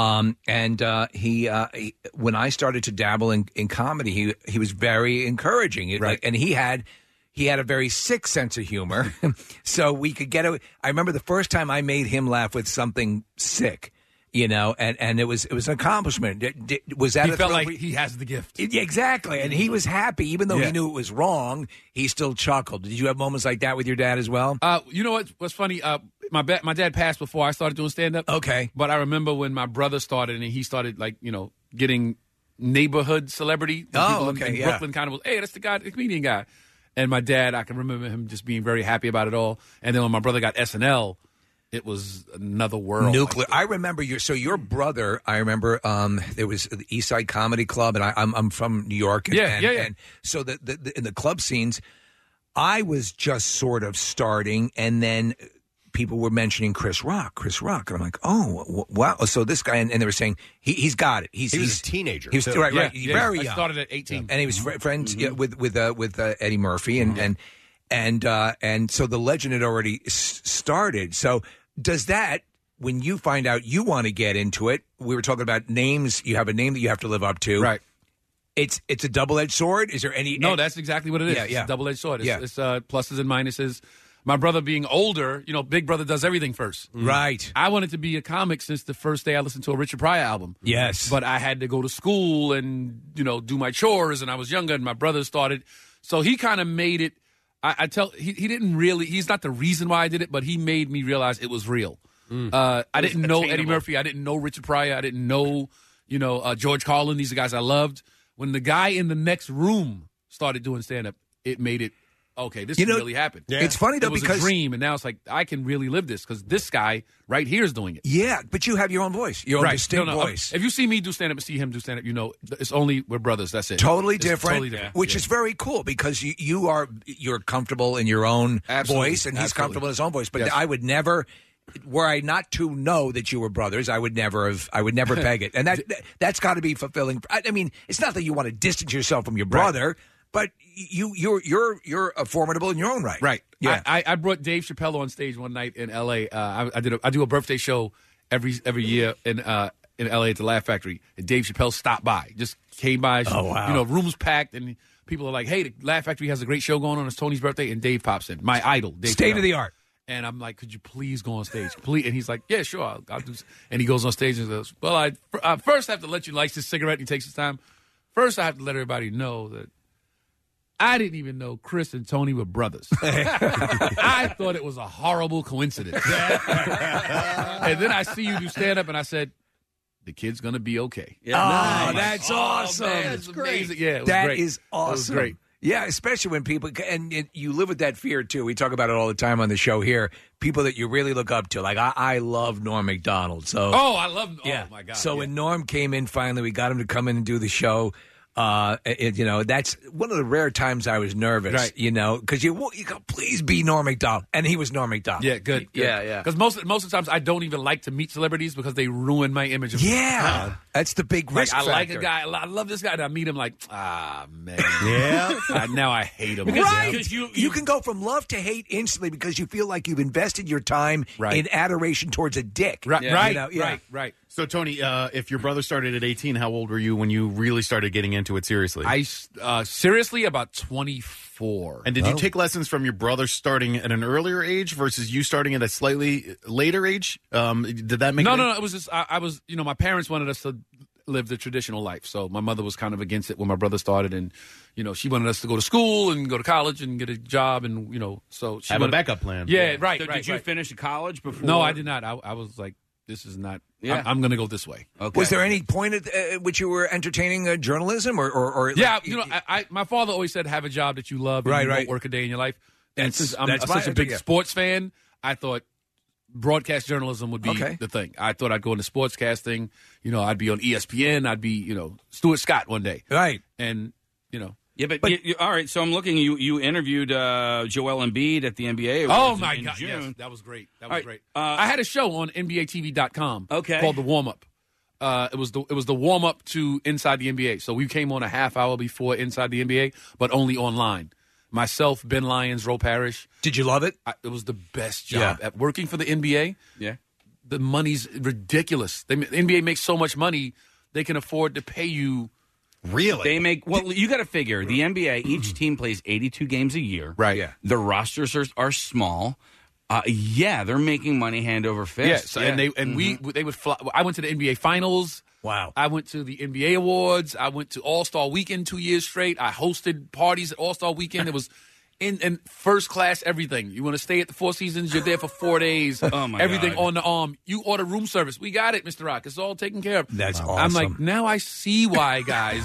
He when I started to dabble in comedy, he was very encouraging. Right. And he had a very sick sense of humor, so we could get away. I remember the first time I made him laugh with something sick. And it was an accomplishment. Was that He a felt thrill like he has the gift. Yeah, exactly, and he was happy, even though he knew it was wrong. He still chuckled. Did you have moments like that with your dad as well? You know what's funny? My dad passed before I started doing stand up. Okay, but I remember when my brother started and he started getting neighborhood celebrity. People in Brooklyn kind of was, hey, that's the guy, the comedian guy. And my dad, I can remember him just being very happy about it all. And then when my brother got SNL. It was another world. Nuclear. I remember your brother. I remember there was the East Side Comedy Club, and I'm from New York. And, and so in the club scenes, I was just sort of starting, and then people were mentioning Chris Rock, and I'm like, oh wow. So this guy, and they were saying he's got it. He was a teenager. He was too. right. Yeah, Very I young. started at 18, and he was friends with Eddie Murphy, and so the legend had already started. So. Does that, when you find out you want to get into it, we were talking about names, you have a name that you have to live up to. Right. It's a double-edged sword? Is there any... No, that's exactly what it is. Yeah. It's a double-edged sword. Yeah. It's pluses and minuses. My brother being older, Big Brother does everything first. Right. I wanted to be a comic since the first day I listened to a Richard Pryor album. Yes. But I had to go to school and, do my chores, and I was younger, and my brother started. So he kind of made it... he didn't really... He's not the reason why I did it, but he made me realize it was real. I didn't know Eddie Murphy. I didn't know Richard Pryor. I didn't know, George Carlin. These are guys I loved. When the guy in the next room started doing stand-up, it made it, okay, this can really happen. Yeah. It's funny, though, it was because... a dream, and now it's like, I can really live this, because this guy right here is doing it. Yeah, but you have your own voice, your own distinct voice. If you see me do stand-up and see him do stand-up, it's only we're brothers. That's it. Totally It's different, totally different. which is very cool, because you're comfortable in your own voice, and he's comfortable in his own voice. But I would never... Were I not to know that you were brothers, I would never peg it, and that's got to be fulfilling. I mean, it's not that you want to distance yourself from your brother, but you're formidable in your own right. Right. Yeah. I brought Dave Chappelle on stage one night in L.A. I do a birthday show every year in L.A. at the Laugh Factory, and Dave Chappelle stopped by, just came by. Oh wow! Rooms packed, and people are like, "Hey, the Laugh Factory has a great show going on. It's Tony's birthday," and Dave pops in, my idol, Dave State Chappelle. of the art. And I'm like, could you please go on stage? Please. And he's like, yeah, sure, I'll do. And he goes on stage and says, well, I first have to let you light his cigarette. And he takes his time. First, I have to let everybody know that I didn't even know Chris and Tony were brothers. I thought it was a horrible coincidence. And then I see you do stand-up, and I said, the kid's going to be okay. Yeah. Oh, that's awesome. Man, that's great. Amazing. Yeah, it was that great. is awesome. It was great. Yeah, especially when people, and you live with that fear, too. We talk about it all the time on the show here. People that you really look up to. Like, I love Norm Macdonald. So, I love, yeah. Oh, my God. So when Norm came in, finally, we got him to come in and do the show. That's one of the rare times I was nervous, right. Because you go, please be Norm Macdonald. And he was Norm Macdonald. Yeah, good. Yeah. Because most of the times I don't even like to meet celebrities because they ruin my image of them. That's the big risk I like factor. a guy, I love this guy, and I meet him like, man. Yeah. Now I hate him. Right. You can go from love to hate instantly because you feel like you've invested your time in adoration towards a dick. Right. So, Tony, if your brother started at 18, how old were you when you really started getting into it seriously? Seriously, about 24. And did you take lessons from your brother starting at an earlier age versus you starting at a slightly later age? Did that make No. It was just, I was, my parents wanted us to live the traditional life. So my mother was kind of against it when my brother started. And, she wanted us to go to school and go to college and get a job. And, so she have wanted a backup plan. Yeah, right. So did you finish college before? No, I did not. I was like, this is not. Yeah. I'm going to go this way. Okay. Was there any point at which you were entertaining journalism, or yeah? My father always said, "Have a job that you love, and you won't work a day in your life." And since I'm such a big sports fan, I thought broadcast journalism would be the thing. I thought I'd go into sportscasting. I'd be on ESPN. I'd be, Stuart Scott one day. Right. And, Yeah, but all right. So I'm looking. You interviewed Joel Embiid at the NBA. Oh my God! June. Yes, that was great. Great. I had a show on NBATV.com. Okay. Called The Warm Up. It was the warm up to Inside the NBA. So we came on a half hour before Inside the NBA, but only online. Myself, Ben Lyons, Ro Parrish. Did you love it? It was the best job at working for the NBA. Yeah. The money's ridiculous. The NBA makes so much money they can afford to pay you. Really? They make you got to figure the NBA. Each team plays 82 games a year. Right. Yeah. The rosters are small. They're making money hand over fist. Yes, and they would fly. I went to the NBA Finals. Wow. I went to the NBA Awards. I went to All-Star Weekend 2 years straight. I hosted parties at All-Star Weekend. It was in first class everything. You want to stay at the Four Seasons, you're there for 4 days. Oh, my everything God. on the arm. You order room service. We got it, Mr. Rock. It's all taken care of. That's awesome. I'm like, now I see why, guys.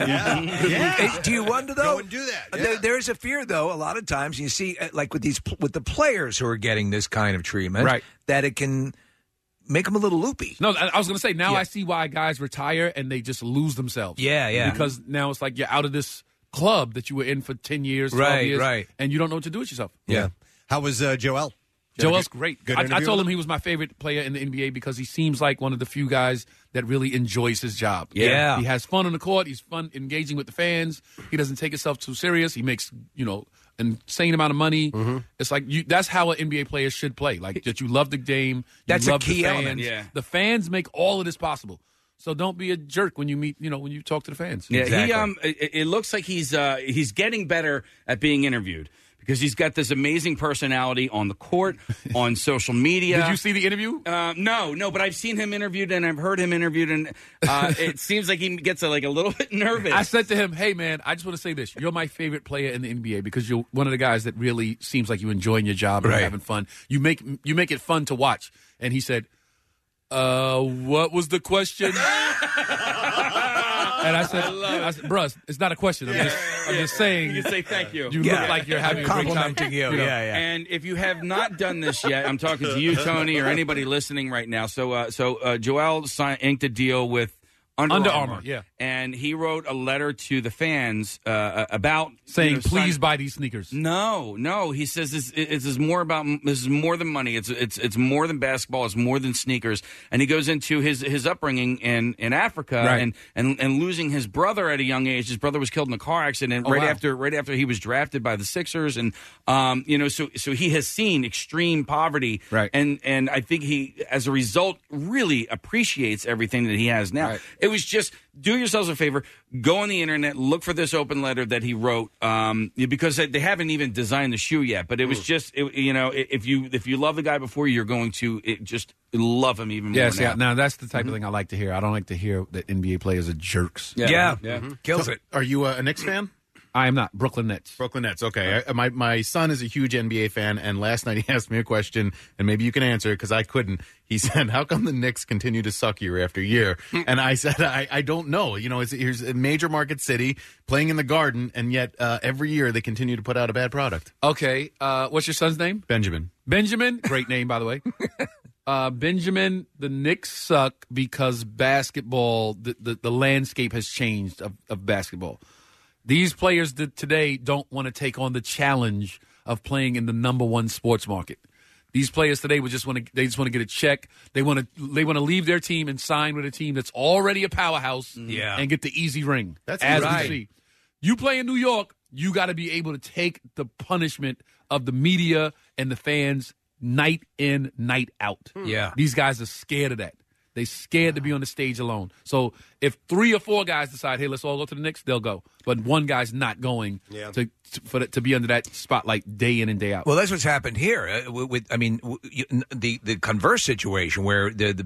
Hey, do you wonder, though? Go and do that. There is a fear, though, a lot of times you see, like with the players who are getting this kind of treatment, Right. that it can make them a little loopy. No, I was going to say, now I see why guys retire and they just lose themselves. Yeah. Because now it's like you're out of this club that you were in for 10 years, 12 years, right. and you don't know what to do with yourself. Yeah. How was Joel? Joel's great. Good I interview told with him he was my favorite player in the NBA because he seems like one of the few guys that really enjoys his job. Yeah. He has fun on the court. He's fun engaging with the fans. He doesn't take himself too serious. He makes, an insane amount of money. Mm-hmm. It's like that's how an NBA player should play. Like that you love the game. You That's a love key the fans. element. Yeah. The fans make all of this possible. So don't be a jerk when you meet, when you talk to the fans. Yeah, Exactly. it looks like he's getting better at being interviewed because he's got this amazing personality on the court, on social media. Did you see the interview? No, but I've seen him interviewed and I've heard him interviewed, and it seems like he gets a little bit nervous. I said to him, "Hey man, I just want to say this: you're my favorite player in the NBA because you're one of the guys that really seems like you're enjoying your job and Right. having fun. You make it fun to watch." And he said, "What was the question?" And I said, "Bruh, it's not a question. I'm just saying. You can say thank you. You look like you're having a great time." Complimenting you. Yeah. And if you have not done this yet, I'm talking to you, Tony, or anybody listening right now. So Joel inked a deal with Under Armour. Yeah. And he wrote a letter to the fans about Saying, "Please buy these sneakers." No. He says this is more than money. It's more than basketball. It's more than sneakers. And he goes into his upbringing in Africa Right. and losing his brother at a young age. His brother was killed in a car accident wow. after he was drafted by the Sixers, and so he has seen extreme poverty. Right. And I think he, as a result, really appreciates everything that he has now. Right. It was just do yourselves a favor, go on the internet, look for this open letter that he wrote, because they haven't even designed the shoe yet. But it was just, if you love the guy before, you're going to just love him even more. Yes, now. yeah. Now that's the type of thing I like to hear. I don't like to hear that NBA players are jerks. Yeah. Mm-hmm. Kills it. Are you a Knicks fan? I am not. Brooklyn Nets. Brooklyn Nets. Okay. My son is a huge NBA fan, and last night he asked me a question, and maybe you can answer it because I couldn't. He said, "How come the Knicks continue to suck year after year?" And I said, "I don't know. Here's a major market city playing in the Garden, and yet every year they continue to put out a bad product." Okay. What's your son's name? Benjamin. Benjamin. Great name, by the way. Benjamin, the Knicks suck because basketball, the landscape has changed of basketball. These players today don't want to take on the challenge of playing in the number one sports market. These players today just want to get a check. They want to leave their team and sign with a team that's already a powerhouse and get the easy ring. That's as right. we see. You play in New York, you got to be able to take the punishment of the media and the fans night in, night out. Yeah. These guys are scared of that. They're scared to be on the stage alone. So if 3 or 4 guys decide, hey, let's all go to the Knicks, they'll go. But one guy's not going to be under that spotlight day in and day out. Well, that's what's happened here. The converse situation where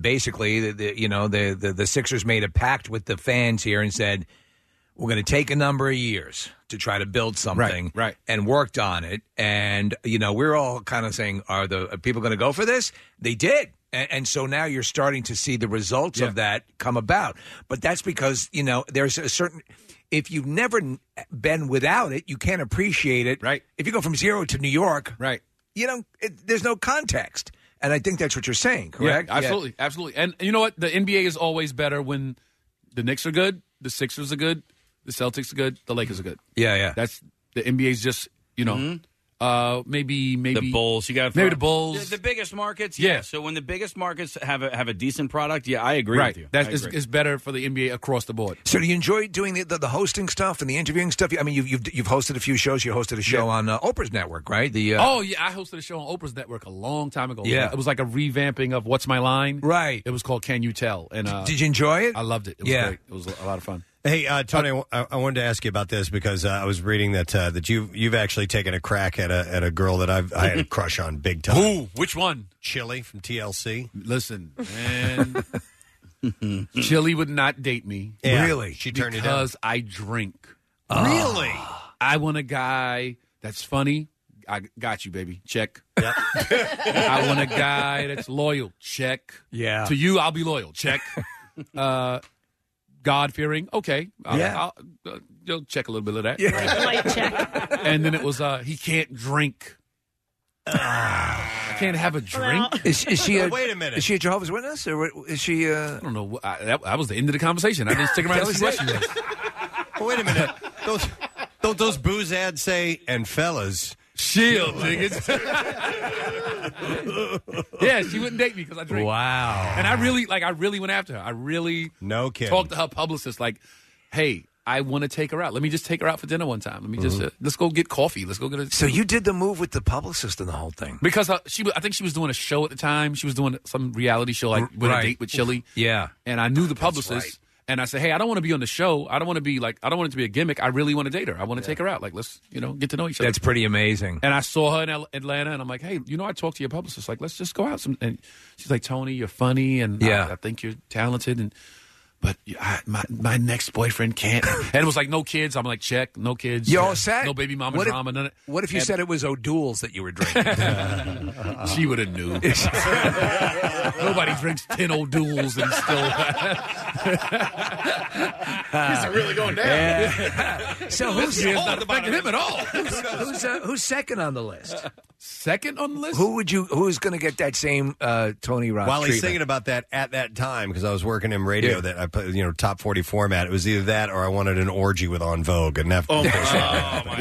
the Sixers made a pact with the fans here and said, we're going to take a number of years to try to build something, right. and worked on it. And we're all kind of saying, are people going to go for this? They did. And so now you're starting to see the results of that come about. But that's because, there's a certain – if you've never been without it, you can't appreciate it. Right. If you go from zero to New York, right. there's no context. And I think that's what you're saying, correct? Yeah, absolutely. And you know what? The NBA is always better when the Knicks are good, the Sixers are good, the Celtics are good, the Lakers are good. Yeah. That's the NBA's just, maybe the Bulls. You got maybe the Bulls. The biggest markets. Yeah. So when the biggest markets have a decent product, I agree right. with you. That is better for the NBA across the board. So do you enjoy doing the hosting stuff and the interviewing stuff? I mean, you've hosted a few shows. You hosted a show on Oprah's network, right? I hosted a show on Oprah's network a long time ago. Yeah. It was like a revamping of What's My Line? Right. It was called Can You Tell? And did you enjoy it? I loved it. It was great. It was a lot of fun. Hey, Tony, I wanted to ask you about this because I was reading that you've actually taken a crack at a girl that I had a crush on big time. Who? Which one? Chili from TLC. Listen, man. Chili would not date me. Yeah. Really? She turned it down. Because I drink. Really? I want a guy that's funny. I got you, baby. Check. Yep. I want a guy that's loyal. Check. Yeah. To you, I'll be loyal. Check. God-fearing. Okay. You'll check a little bit of that. Yeah. Light check. And then it was, he can't drink. Can't have a drink. Is she? Wait a minute. Is she a Jehovah's Witness, or is she? I don't know. That was the end of the conversation. I didn't stick around to see what she was. Well, wait a minute. Don't those booze ads say, and fellas, shield, niggas. Yeah, she wouldn't date me because I drink. Wow. And I really went after her. I really no kidding. Talked to her publicist like, hey, I want to take her out. Let me just take her out for dinner one time. Let me just let's go get coffee. Let's go get a. So you did the move with the publicist and the whole thing because I think she was doing a show at the time. She was doing some reality show like with a date with Chili. Yeah, and I knew the publicist. And I said, hey, I don't want to be on the show. I don't want to be I don't want it to be a gimmick. I really want to date her. I want to take her out. Like, let's, get to know each other. That's pretty amazing. And I saw her in Atlanta, and I'm like, hey, I talked to your publicist. Like, let's just go out. And she's like, Tony, you're funny, and I think you're talented, but my next boyfriend can't. And it was like, no kids. I'm like, check, no kids. You all set? No baby mama drama. None of, what if you said it was O'Doul's that you were drinking? She would have knew. Nobody drinks 10 O'Doul's and still. These are really going down. Yeah. So who's not affecting him at all? Who's second on the list? Second on the list? Who's going to get that same Tony Rock? While he's treatment? thinking about that at that time, because I was working in radio that I put, top 40 format. It was either that or I wanted an orgy with On Vogue, and that. Oh my God!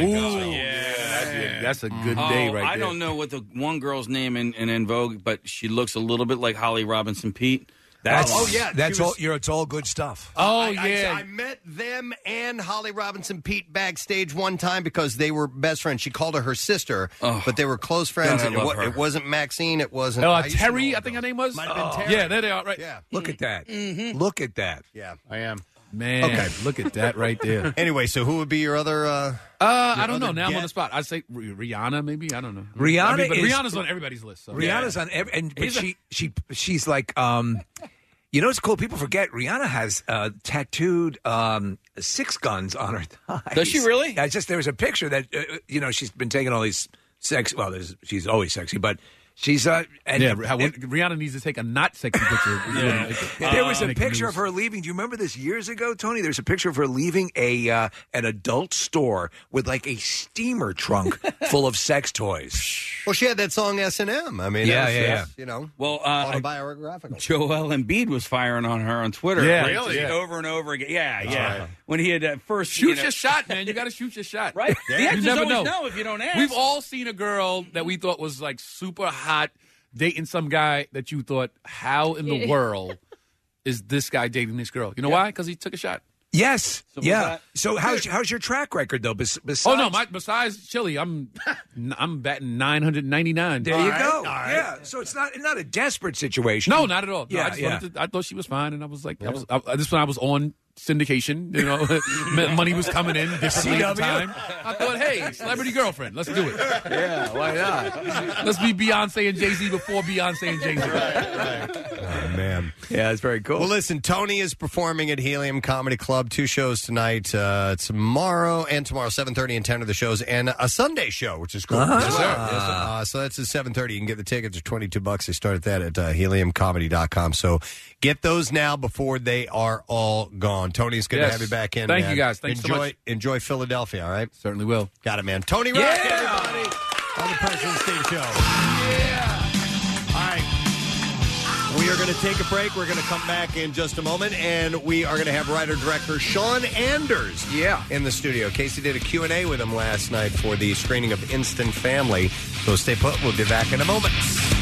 Yeah, that's a good day right there. I don't know what the one girl's name in En Vogue, but she looks a little bit like Holly Robinson Pete. That's all. It's all good stuff. I met them and Holly Robinson Pete backstage one time because they were best friends. She called her sister, but they were close friends. God, I love her. It wasn't Maxine. It wasn't Terry. I think her name was. Might have been Terry. Yeah, there they are. Right. Yeah. Look at that. Mm-hmm. Look at that. Yeah, I am. Man, okay. Look at that right there. Anyway, so who would be your other? I don't know. Now I'm on the spot. I'd say Rihanna, maybe. I don't know. Rihanna's on everybody's list. So. Rihanna's on she's like. It's cool. People forget Rihanna has tattooed 6 guns on her thighs. Does she really? There was a picture that she's been taking all these sex. Well, she's always sexy, but she's Rihanna needs to take a not sexy picture. There was a picture of her leaving. Do you remember this years ago, Tony? There's a picture of her leaving an adult store with like a steamer trunk full of sex toys. Well, she had that song S&M. I mean, Well, autobiographical. Joel Embiid was firing on her on Twitter. Yeah, really? Over and over again. Yeah. Right. When he had first shoot your shot, man. You got to shoot your shot, right? Yeah. You never know if you don't ask. We've all seen a girl that we thought was like super hot dating some guy that you thought, how in the world is this guy dating this girl? You know why? Because he took a shot. Yes. So how's your track record though? Besides, besides Chili, I'm batting 999. There you go. Yeah. So it's not a desperate situation. No, not at all. No, Yeah. I thought she was fine, and I was like, this when I was on syndication. Money was coming in differently at the time. I thought, hey, celebrity girlfriend, let's do it. Yeah, why not? Let's be Beyonce and Jay-Z before Beyonce and Jay-Z. Right. Oh man. Yeah, it's very cool. Well, listen, Tony is performing at Helium Comedy Club. 2 shows tonight, tomorrow, 7:30 and 10 of the shows, and a Sunday show, which is cool. Yes, sir. So that's at 7:30. You can get the tickets. They're $22. They start at that at heliumcomedy.com. So get those now before they are all gone. Tony, it's good to have you back in. Thank you, guys. Thanks so much. Enjoy Philadelphia, all right? Certainly will. Got it, man. Tony Rock, everybody, on the President Steve Show. Yeah. All right. We are going to take a break. We're going to come back in just a moment, and we are going to have writer-director Sean Anders in the studio. Casey did a Q&A with him last night for the screening of Instant Family. So stay put. We'll be back in a moment.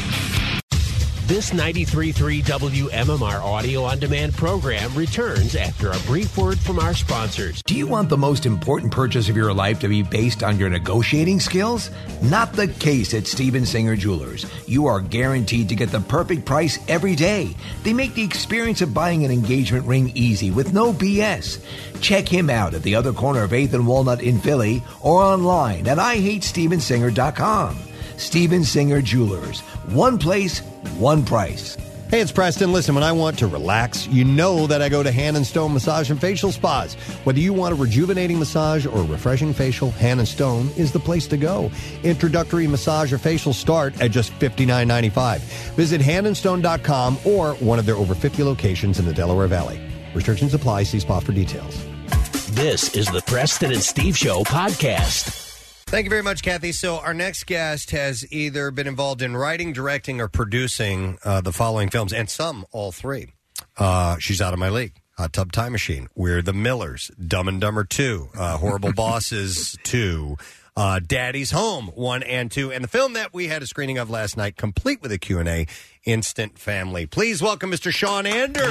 This 93.3 WMMR Audio On Demand program returns after a brief word from our sponsors. Do you want the most important purchase of your life to be based on your negotiating skills? Not the case at Steven Singer Jewelers. You are guaranteed to get the perfect price every day. They make the experience of buying an engagement ring easy with no BS. Check him out at the other corner of 8th and Walnut in Philly or online at IHateStevenSinger.com. Steven Singer Jewelers. One place, one price. Hey, it's Preston. Listen, when I want to relax, you know that I go to Hand & Stone Massage and Facial Spas. Whether you want a rejuvenating massage or a refreshing facial, Hand & Stone is the place to go. Introductory massage or facial start at just $59.95. Visit handandstone.com or one of their over 50 locations in the Delaware Valley. Restrictions apply. See spa for details. This is the Preston and Steve Show podcast. Thank you very much, Kathy. So our next guest has either been involved in writing, directing, or producing the following films, and all three. She's out of my league. Hot Tub Time Machine, We're the Millers, Dumb and Dumber 2, Horrible Bosses 2, Daddy's Home 1 and 2, and the film that we had a screening of last night, complete with a Q&A, Instant Family. Please welcome Mr. Sean Anders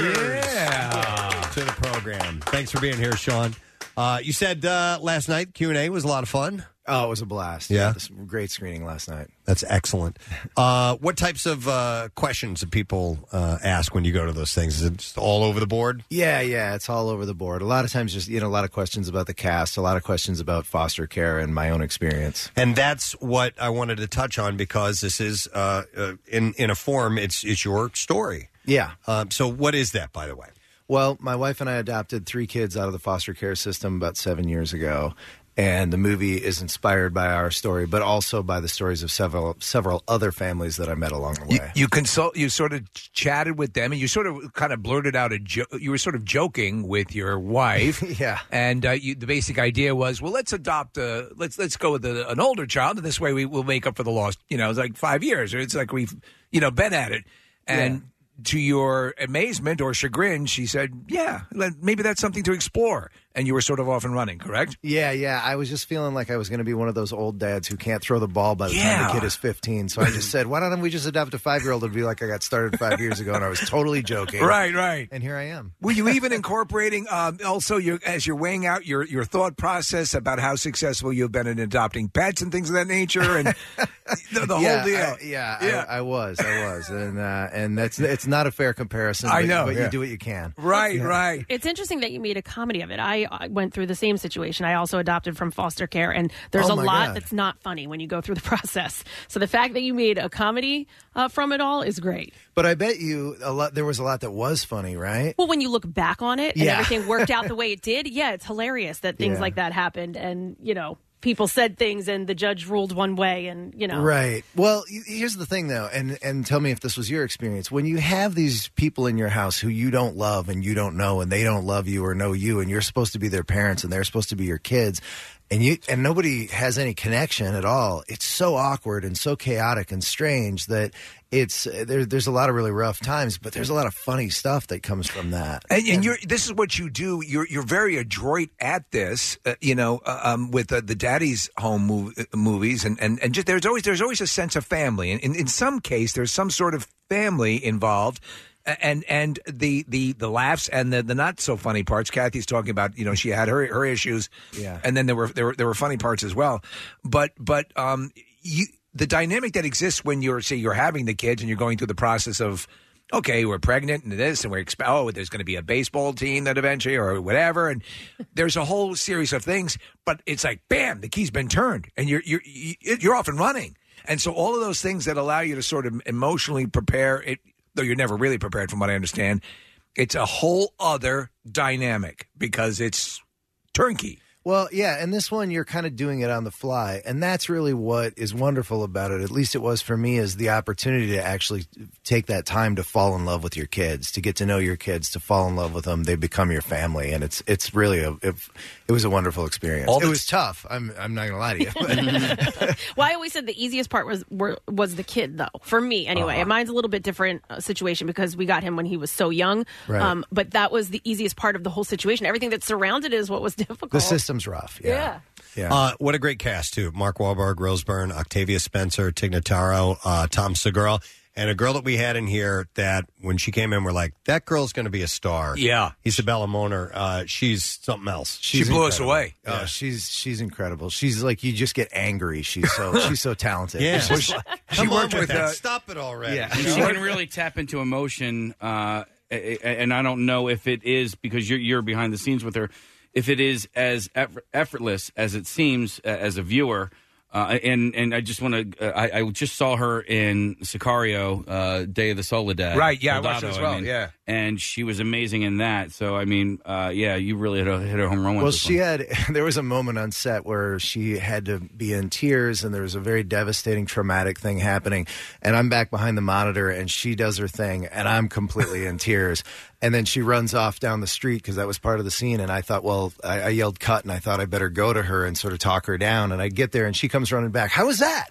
to the program. Thanks for being here, Sean. You said last night Q&A was a lot of fun. Oh, it was a blast. Yeah. This was a great screening last night. That's excellent. What types of questions do people ask when you go to those things? Is it just all over the board? Yeah, it's all over the board. A lot of times just, a lot of questions about the cast, a lot of questions about foster care and my own experience. And that's what I wanted to touch on because this is, in a form, it's your story. Yeah. So what is that, by the way? Well, my wife and I adopted 3 kids out of the foster care system about 7 years ago. And the movie is inspired by our story, but also by the stories of several other families that I met along the way. You sort of chatted with them, and you sort of kind of blurted out you were sort of joking with your wife. Yeah. And the basic idea was, well, let's adopt let's go with an older child, and this way we will make up for the lost. It's like 5 years, or it's like we've been at it, and. Yeah. To your amazement or chagrin, she said, yeah, maybe that's something to explore. And you were sort of off and running, correct? Yeah. I was just feeling like I was going to be one of those old dads who can't throw the ball by the time the kid is 15. So I just said, why don't we just adopt a 5-year-old and be like I got started 5 years ago? And I was totally joking. Right. And here I am. Were you even incorporating also as you're weighing out your thought process about how successful you've been in adopting pets and things of that nature and the whole deal? I was. And it's not a fair comparison. I know. But you do what you can. Right. It's interesting that you made a comedy of it. I went through the same situation. I also adopted from foster care, and there's a lot that's not funny when you go through the process. So the fact that you made a comedy from it all is great. But I bet you there was a lot that was funny, right? Well, when you look back on it and everything worked out the way it did, it's hilarious that things like that happened, and people said things and the judge ruled one way, and Right. Well, here's the thing, though, and tell me if this was your experience. When you have these people in your house who you don't love and you don't know, and they don't love you or know you, and you're supposed to be their parents and they're supposed to be your kids, and nobody has any connection at all, it's so awkward and so chaotic and strange that there's a lot of really rough times, but there's a lot of funny stuff that comes from that. And this is what you do. You're very adroit at this, with the Daddy's Home movies, and just there's always a sense of family, and in some case there's some sort of family involved. And the laughs and the not so funny parts. Kathy's talking about, she had her issues, and then there were funny parts as well. But the dynamic that exists when you're having the kids and you're going through the process of, okay, we're pregnant and this, and there's going to be a baseball team that eventually or whatever, and there's a whole series of things. But it's like, bam, the key's been turned, and you're off and running. And so all of those things that allow you to sort of emotionally prepare it. Though you're never really prepared from what I understand, it's a whole other dynamic because it's turnkey. Well, yeah, and this one you're kind of doing it on the fly, and that's really what is wonderful about it. At least it was for me, is the opportunity to actually take that time to fall in love with your kids, to get to know your kids, to fall in love with them. They become your family, and it's really it was a wonderful experience. It was tough. I'm not going to lie to you. Well, I always said the easiest part was the kid, though. For me, anyway. Mine's a little bit different situation because we got him when he was so young. Right. But that was the easiest part of the whole situation. Everything that surrounded it is what was difficult. The system's rough. Yeah. What a great cast, too. Mark Wahlberg, Rose Byrne, Octavia Spencer, Tig Notaro, Tom Segura, and a girl that we had in here that when she came in, we're like, that girl's going to be a star. Yeah. Isabella Moner, she's something else. She blew us away. Oh, she's incredible. She's like, you just get angry. She's so talented. Yeah. She worked with Stop it already. Yeah. She can really tap into emotion, and I don't know if it is because you're behind the scenes with her, if it is as effortless as it seems as a viewer. And I just want to. I just saw her in Sicario, Day of the Soledad. Right? Yeah, I watched it as well. Yeah, and she was amazing in that. So I mean, you really hit a home run. Well, with this there was a moment on set where she had to be in tears, and there was a very devastating, traumatic thing happening. And I'm back behind the monitor, and she does her thing, and I'm completely in tears. And then she runs off down the street because that was part of the scene. And I thought, well, I yelled cut, and I thought I better go to her and sort of talk her down. And I get there, and she comes running back. How was that?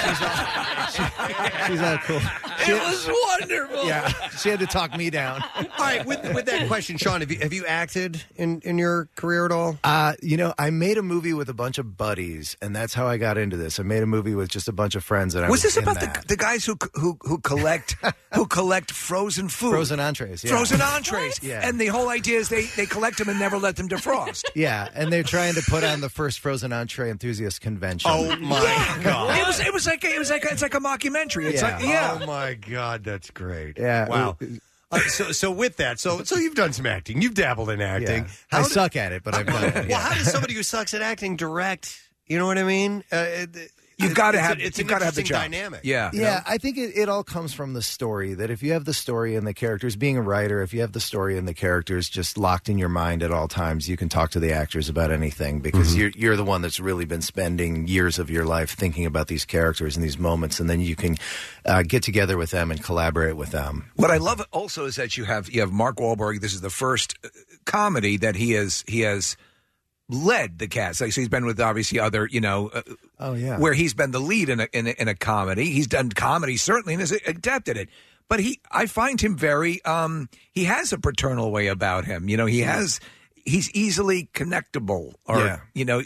She's not cool. It was wonderful. Yeah, she had to talk me down. All right, with that question, Sean, have you acted in your career at all? I made a movie with a bunch of buddies, and that's how I got into this. I made a movie with just a bunch of friends. And was this about the guys who collect frozen food, frozen entrees, yeah. Frozen entrees? Yeah. And the whole idea is they collect them and never let them defrost. Yeah, and they're trying to put on the first frozen entree enthusiast convention. Oh my God! It's like a mockumentary. It's Oh my God, that's great. Yeah. Wow. So with that, so you've done some acting. You've dabbled in acting. Yeah. I suck at it, but I've done it. Well, how does somebody who sucks at acting direct? You know what I mean? You've got to have the interesting job. dynamic. Yeah. Yeah, I think it all comes from the story, that if you have the story and the characters, being a writer, if you have the story and the characters just locked in your mind at all times, you can talk to the actors about anything because you're the one that's really been spending years of your life thinking about these characters and these moments, and then you can get together with them and collaborate with them. What I love also is that you have Mark Wahlberg. This is the first comedy that he has led the cast. Like, so he's been with obviously other, where he's been the lead in a comedy. He's done comedy certainly and is adept at it. But I find him very, he has a paternal way about him. He's easily connectable, or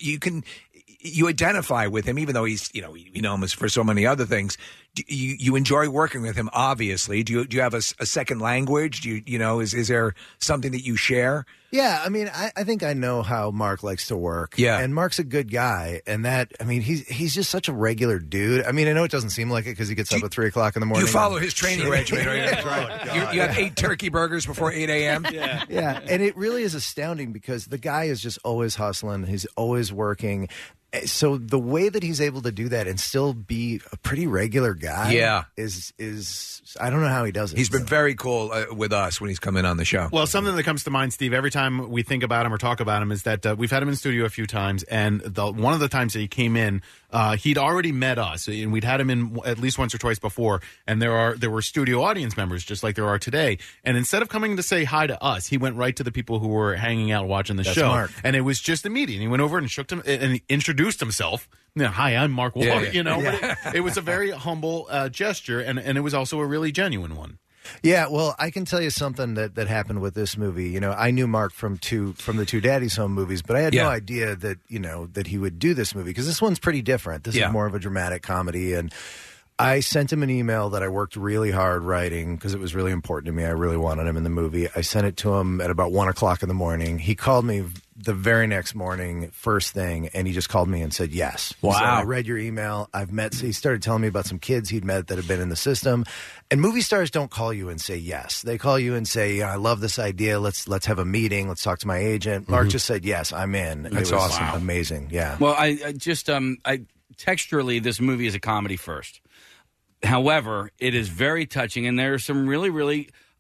you identify with him, even though he's, you know him for so many other things. You enjoy working with him, obviously. Do you have a second language? Is there something that you share? Yeah, I mean, I think I know how Mark likes to work. Yeah. And Mark's a good guy. And he's just such a regular dude. I mean, I know it doesn't seem like it because he gets up at 3 o'clock in the morning. You follow his training regimen, right? That's right. You have 8 turkey burgers before 8 a.m.? Yeah. And it really is astounding because the guy is just always hustling. He's always working. So the way that he's able to do that and still be a pretty regular guy is I don't know how he does it. He's been very cool with us when he's come in on the show. Well, something that comes to mind, Steve, every time we think about him or talk about him is that we've had him in studio a few times, and one of the times that he came in, he'd already met us, and we'd had him in at least once or twice before, and there were studio audience members just like there are today, and instead of coming to say hi to us, he went right to the people who were hanging out watching the show. Mark. And it was just immediate. He went over and shook him and introduced himself. Hi, I'm Mark Wahlberg. But it was a very humble gesture, and it was also a really genuine one. Yeah, well, I can tell you something that happened with this movie. I knew Mark from the Two Daddies Home movies, but I had no idea that that he would do this movie because this one's pretty different. This is more of a dramatic comedy, and I sent him an email that I worked really hard writing because it was really important to me. I really wanted him in the movie. I sent it to him at about 1 o'clock in the morning. He called me the very next morning, first thing, and he just called me and said yes. Wow. He said, I read your email. He started telling me about some kids he'd met that had been in the system. And movie stars don't call you and say yes. They call you and say, I love this idea. Let's have a meeting. Let's talk to my agent. Mark just said, yes, I'm in. That's it was awesome. Amazing. Yeah. Well, I just texturally, this movie is a comedy first. However, it is very touching, and there are some really, really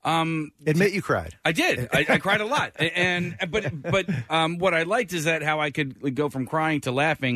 Admit you cried. I did. I cried a lot. But what I liked is that how I could go from crying to laughing,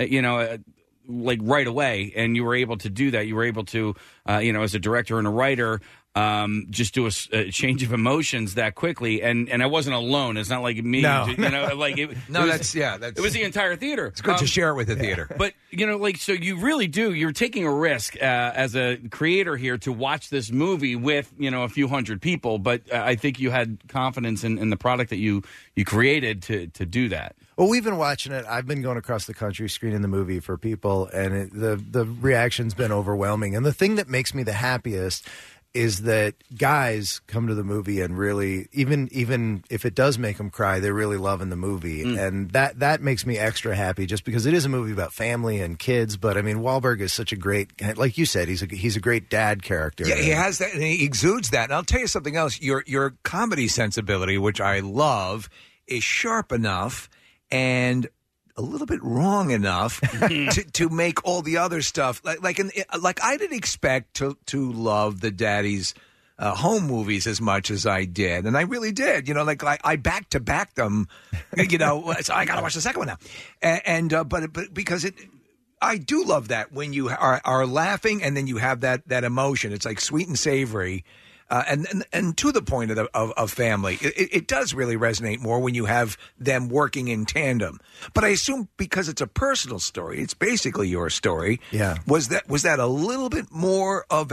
like right away, and you were able to do that. You were able to, as a director and a writer, just do a change of emotions that quickly, and I wasn't alone. It's not like me, No. like it. No, it was the entire theater. It's good to share it with the theater. But so you really do. You're taking a risk as a creator here to watch this movie with a few hundred people. But I think you had confidence in the product that you created to do that. Well, we've been watching it. I've been going across the country screening the movie for people, and the reaction's been overwhelming. And the thing that makes me the happiest is that guys come to the movie and really, even if it does make them cry, they're really loving the movie. And that makes me extra happy, just because it is a movie about family and kids. But I mean, Wahlberg is such a great, like you said, he's a great dad character. Yeah, he has that, and he exudes that. And I'll tell you something else. Your comedy sensibility, which I love, is sharp enough and a little bit wrong enough to make all the other stuff like I didn't expect to love the Daddy's home movies as much as I did, and I really did. I back to back them. So I got to watch the second one now, and but because I do love that when you are laughing and then you have that emotion. It's like sweet and savory. And to the point of family, it does really resonate more when you have them working in tandem. But I assume because it's a personal story, it's basically your story. Yeah. Was that a little bit more of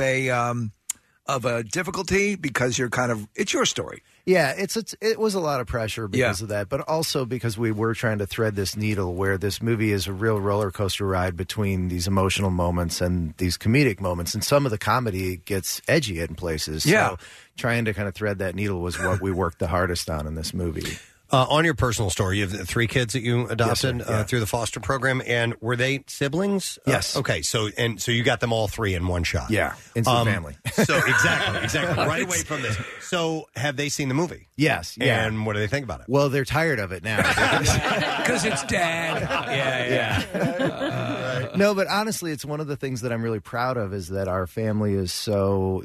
a difficulty because it's your story? Yeah, it was a lot of pressure because of that, but also because we were trying to thread this needle where this movie is a real roller coaster ride between these emotional moments and these comedic moments, and some of the comedy gets edgy in places. Yeah. So trying to kind of thread that needle was what we worked the hardest on in this movie. On your personal story, you have 3 kids that you adopted Yes, sir. Yeah. through the foster program, and were they siblings? Yes. Okay, so you got them all 3 in one shot. Yeah, instant family. So exactly, right away from this. So have they seen the movie? Yes. Yeah. And what do they think about it? Well, they're tired of it now. Because it's Dad. Yeah. No, but honestly, it's one of the things that I'm really proud of is that our family is so...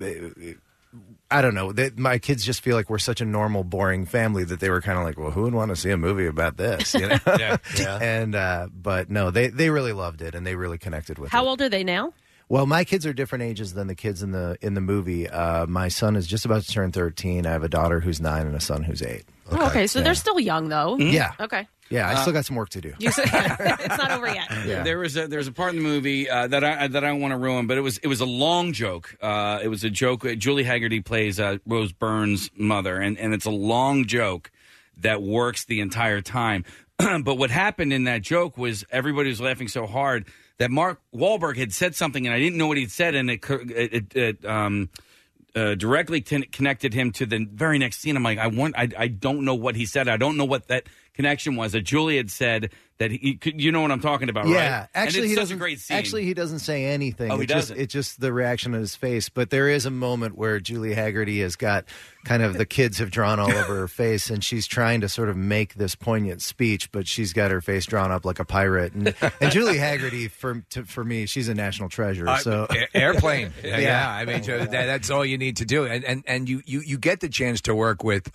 I don't know. My kids just feel like we're such a normal, boring family that they were kind of like, well, who would want to see a movie about this? Yeah. And but no, they really loved it and they really connected with it. How old are they now? Well, my kids are different ages than the kids in the movie. My son is just about to turn 13. I have a daughter who's 9 and a son who's 8. Okay, so they're still young, though. Yeah. Okay. Yeah, I still got some work to do. It's not over yet. Yeah. There's a part in the movie that I don't want to ruin, but it was a long joke. It was a joke. Julie Haggerty plays Rose Byrne's mother, and it's a long joke that works the entire time. But what happened in that joke was everybody was laughing so hard that Mark Wahlberg had said something, and I didn't know what he'd said, and it directly connected him to the very next scene. I'm like, I don't know what he said. I don't know what that connection was. That Julie had said that you know what I'm talking about, right? Yeah, actually, and he it's such doesn't. a great scene. Actually, he doesn't say anything. Oh, he doesn't. It's just the reaction on his face. But there is a moment where Julie Haggerty has got kind of the kids have drawn all over her face, and she's trying to sort of make this poignant speech, but she's got her face drawn up like a pirate. And Julie Haggerty, for me, she's a national treasure. So Airplane, yeah. I mean, that's all you need to do, and you get the chance to work with.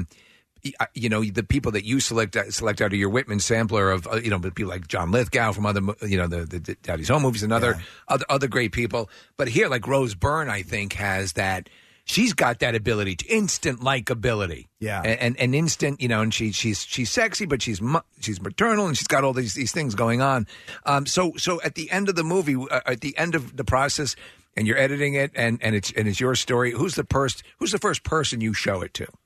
The people that you select out of your Whitman sampler of, people like John Lithgow from other, the Daddy's Home movies and other great people. But here, like Rose Byrne, I think has that. She's got that ability to instant likability. Yeah, and instant, and she's sexy, but she's maternal, and she's got all these things going on. So at the end of the movie, at the end of the process, and you're editing it, and it's your story. Who's the first person you show it to?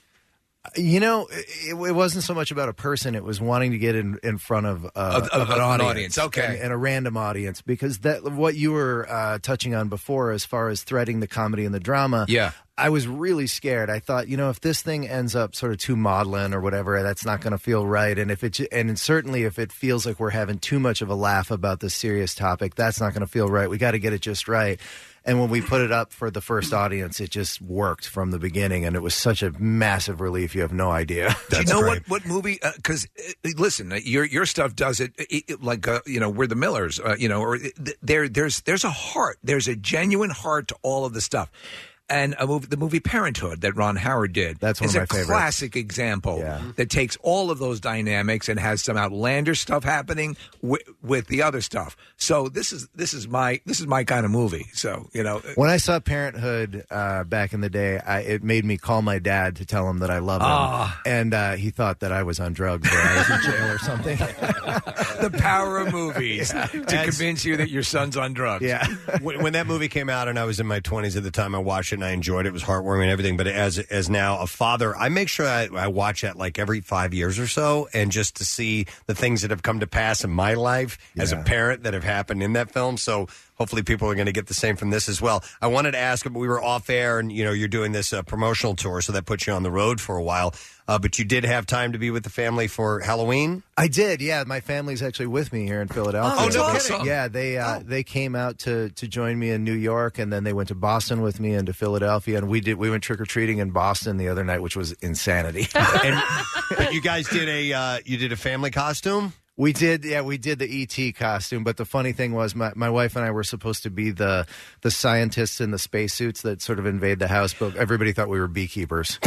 It wasn't so much about a person. It was wanting to get in front of an audience. Okay. And a random audience, because what you were touching on before as far as threading the comedy and the drama. Yeah. I was really scared. I thought, if this thing ends up sort of too maudlin or whatever, that's not going to feel right. And certainly if it feels like we're having too much of a laugh about this serious topic, that's not going to feel right. We got to get it just right. And when we put it up for the first audience, it just worked from the beginning, and it was such a massive relief. You have no idea. Do you know what movie? Because listen, your stuff does it like we're the Millers. There's a heart. There's a genuine heart to all of the stuff. And the movie Parenthood that Ron Howard did. That's one of my favorites. It's a classic example that takes all of those dynamics and has some outlandish stuff happening with the other stuff. So this is my kind of movie. So when I saw Parenthood back in the day, it made me call my dad to tell him that I love him, and he thought that I was on drugs or I was in jail or something. The power of movies to convince you that your son's on drugs. Yeah. when that movie came out and I was in my 20s at the time, I watched it and I enjoyed it. It was heartwarming and everything. But as now a father, I make sure I watch that like every 5 years or so, and just to see the things that have come to pass in my life as a parent that have happened in that film. So hopefully people are going to get the same from this as well. I wanted to ask, we were off air and, you're doing this promotional tour, so that puts you on the road for a while. But you did have time to be with the family for Halloween? I did, yeah. My family's actually with me here in Philadelphia. Oh, no kidding. Yeah, they came out to join me in New York, and then they went to Boston with me and to Philadelphia, and we went trick-or-treating in Boston the other night, which was insanity. But you guys did a family costume? We did the E.T. costume, but the funny thing was my wife and I were supposed to be the scientists in the spacesuits that sort of invade the house, but everybody thought we were beekeepers.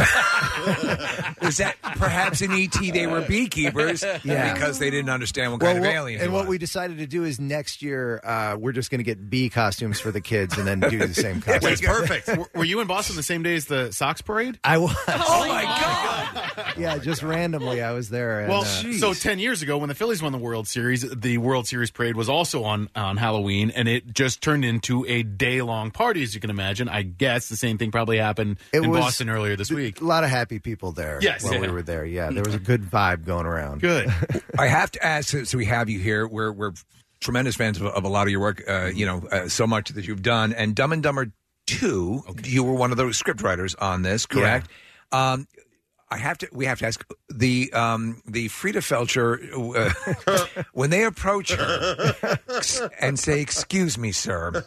Was that perhaps in E.T. they were beekeepers because they didn't understand what kind of aliens And what we decided to do is next year we're just going to get bee costumes for the kids and then do the same costume. That's perfect. Were you in Boston the same day as the Sox parade? I was. Oh, my God. Yeah, just randomly I was there. And, well, so 10 years ago when the Phillies won the World Series parade was also on Halloween, and it just turned into a day-long party, as you can imagine. I guess the same thing probably happened in Boston earlier this week. A lot of happy people there while we were there. Yeah, there was a good vibe going around. Good. I have to ask, since we have you here, we're tremendous fans of a lot of your work, so much that you've done. And Dumb and Dumber 2, you were one of the script writers on this, correct? Yeah. We have to ask the Frida Felcher when they approach her and say, "Excuse me, sir."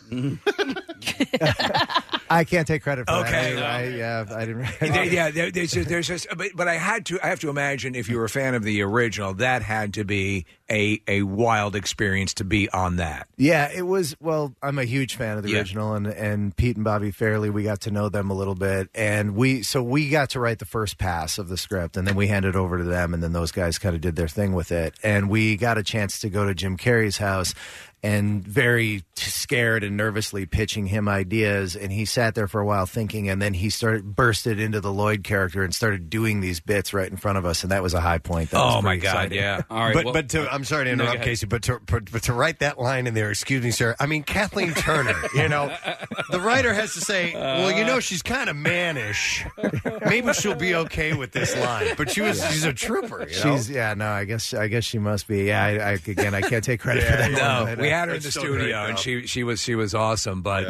I can't take credit for that. I didn't. There's just, but I have to imagine if you were a fan of the original, that had to be a wild experience to be on that. Yeah, it was. Well, I'm a huge fan of the original, and Pete and Bobby Fairley, we got to know them a little bit, and we got to write the first pass of the script, and then we handed it over to them, and then those guys kind of did their thing with it, and we got a chance to go to Jim Carrey's house and very scared and nervously pitching him ideas, and he sat there for a while thinking, and then he bursted into the Lloyd character and started doing these bits right in front of us, and that was a high point. That was my God, exciting. yeah. All right, I'm sorry to interrupt, Casey, but to write that line in there, "Excuse me, sir," I mean, Kathleen Turner, the writer has to say, well, she's kind of mannish. Maybe she'll be okay with this line, but she's a trooper. I guess she must be. Yeah, I can't take credit for that. No, we had her in the studio, and she was awesome. But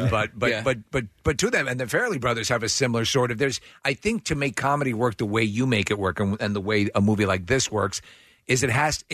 to them, and the Farrelly brothers have a similar sort of. I think to make comedy work the way you make it work, and the way a movie like this works, is it has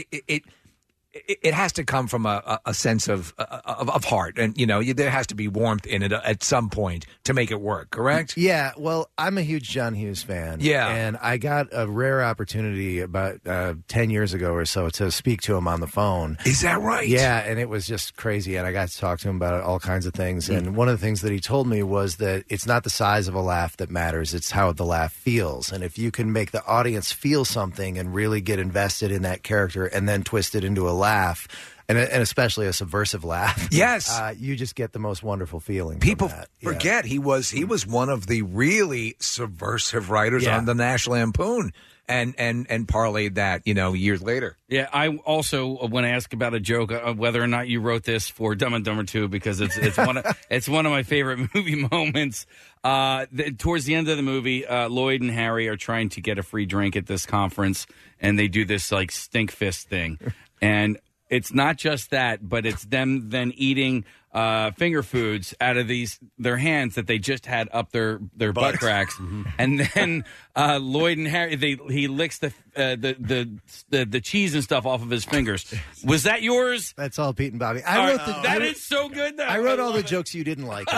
to come from a sense of heart, and there has to be warmth in it at some point to make it work. Correct? Yeah. Well, I'm a huge John Hughes fan. Yeah, and I got a rare opportunity about 10 years ago or so to speak to him on the phone. Is that right? Yeah, and it was just crazy, and I got to talk to him about all kinds of things. And one of the things that he told me was that it's not the size of a laugh that matters; it's how the laugh feels. And if you can make the audience feel something and really get invested in that character, and then twist it into a laugh, and especially a subversive laugh. Yes, you just get the most wonderful feeling. People from that. forget he was one of the really subversive writers on the National Lampoon, and parlayed that years later. Yeah, I also want to ask about a joke of whether or not you wrote this for Dumb and Dumber 2, because it's one of my favorite movie moments. Towards the end of the movie, Lloyd and Harry are trying to get a free drink at this conference, and they do this like stink fist thing, and it's not just that, but it's them then eating finger foods out of their hands that they just had up their butt cracks, and then Lloyd and Harry he licks the cheese and stuff off of his fingers. Was that yours? That's all Pete and Bobby. That is so good. Though. I wrote all the jokes you didn't like.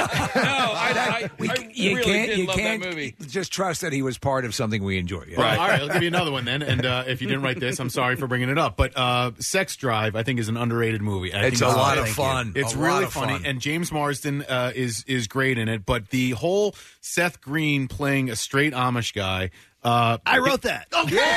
I you really can't that movie. Just trust that he was part of something we enjoy. Yeah. Right. All right, I'll give you another one then. And if you didn't write this, I'm sorry for bringing it up. But Sex Drive, I think, is an underrated movie. It's a lot of fun. It's really funny, and James Marsden is great in it. But the whole Seth Green playing a straight Amish guy. I wrote that.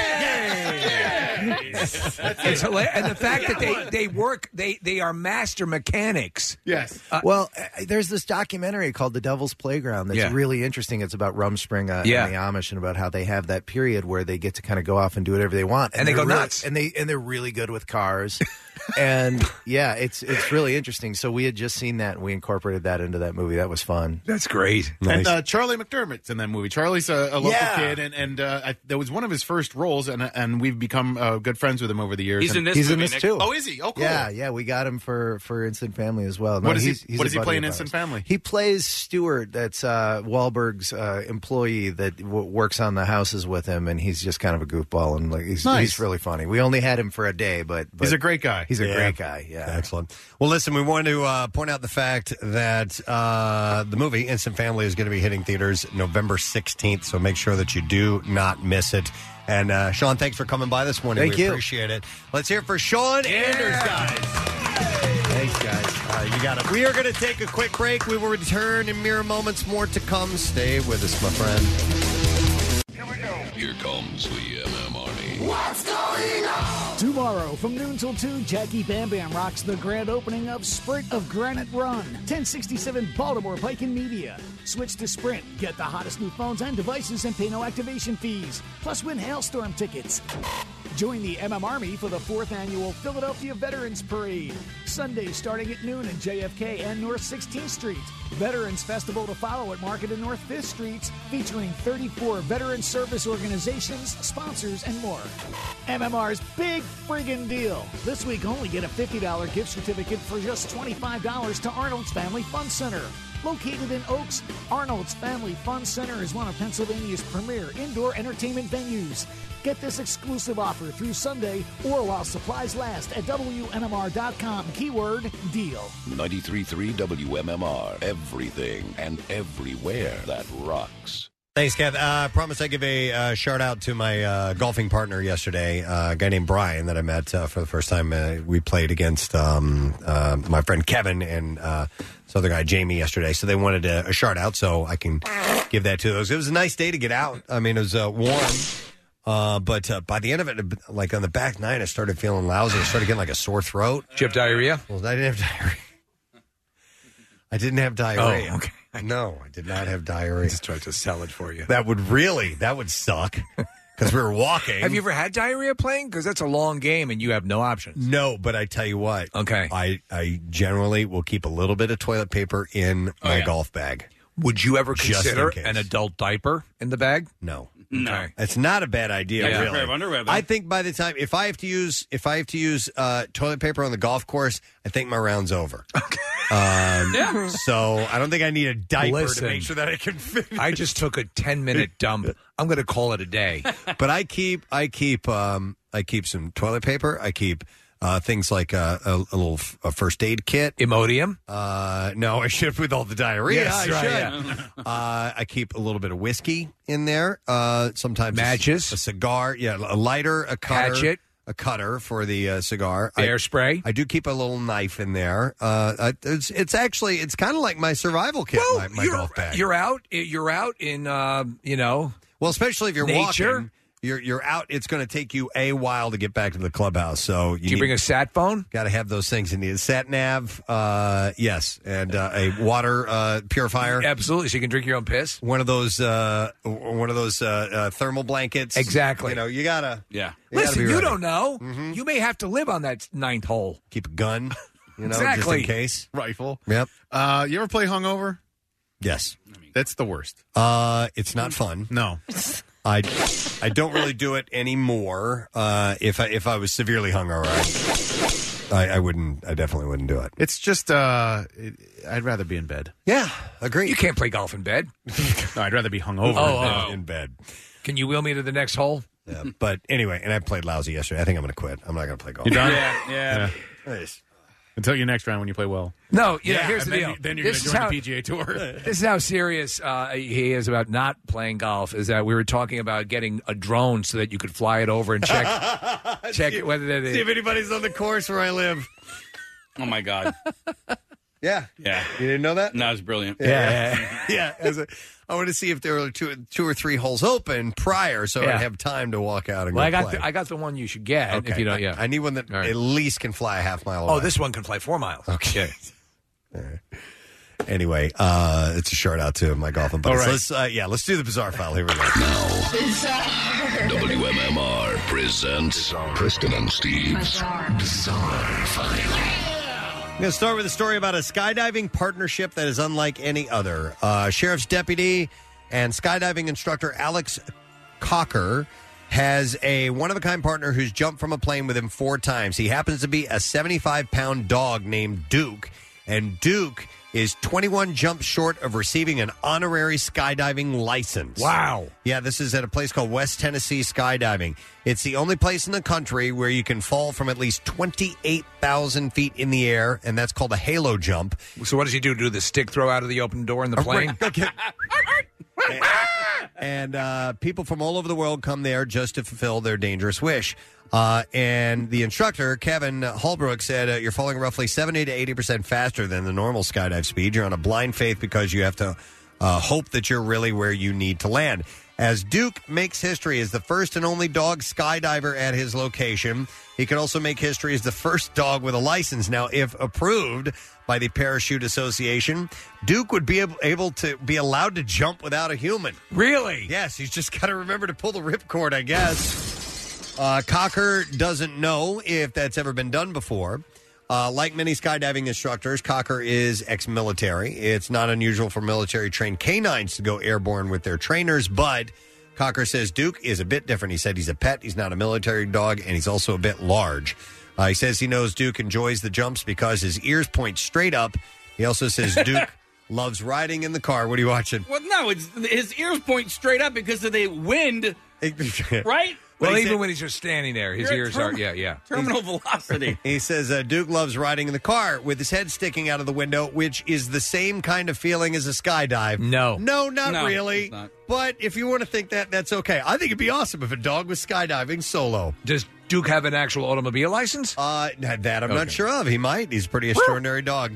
It's hilarious. And the fact that they work, they are master mechanics. Yes. Well, there's this documentary called The Devil's Playground that's really interesting. It's about Rumspringa and the Amish and about how they have that period where they get to kind of go off and do whatever they want. And they go really, nuts. And they're really good with cars. And yeah, it's really interesting. So we had just seen that and we incorporated that into that movie. That was fun. That's great. Nice. And Charlie McDermott's in that movie. Charlie's a local kid, and that was one of his first roles, and we've become good friends with him over the years. He's in this He's movie, in this Nick. too. Oh, is he? Oh, cool. Yeah, we got him for Instant Family as well. No, What does he's he a play buddy in of Instant ours. Family? He plays Stuart. That's Wahlberg's employee that works on the houses with him, and he's just kind of a goofball, and he's really funny. We only had him for a day, but he's a great guy. He's a great guy. Yeah, excellent. Well, listen, we want to point out the fact that the movie Instant Family is going to be hitting theaters November 16th, so make sure that you do not miss it. And Sean, thanks for coming by this morning. Thank we you. appreciate it. Let's hear it for Sean Anders, guys. Thanks, guys. You got it. We are going to take a quick break. We will return in mere moments. More to come. Stay with us, my friend. Here comes the MM Army. What's going on? Tomorrow from noon till 2, Jackie Bam Bam rocks the grand opening of Sprint of Granite Run. 1067 Baltimore Pike and Media. Switch to Sprint. Get the hottest new phones and devices and pay no activation fees. Plus win Hailstorm tickets. Join the MM Army for the 4th annual Philadelphia Veterans Parade. Sunday starting at noon at JFK and North 16th Street. Veterans Festival to follow at Market and North 5th Streets, featuring 34 veteran service organizations, sponsors, and more. MMR's big friggin' deal. This week only get a $50 gift certificate for just $25 to Arnold's Family Fun Center. Located in Oaks, Arnold's Family Fun Center is one of Pennsylvania's premier indoor entertainment venues. Get this exclusive offer through Sunday or while supplies last at WMMR.com. Keyword deal. 93.3 WMMR. Everything and everywhere that rocks. Thanks, Kath. I promise I give a shout out to my golfing partner yesterday, a guy named Brian that I met for the first time. We played against my friend Kevin and this other guy, Jamie, yesterday. So they wanted a shout out, so I can give that to those. It was a nice day to get out. I mean, it was warm. But by the end of it, like on the back nine, I started feeling lousy. I started getting like a sore throat. Did you have diarrhea? Well, I didn't have diarrhea. I didn't have diarrhea. Oh, okay. No, I did not have diarrhea. Just tried to sell it for you. That would suck because we were walking. Have you ever had diarrhea playing? Because that's a long game and you have no options. No, but I tell you what. Okay. I generally will keep a little bit of toilet paper in my golf bag. Would you ever Just in consider case. an adult diaper in the bag? No. No. It's not a bad idea, Yeah. really. Underwear, though. I think by the time if I have to use toilet paper on the golf course, I think my round's over. Yeah. So I don't think I need a diaper Listen, to make sure that I can fit. I just took a 10-minute dump. I'm going to call it a day. But I keep some toilet paper. I keep things like a little first aid kit. Imodium? No, I should with all the diarrhea. Yes, I right, should. I keep a little bit of whiskey in there. Sometimes matches, a cigar, a lighter, a cutter, hatchet, a cutter for the cigar, bear spray. I do keep a little knife in there. It's kind of like my survival kit. Well, my golf bag. You're out in Well, especially if you're nature. walking. You're out. It's going to take you a while to get back to the clubhouse. So Do you bring a sat phone? Got to have those things in the sat nav. Yes, and a water purifier. Absolutely, so you can drink your own piss. One of those thermal blankets. Exactly. You know, you gotta. Yeah. Listen, be you ready. don't know. You may have to live on that ninth hole. Keep a gun. You know, Exactly. just in case. Rifle. Yep. You ever play hungover? Yes. That's the worst. It's not fun. No. I don't really do it anymore. If I was severely hungover, I wouldn't. I definitely wouldn't do it. It's just I'd rather be in bed. Yeah, agree. You can't play golf in bed. No, I'd rather be hungover in bed. Can you wheel me to the next hole? Yeah, but anyway, and I played lousy yesterday. I think I'm going to quit. I'm not going to play golf. You done? Yeah. Nice. Until your next round when you play well. No, here's the and deal. Then you're going to join the PGA Tour. This is how serious he is about not playing golf. Is that we were talking about getting a drone so that you could fly it over and check whether See if anybody's on the course where I live. Oh my God. Yeah. Yeah. You didn't know that? No, it's brilliant. Yeah. I want to see if there were two or three holes open prior, so Yeah. I'd have time to walk out and Well, go play. I got the one you should get. Okay. If you don't, I need one that at least can fly a half mile away. Oh, this one can fly 4 miles. Okay. All right. Anyway, it's a shout out to my golfing buddies. All right. Let's do the bizarre file. Here we go. WMMR presents Preston and Steve's Bizarre File. I'm going to start with a story about a skydiving partnership that is unlike any other. Sheriff's deputy and skydiving instructor Alex Cocker has a one-of-a-kind partner who's jumped from a plane with him 4 times. He happens to be a 75-pound dog named Duke, and Duke is 21 jumps short of receiving an honorary skydiving license. Wow. Yeah, this is at a place called West Tennessee Skydiving. It's the only place in the country where you can fall from at least 28,000 feet in the air, and that's called a halo jump. So what does he do? Do the stick throw out of the open door in the plane? And people from all over the world come there just to fulfill their dangerous wish. And the instructor, Kevin Holbrook, said you're falling roughly 70 to 80% faster than the normal skydive speed. You're on a blind faith because you have to hope that you're really where you need to land. As Duke makes history as the first and only dog skydiver at his location, he could also make history as the first dog with a license. Now, if approved by the Parachute Association, Duke would be able to be allowed to jump without a human. Really? Yes, he's just got to remember to pull the ripcord, I guess. Cocker doesn't know if that's ever been done before. Like many skydiving instructors, Cocker is ex-military. It's not unusual for military-trained canines to go airborne with their trainers, but Cocker says Duke is a bit different. He said he's a pet, he's not a military dog, and he's also a bit large. He says he knows Duke enjoys the jumps because his ears point straight up. He also says Duke loves riding in the car. What are you watching? Well, no, it's his ears point straight up because of the wind, right? Well, even when he's just standing there, his ears are, terminal velocity. He says Duke loves riding in the car with his head sticking out of the window, which is the same kind of feeling as a skydive. No, not really. It's not. But if you want to think that, that's okay. I think it'd be awesome if a dog was skydiving solo. Does Duke have an actual automobile license? That I'm not sure of. He might. He's a pretty extraordinary dog.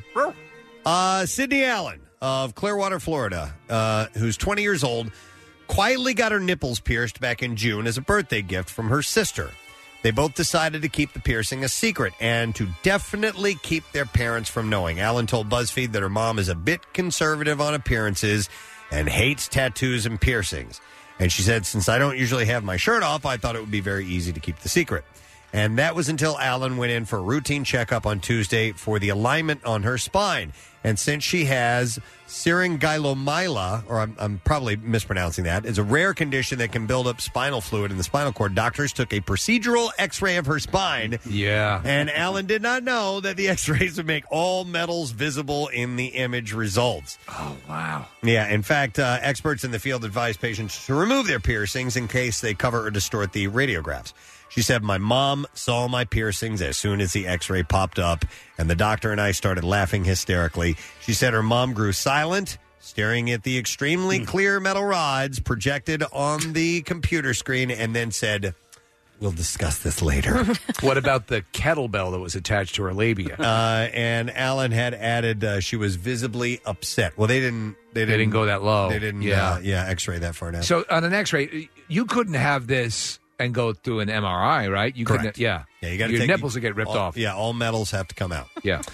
Sydney Allen of Clearwater, Florida, who's 20 years old, quietly got her nipples pierced back in June as a birthday gift from her sister. They both decided to keep the piercing a secret and to definitely keep their parents from knowing. Allen told BuzzFeed that her mom is a bit conservative on appearances and hates tattoos and piercings. And she said, since I don't usually have my shirt off, I thought it would be very easy to keep the secret. And that was until Allen went in for a routine checkup on Tuesday for the alignment on her spine. And since she has syringulomyela, or I'm probably mispronouncing that, is a rare condition that can build up spinal fluid in the spinal cord, doctors took a procedural X-ray of her spine. Yeah. And Allen did not know that the X-rays would make all metals visible in the image results. Oh, wow. Yeah, in fact, experts in the field advise patients to remove their piercings in case they cover or distort the radiographs. She said, my mom saw my piercings as soon as the X-ray popped up, and the doctor and I started laughing hysterically. She said her mom grew silent, staring at the extremely clear metal rods projected on the computer screen, and then said, we'll discuss this later. What about the kettlebell that was attached to her labia? And Allen had added she was visibly upset. Well, they didn't go that low. They didn't X-ray that far down. So on an X-ray, you couldn't have this and go through an MRI, right? You Correct. couldn't. Yeah, you got your nipples will get ripped off. Yeah, all metals have to come out. Yeah.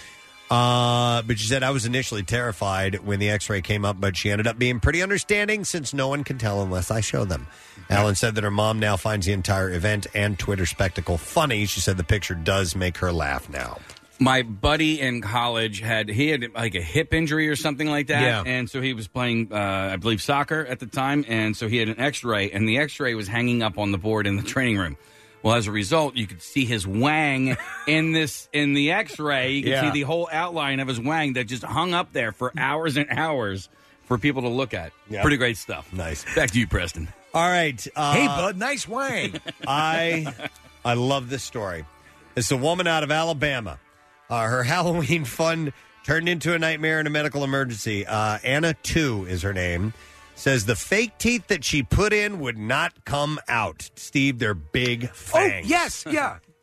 But she said, I was initially terrified when the X-ray came up, but she ended up being pretty understanding since no one can tell unless I show them. Allen said that her mom now finds the entire event and Twitter spectacle funny. She said the picture does make her laugh now. My buddy in college had like a hip injury or something like that. Yeah. And so he was playing, I believe, soccer at the time. And so he had an X-ray, and the X-ray was hanging up on the board in the training room. Well, as a result, you could see his wang in the X-ray. You could see the whole outline of his wang that just hung up there for hours and hours for people to look at. Yep. Pretty great stuff. Nice. Back to you, Preston. All right. Hey, bud, nice wang. I love this story. It's a woman out of Alabama. Her Halloween fun turned into a nightmare and a medical emergency. Anna 2 is her name. Says the fake teeth that she put in would not come out. Steve, they're big fangs. Oh, yes, yeah.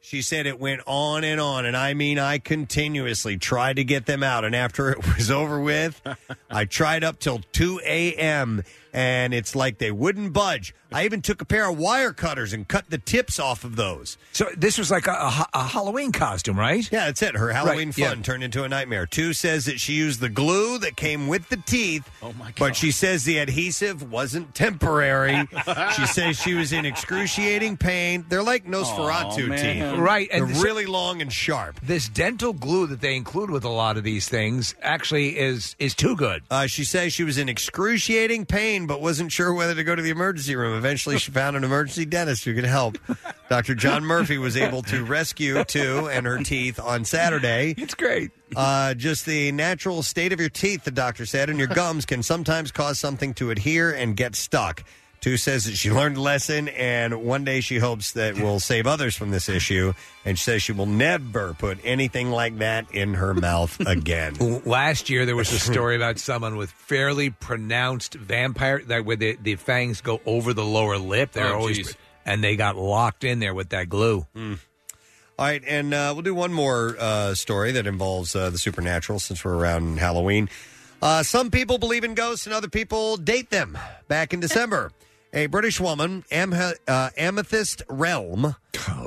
She said it went on, and I mean, I continuously tried to get them out. And after it was over with, I tried up till 2 a.m., and it's like they wouldn't budge. I even took a pair of wire cutters and cut the tips off of those. So this was like a Halloween costume, right? Yeah, that's it. Her Halloween Right, fun turned into a nightmare. 2 says that she used the glue that came with the teeth. Oh, my God. But she says the adhesive wasn't temporary. She says she was in excruciating pain. They're like Nosferatu teeth. Right. They're And really long and sharp. This dental glue that they include with a lot of these things actually is too good. She says she was in excruciating pain, but wasn't sure whether to go to the emergency room. Eventually, she found an emergency dentist who could help. Dr. John Murphy was able to rescue 2 and her teeth on Saturday. It's great. Just the natural state of your teeth, the doctor said, and your gums can sometimes cause something to adhere and get stuck. 2 says that she learned a lesson, and one day she hopes that will save others from this issue. And she says she will never put anything like that in her mouth again. Last year, there was a story about someone with fairly pronounced vampire, that where the fangs go over the lower lip. And they got locked in there with that glue. All right, and we'll do one more story that involves the supernatural since we're around Halloween. Some people believe in ghosts and other people date them. Back in December, a British woman, Amethyst Realm,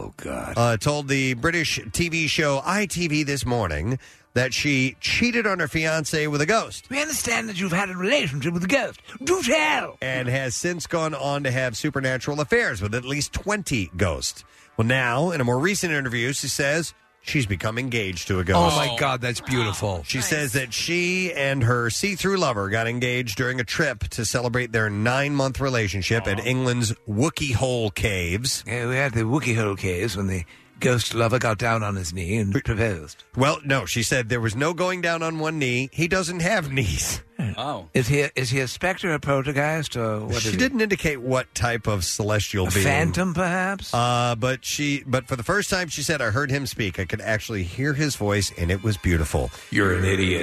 told the British TV show ITV This Morning that she cheated on her fiancé with a ghost. We understand that you've had a relationship with a ghost. Do tell! And has since gone on to have supernatural affairs with at least 20 ghosts. Well, now, in a more recent interview, she says she's become engaged to a ghost. Oh, my God, that's beautiful. She says that she and her see-through lover got engaged during a trip to celebrate their 9-month relationship at England's Wookey Hole Caves. Yeah, we had the Wookey Hole Caves when the ghost lover got down on his knee and proposed. Well, no, she said there was no going down on one knee. He doesn't have knees. Oh. Is he a specter, a poltergeist, or what? She didn't indicate what type of celestial being. Phantom, perhaps? But for the first time, she said, I heard him speak. I could actually hear his voice, and it was beautiful. You're an idiot.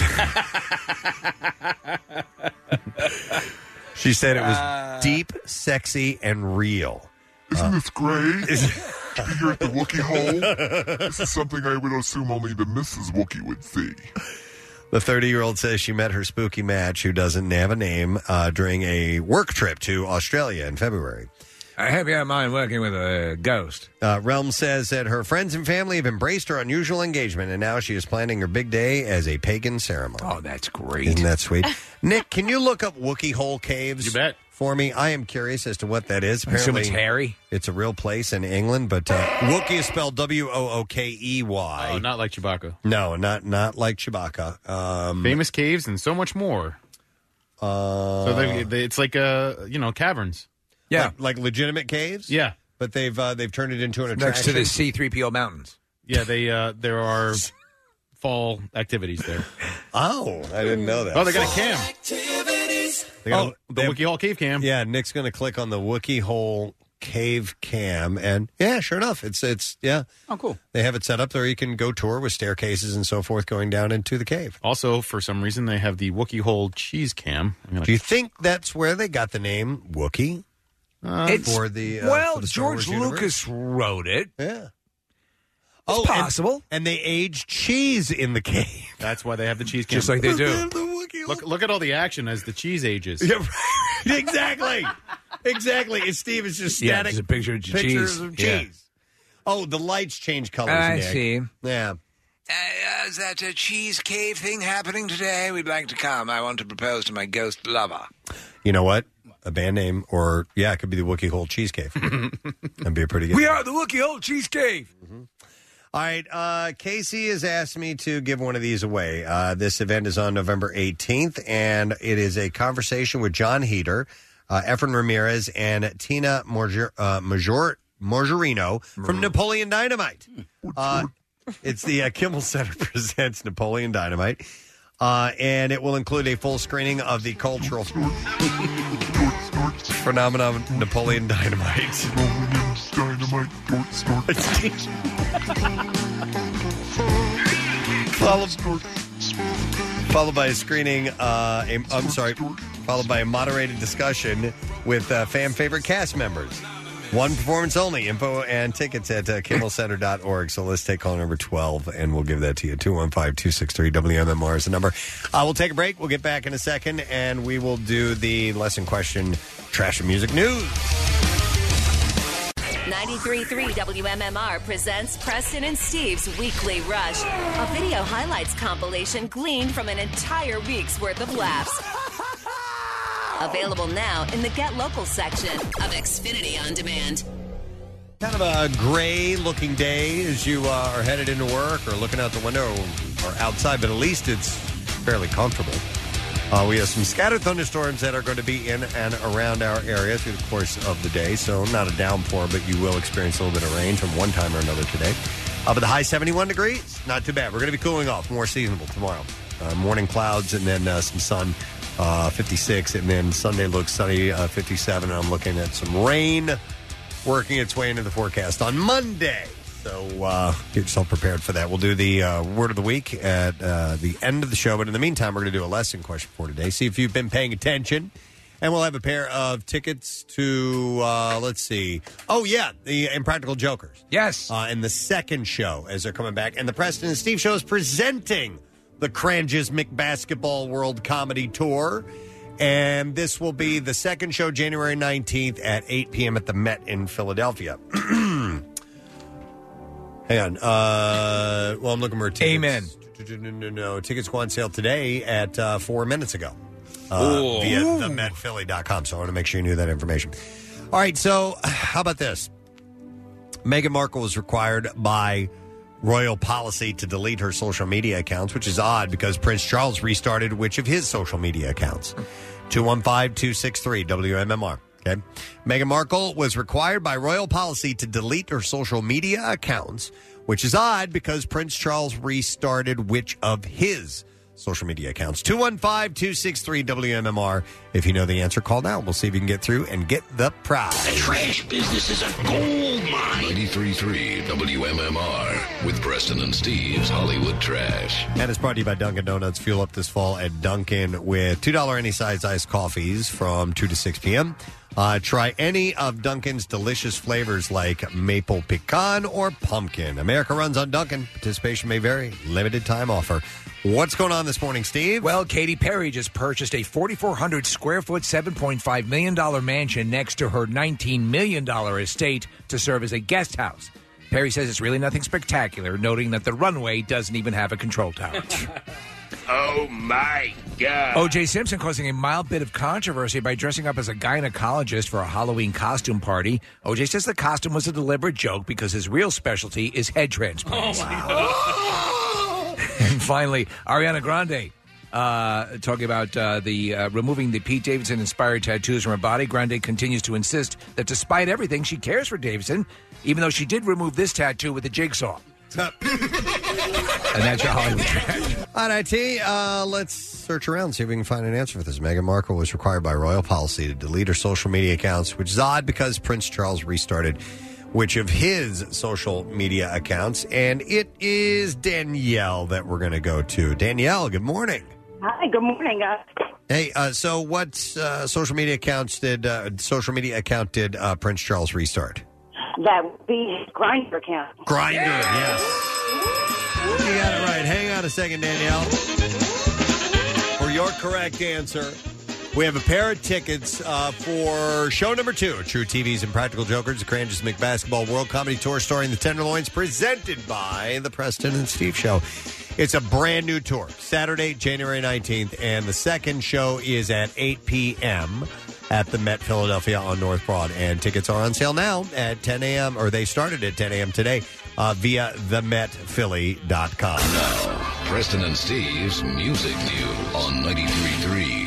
She said it was deep, sexy, and real. Isn't this great? To be here at the Wookiee Hole? This is something I would assume only the Mrs. Wookiee would see. The 30-year-old says she met her spooky match, who doesn't have a name, during a work trip to Australia in February. I hope you don't mind working with a ghost. Realm says that her friends and family have embraced her unusual engagement, and now she is planning her big day as a pagan ceremony. Oh, that's great. Isn't that sweet? Nick, can you look up Wookey Hole Caves? You bet. For me, I am curious as to what that is. I assume it's hairy. It's a real place in England, but Wookiee is spelled Wookey. Oh, not like Chewbacca. No, not like Chewbacca. Famous caves and so much more. So it's like caverns. Yeah, like legitimate caves. Yeah, but they've turned it into an next attraction. to the C-3PO mountains. Yeah, there are fall activities there. Oh, I didn't know that. Oh, they got a cam. The Wookey Hole Cave Cam. Yeah, Nick's going to click on the Wookey Hole Cave Cam, and yeah, sure enough, it's yeah. Oh, cool. They have it set up there. You can go tour with staircases and so forth going down into the cave. Also, for some reason, they have the Wookey Hole Cheese Cam. Do you think that's where they got the name Wookiee? For the George Lucas wrote it. Yeah. It's possible. And they aged cheese in the cave. That's why they have the cheese cam. Just like they do. Look at all the action as the cheese ages. Yeah, exactly. Exactly. Steve is just Yeah, static just a picture of pictures cheese. of Yeah. cheese. Oh, the lights change colors. I Nick. see. Yeah. Is that a cheese cave thing happening today? We'd like to come. I want to propose to my ghost lover. You know what? A band name, or it could be the Wookey Hole Cheese Cave. That'd be a pretty good. We are the Wookey Hole Cheese Cave. Mm-hmm. All right, Casey has asked me to give one of these away. This event is on November 18th, and it is a conversation with John Heder, Efren Ramirez, and Tina Margarino from Napoleon Dynamite. It's the Kimmel Center presents Napoleon Dynamite, and it will include a full screening of the cultural phenomenon Napoleon Dynamite. Followed by a screening, followed by a moderated discussion with fan favorite cast members. One performance only. Info and tickets at KimmelCenter.org. So let's take call number 12, and we'll give that to you. 215-263-WMMR is the number. We'll take a break. We'll get back in a second, and we will do the lesson question, Trash and Music News. 93.3 WMMR presents Preston and Steve's Weekly Rush, a video highlights compilation gleaned from an entire week's worth of laughs. Available now in the Get Local section of Xfinity On Demand. Kind of a gray-looking day as you are headed into work or looking out the window or outside, but at least it's fairly comfortable. We have some scattered thunderstorms that are going to be in and around our area through the course of the day, so not a downpour, but you will experience a little bit of rain from one time or another today. But the high 71 degrees, not too bad. We're going to be cooling off, more seasonable tomorrow. Morning clouds and then some sun, 56, and then Sunday looks sunny, 57, and I'm looking at some rain working its way into the forecast on Monday. So get yourself prepared for that. We'll do the word of the week at the end of the show. But in the meantime, we're going to do a lesson question for today. See if you've been paying attention. And we'll have a pair of tickets to, let's see. Oh, yeah, the Impractical Jokers. Yes. And the second show as they're coming back. And the Preston and Steve Show is presenting the Kranjismic Basketball World Comedy Tour. And this will be the second show, January 19th at 8 p.m. at the Met in Philadelphia. Hang on. Well, I'm looking for tickets. Amen. No, tickets go on sale today at 4 minutes ago via themetphilly.com. So I want to make sure you knew that information. All right, so how about this? Meghan Markle was required by royal policy to delete her social media accounts, which is odd because Prince Charles restarted which of his social media accounts? 215-263-WMMR. Okay. Meghan Markle was required by royal policy to delete her social media accounts, which is odd because Prince Charles restarted which of his social media accounts? 215-263-WMMR. If you know the answer, call now. We'll see if you can get through and get the prize. The trash business is a gold mine. 93.3 WMMR with Preston and Steve's Hollywood Trash. And it's brought to you by Dunkin' Donuts. Fuel up this fall at Dunkin' with $2 any size iced coffees from 2 to 6 p.m. Try any of Dunkin's delicious flavors like maple pecan or pumpkin. America runs on Dunkin'. Participation may vary. Limited time offer. What's going on this morning, Steve? Well, Katy Perry just purchased a 4,400 square foot, $7.5 million mansion next to her $19 million estate to serve as a guest house. Perry says it's really nothing spectacular, noting that the runway doesn't even have a control tower. Oh, my God. O.J. Simpson causing a mild bit of controversy by dressing up as a gynecologist for a Halloween costume party. O.J. says the costume was a deliberate joke because his real specialty is head transplants. Oh, wow. And finally, Ariana Grande talking about removing the Pete Davidson-inspired tattoos from her body. Grande continues to insist that despite everything, she cares for Davidson, even though she did remove this tattoo with a jigsaw. And that's your Hollywood Trash. All right, IT, let's search around, see if we can find an answer for this. Meghan Markle was required by royal policy to delete her social media accounts, which is odd because Prince Charles restarted which of his social media accounts. And it is Danielle that we're going to go to. Danielle, good morning. Hi, good morning, guys. Hey, so what social media account did Prince Charles restart? That would be his Grindr account. Grindr, yes. You got it right. Hang on a second, Danielle. For your correct answer, we have a pair of tickets for show number 2 of True TV's Impractical Jokers, the Kranjismic Basketball World Comedy Tour starring the Tenderloins, presented by the Preston and Steve Show. It's a brand new tour, Saturday, January 19th, and the second show is at 8 p.m. at the Met Philadelphia on North Broad. And tickets are on sale now at 10 a.m., or they started at 10 a.m. today via themetphilly.com. Now, Preston and Steve's Music News on 93.3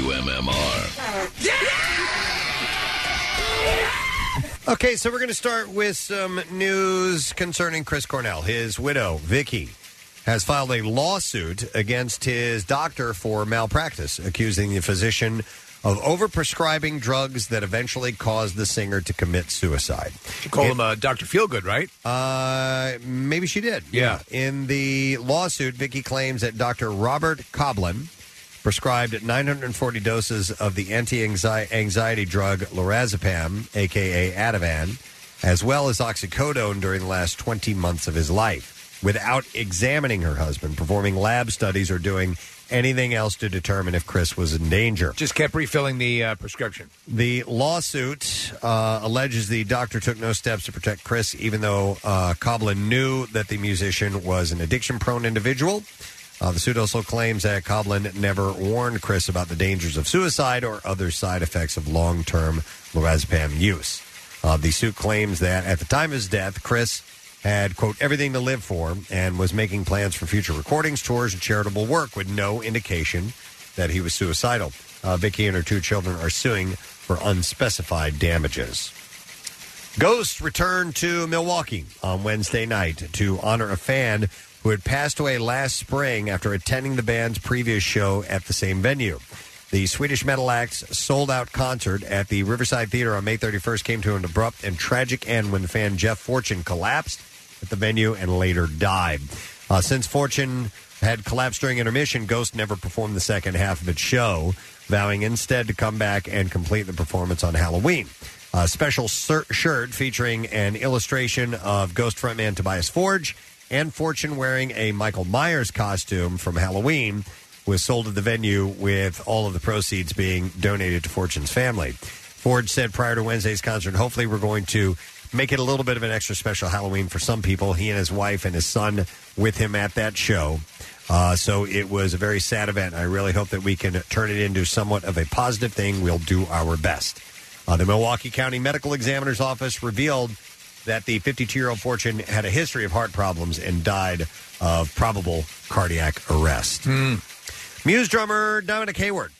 WMMR. Okay, so we're going to start with some news concerning Chris Cornell. His widow, Vicky, has filed a lawsuit against his doctor for malpractice, accusing the physician of overprescribing drugs that eventually caused the singer to commit suicide. She called him Dr. Feelgood, right? Maybe she did. Yeah. In the lawsuit, Vicky claims that Dr. Robert Coblin prescribed 940 doses of the anti-anxiety drug lorazepam, a.k.a. Ativan, as well as oxycodone during the last 20 months of his life, without examining her husband, performing lab studies, or doing anything else to determine if Chris was in danger. Just kept refilling the prescription. The lawsuit alleges the doctor took no steps to protect Chris, even though Coblin knew that the musician was an addiction-prone individual. The suit also claims that Coblin never warned Chris about the dangers of suicide or other side effects of long-term lorazepam use. The suit claims that at the time of his death, Chris had, quote, everything to live for and was making plans for future recordings, tours, and charitable work with no indication that he was suicidal. Vicky and her 2 children are suing for unspecified damages. Ghost returned to Milwaukee on Wednesday night to honor a fan who had passed away last spring after attending the band's previous show at the same venue. The Swedish metal act's sold-out concert at the Riverside Theater on May 31st came to an abrupt and tragic end when the fan Jeff Fortune collapsed at the venue and later died. Since Fortune had collapsed during intermission, Ghost never performed the second half of its show, vowing instead to come back and complete the performance on Halloween. A special shirt featuring an illustration of Ghost frontman Tobias Forge and Fortune wearing a Michael Myers costume from Halloween was sold at the venue, with all of the proceeds being donated to Fortune's family. Forge said prior to Wednesday's concert, hopefully we're going to make it a little bit of an extra special Halloween for some people. He and his wife and his son with him at that show. So it was a very sad event. I really hope that we can turn it into somewhat of a positive thing. We'll do our best. The Milwaukee County Medical Examiner's Office revealed that the 52-year-old Fortune had a history of heart problems and died of probable cardiac arrest. Muse drummer Dominic Howard,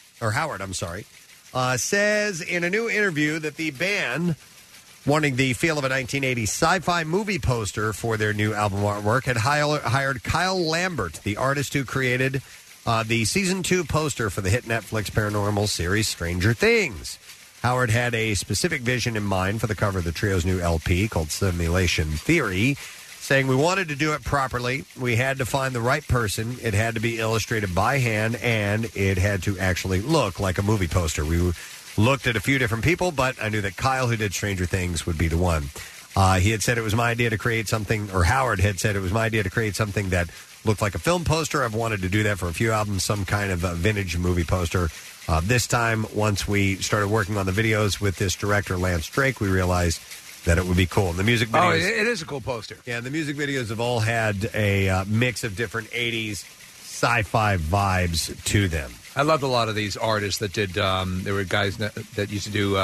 says in a new interview that the band, wanting the feel of a 1980s sci-fi movie poster for their new album artwork, had hired Kyle Lambert, the artist who created the Season 2 poster for the hit Netflix paranormal series Stranger Things. Howard had a specific vision in mind for the cover of the trio's new LP called Simulation Theory, saying, we wanted to do it properly. We had to find the right person. It had to be illustrated by hand, and it had to actually look like a movie poster. We looked at a few different people, but I knew that Kyle, who did Stranger Things, would be the one. He had said it was my idea to create something, or Howard had said it was my idea to create something that looked like a film poster. I've wanted to do that for a few albums, some kind of vintage movie poster. This time, once we started working on the videos with this director, Lance Drake, we realized that it would be cool. And the music videos... Oh, it is a cool poster. Yeah, the music videos have all had a mix of different 80s sci-fi vibes to them. I loved a lot of these artists that did... there were guys that used to do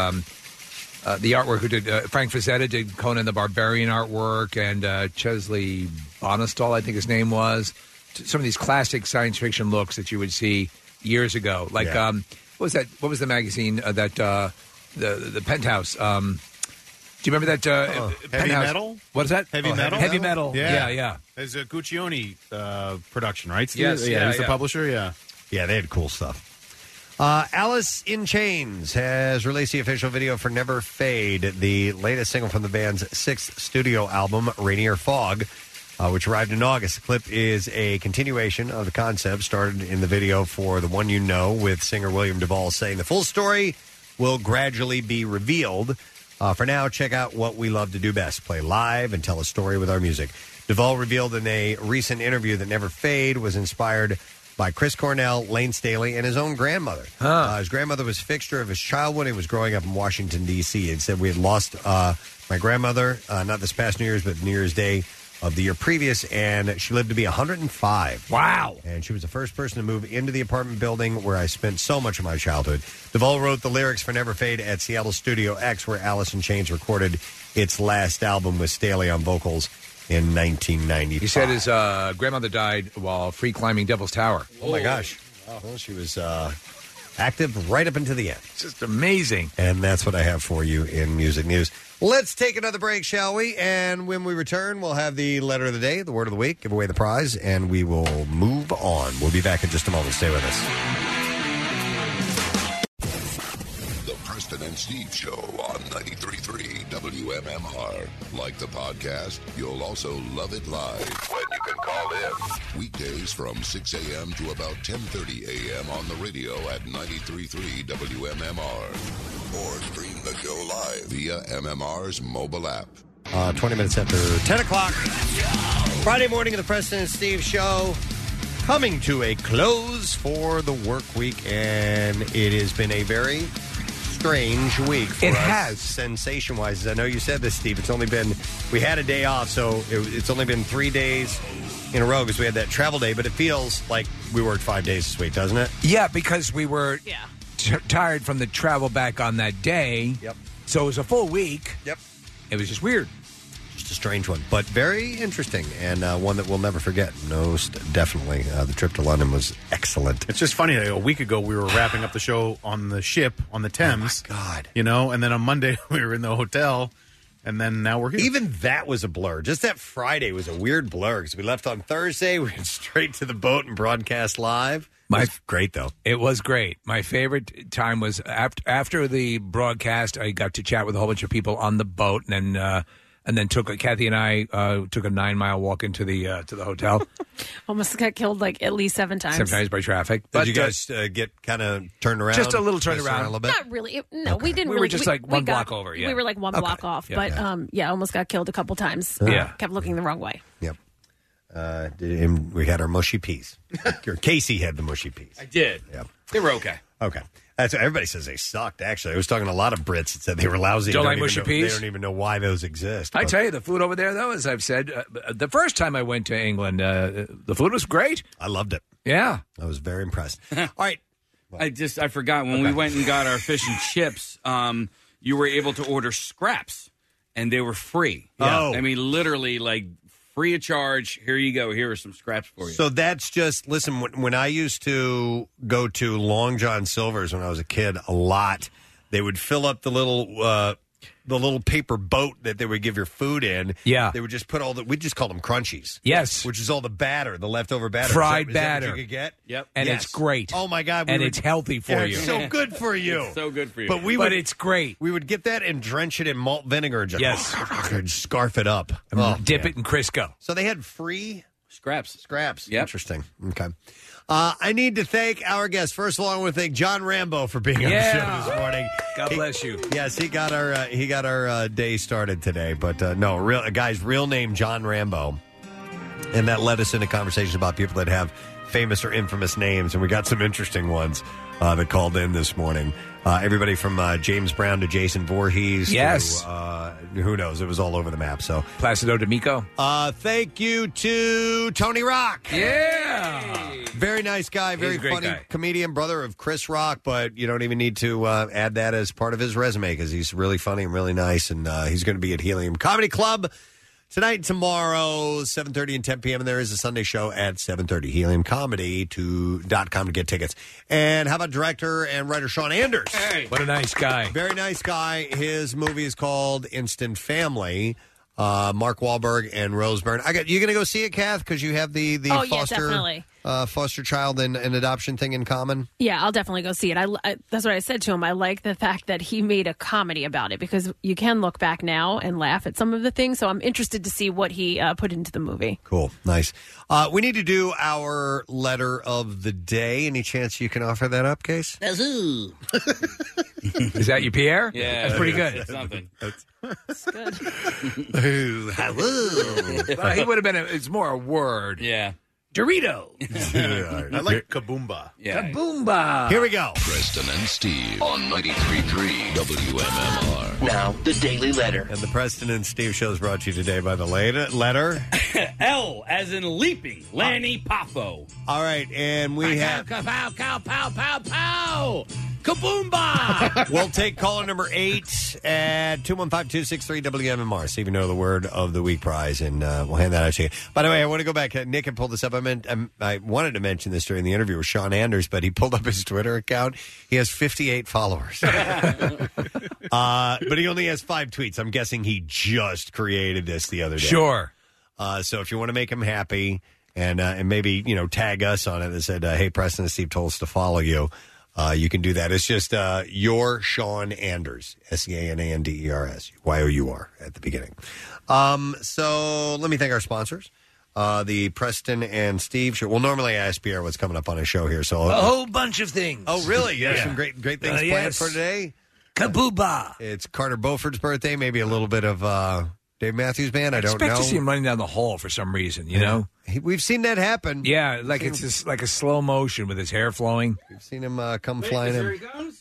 the artwork who did... Frank Frazetta did Conan the Barbarian artwork, and Chesley Bonestall, I think his name was. Some of these classic science fiction looks that you would see years ago. Like, what was that? What was the magazine that the Penthouse? Do you remember that? Heavy Penthouse? Metal? What is that? Heavy Metal? Heavy Metal. Yeah. It's a Guccione production, right, Steve? Yes, he's the publisher, Yeah, they had cool stuff. Alice in Chains has released the official video for Never Fade, the latest single from the band's 6th studio album, Rainier Fog, which arrived in August. The clip is a continuation of the concept started in the video for The One You Know, with singer William Duvall saying the full story will gradually be revealed. For now, check out what we love to do best, play live and tell a story with our music. Duvall revealed in a recent interview that Never Fade was inspired by Chris Cornell, Lane Staley, and his own grandmother. His grandmother was a fixture of his childhood when he was growing up in Washington, D.C. He said, we had lost my grandmother, not this past New Year's, but New Year's Day of the year previous, and she lived to be 105. Wow. And she was the first person to move into the apartment building where I spent so much of my childhood. Duvall wrote the lyrics for Never Fade at Seattle Studio X, where Alice in Chains recorded its last album with Staley on vocals in 1995. He said his grandmother died while free climbing Devil's Tower. Oh, my gosh. Well, she was active right up until the end. It's just amazing. And that's what I have for you in music news. Let's take another break, shall we? And when we return, we'll have the letter of the day, the word of the week, give away the prize, and we will move on. We'll be back in just a moment. Stay with us. The Preston and and Steve Show on 93.3 WMMR. Like the podcast, you'll also love it live when you can call in. Weekdays from 6 a.m. to about 10:30 a.m. on the radio at 93.3 WMMR. Or stream the show live via MMR's mobile app. 20 minutes after 10 o'clock. Friday morning of the Preston and Steve Show. Coming to a close for the work week, and it has been a very strange week for us. It has. Sensation-wise. I know you said this, Steve. It's only been, we had a day off, so it's only been 3 days in a row because we had that travel day, but it feels like we worked 5 days this week, doesn't it? Yeah, because we were tired from the travel back on that day. Yep. So it was a full week. Yep. It was just weird. Just a strange one, but very interesting, and one that we'll never forget. Definitely. The trip to London was excellent. It's just funny. A week ago, we were wrapping up the show on the ship on the Thames. Oh, my God. You know, and then on Monday, we were in the hotel, and then now we're here. Even that was a blur. Just that Friday was a weird blur because we left on Thursday, we went straight to the boat and broadcast live. It was great, though. It was great. My favorite time was after the broadcast. I got to chat with a whole bunch of people on the boat, and then Kathy and I took a 9-mile walk into the hotel. Almost got killed like at least 7 times. Sometimes by traffic. Did you guys get kind of turned around? Just a little turned around a around. little bit? Not really. No, we didn't. We really, were just like one block over. Yeah, we were like one block off. Yeah. But almost got killed a couple times. Yeah. Kept looking the wrong way. Yep. We had our mushy peas. Casey had the mushy peas. I did. Yep. They were okay. Okay. That's what everybody says they sucked, actually. I was talking to a lot of Brits that said they were lousy. Don't like even mushy know- peas? They don't even know why those exist. I but- tell you, the food over there, though, as I've said, the first time I went to England, the food was great. I loved it. Yeah. I was very impressed. All right. I forgot when we went and got our fish and chips, you were able to order scraps, and they were free. Yeah. I mean, literally, like, free of charge. Here you go. Here are some scraps for you. So that's just, listen, when I used to go to Long John Silver's when I was a kid a lot, they would fill up the little paper boat that they would give your food in. Yeah. They would just put we just call them crunchies. Yes. Which is all the batter, the leftover batter. Fried is that batter. what you could get? Yep. And Yes. it's great. Oh, my God. And it's healthy for you. It's so good for you. It's so good for you. But it's great. We would get that and drench it in malt vinegar and just Yes. scarf it up. Dip man. it in Crisco. So they had free scraps. Scraps. Yep. Interesting. Okay. I need to thank our guest. First of all, I want to thank John Rambo for being on the show this morning. God bless you. Yes, he got our day started today. But a guy's real name, John Rambo. And that led us into conversations about people that have famous or infamous names. And we got some interesting ones that called in this morning. Everybody from James Brown to Jason Voorhees. Yes. To, who knows? It was all over the map. So Placido D'Amico. Thank you to Tony Rock. Yeah. Very nice guy. Very He's a great funny guy. comedian, brother of Chris Rock. But you don't even need to add that as part of his resume because he's really funny and really nice. And he's going to be at Helium Comedy Club tonight and tomorrow, 7:30 and 10 p.m. And there is a Sunday show at 7:30. HeliumComedy.com to get tickets. And how about director and writer Sean Anders? Hey. What a nice guy. Very nice guy. His movie is called Instant Family. Mark Wahlberg and Rose Byrne. You going to go see it, Kath? Because you have the Oh, yeah, foster definitely. Foster child and adoption thing in common. Yeah, I'll definitely go see it. I that's what I said to him. I like the fact that he made a comedy about it because you can look back now and laugh at some of the things. So I'm interested to see what he put into the movie. Cool, nice. We need to do our letter of the day. Any chance you can offer that up, Case? Is that you, Pierre? Yeah. That's pretty good. That's something. It's good. Well, he would have been. It's more a word. Yeah. Dorito. I like Kaboomba. Yeah. Kaboomba. Here we go. Preston and Steve on 93.3 WMMR. Now, the Daily Letter. And the Preston and Steve show is brought to you today by the letter. L as in leaping. Lanny Poffo. All right, and we have. Pow, pow, pow, pow, pow. Kaboomba. We'll take caller number 8 at 215-263-WMMR. See if you know the word of the week prize, and we'll hand that out to you. By the way, I want to go back. Nick had pulled this up. I wanted to mention this during the interview with Sean Anders, but he pulled up his Twitter account. He has 58 followers. But he only has 5 tweets. I'm guessing he just created this the other day. Sure. So if you want to make him happy and maybe, tag us on it and said, hey, Preston and Steve told us to follow you. you can do that. It's just your Sean Anders, SeanAnders, YOUR at the beginning. So let me thank our sponsors. The Preston and Steve show. Well, normally I ask Pierre what's coming up on his show here. So A whole bunch of things. Oh, really? You have some great things planned yes. for today? Kabooba. It's Carter Beauford's birthday. Maybe a little bit of Dave Matthews Band. I don't know. Expect to see him running down the hall for some reason, you know? We've seen that happen. Yeah, like it's just like a slow motion with his hair flowing. We've seen him come flying in. There he goes.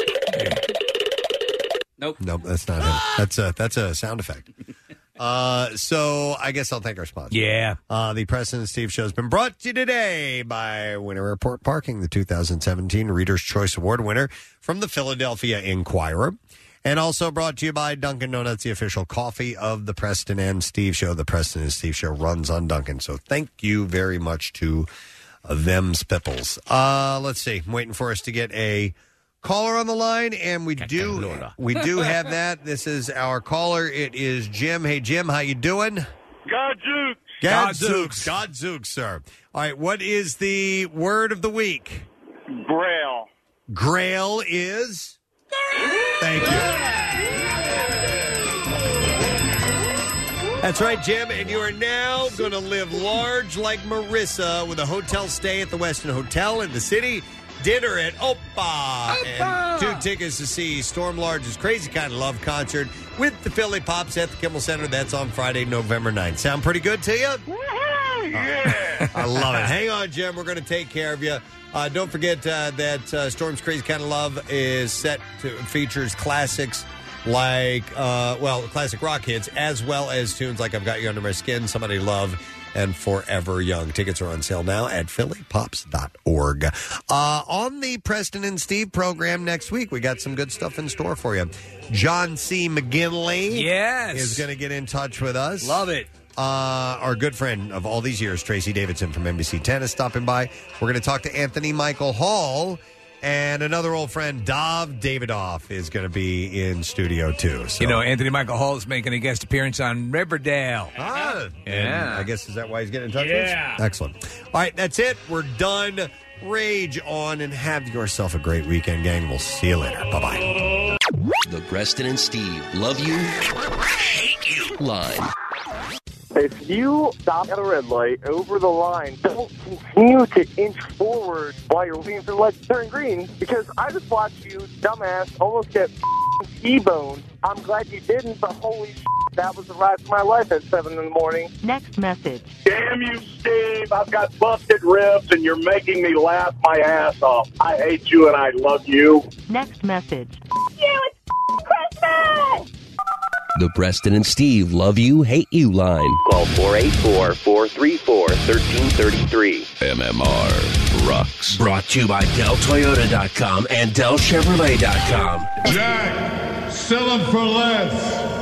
Nope. Nope, that's not him. That's a sound effect. So I guess I'll thank our sponsor. Yeah. The Preston and Steve show has been brought to you today by Winter Airport Parking, the 2017 Reader's Choice Award winner from the Philadelphia Inquirer. And also brought to you by Dunkin' Donuts, the official coffee of the Preston and Steve show. The Preston and Steve show runs on Dunkin'. So thank you very much to them spipples. Let's see. I'm waiting for us to get a caller on the line, and we do have that. This is our caller. It is Jim. Hey, Jim, how you doing? Gadzooks. Gadzooks, sir. All right, what is the word of the week? Grail. Grail is? Thank you. That's right, Jim, and you are now going to live large like Marissa with a hotel stay at the Westin Hotel in the city, dinner at Opa, and 2 tickets to see Storm Large's Crazy Kind of Love concert with the Philly Pops at the Kimmel Center. That's on Friday, November 9th. Sound pretty good to you? Yeah. I love it. Hang on, Jim. We're going to take care of you. Don't forget that Storm's Crazy Kind of Love is set to features classics like, classic rock hits, as well as tunes like I've Got You Under My Skin, Somebody Love, and Forever Young. Tickets are on sale now at phillypops.org. On the Preston and Steve program next week, we got some good stuff in store for you. John C. McGinley is going to get in touch with us. Love it. Our good friend of all these years, Tracy Davidson from NBC 10, is stopping by. We're going to talk to Anthony Michael Hall, and another old friend, Dov Davidoff, is going to be in studio, too. So. You know, Anthony Michael Hall is making a guest appearance on Riverdale. Yeah. I guess, is that why he's getting in touch with Yeah. us? Excellent. All right, that's it. We're done. Rage on and have yourself a great weekend, gang. We'll see you later. Bye-bye. The Preston and Steve Love You, Hate You line. If you stop at a red light over the line, don't continue to inch forward while you're waiting for the light to turn green, because I just watched you, dumbass, almost get T-boned. I'm glad you didn't, but holy shit, that was the ride of my life at 7 in the morning. Next message. Damn you, Steve. I've got busted ribs and you're making me laugh my ass off. I hate you and I love you. Next message. You, it's Christmas! The Preston and Steve Love You, Hate You line. Call 484-434-1333. MMR rocks. Brought to you by DellToyota.com and DellChevrolet.com. Jack, sell them for less.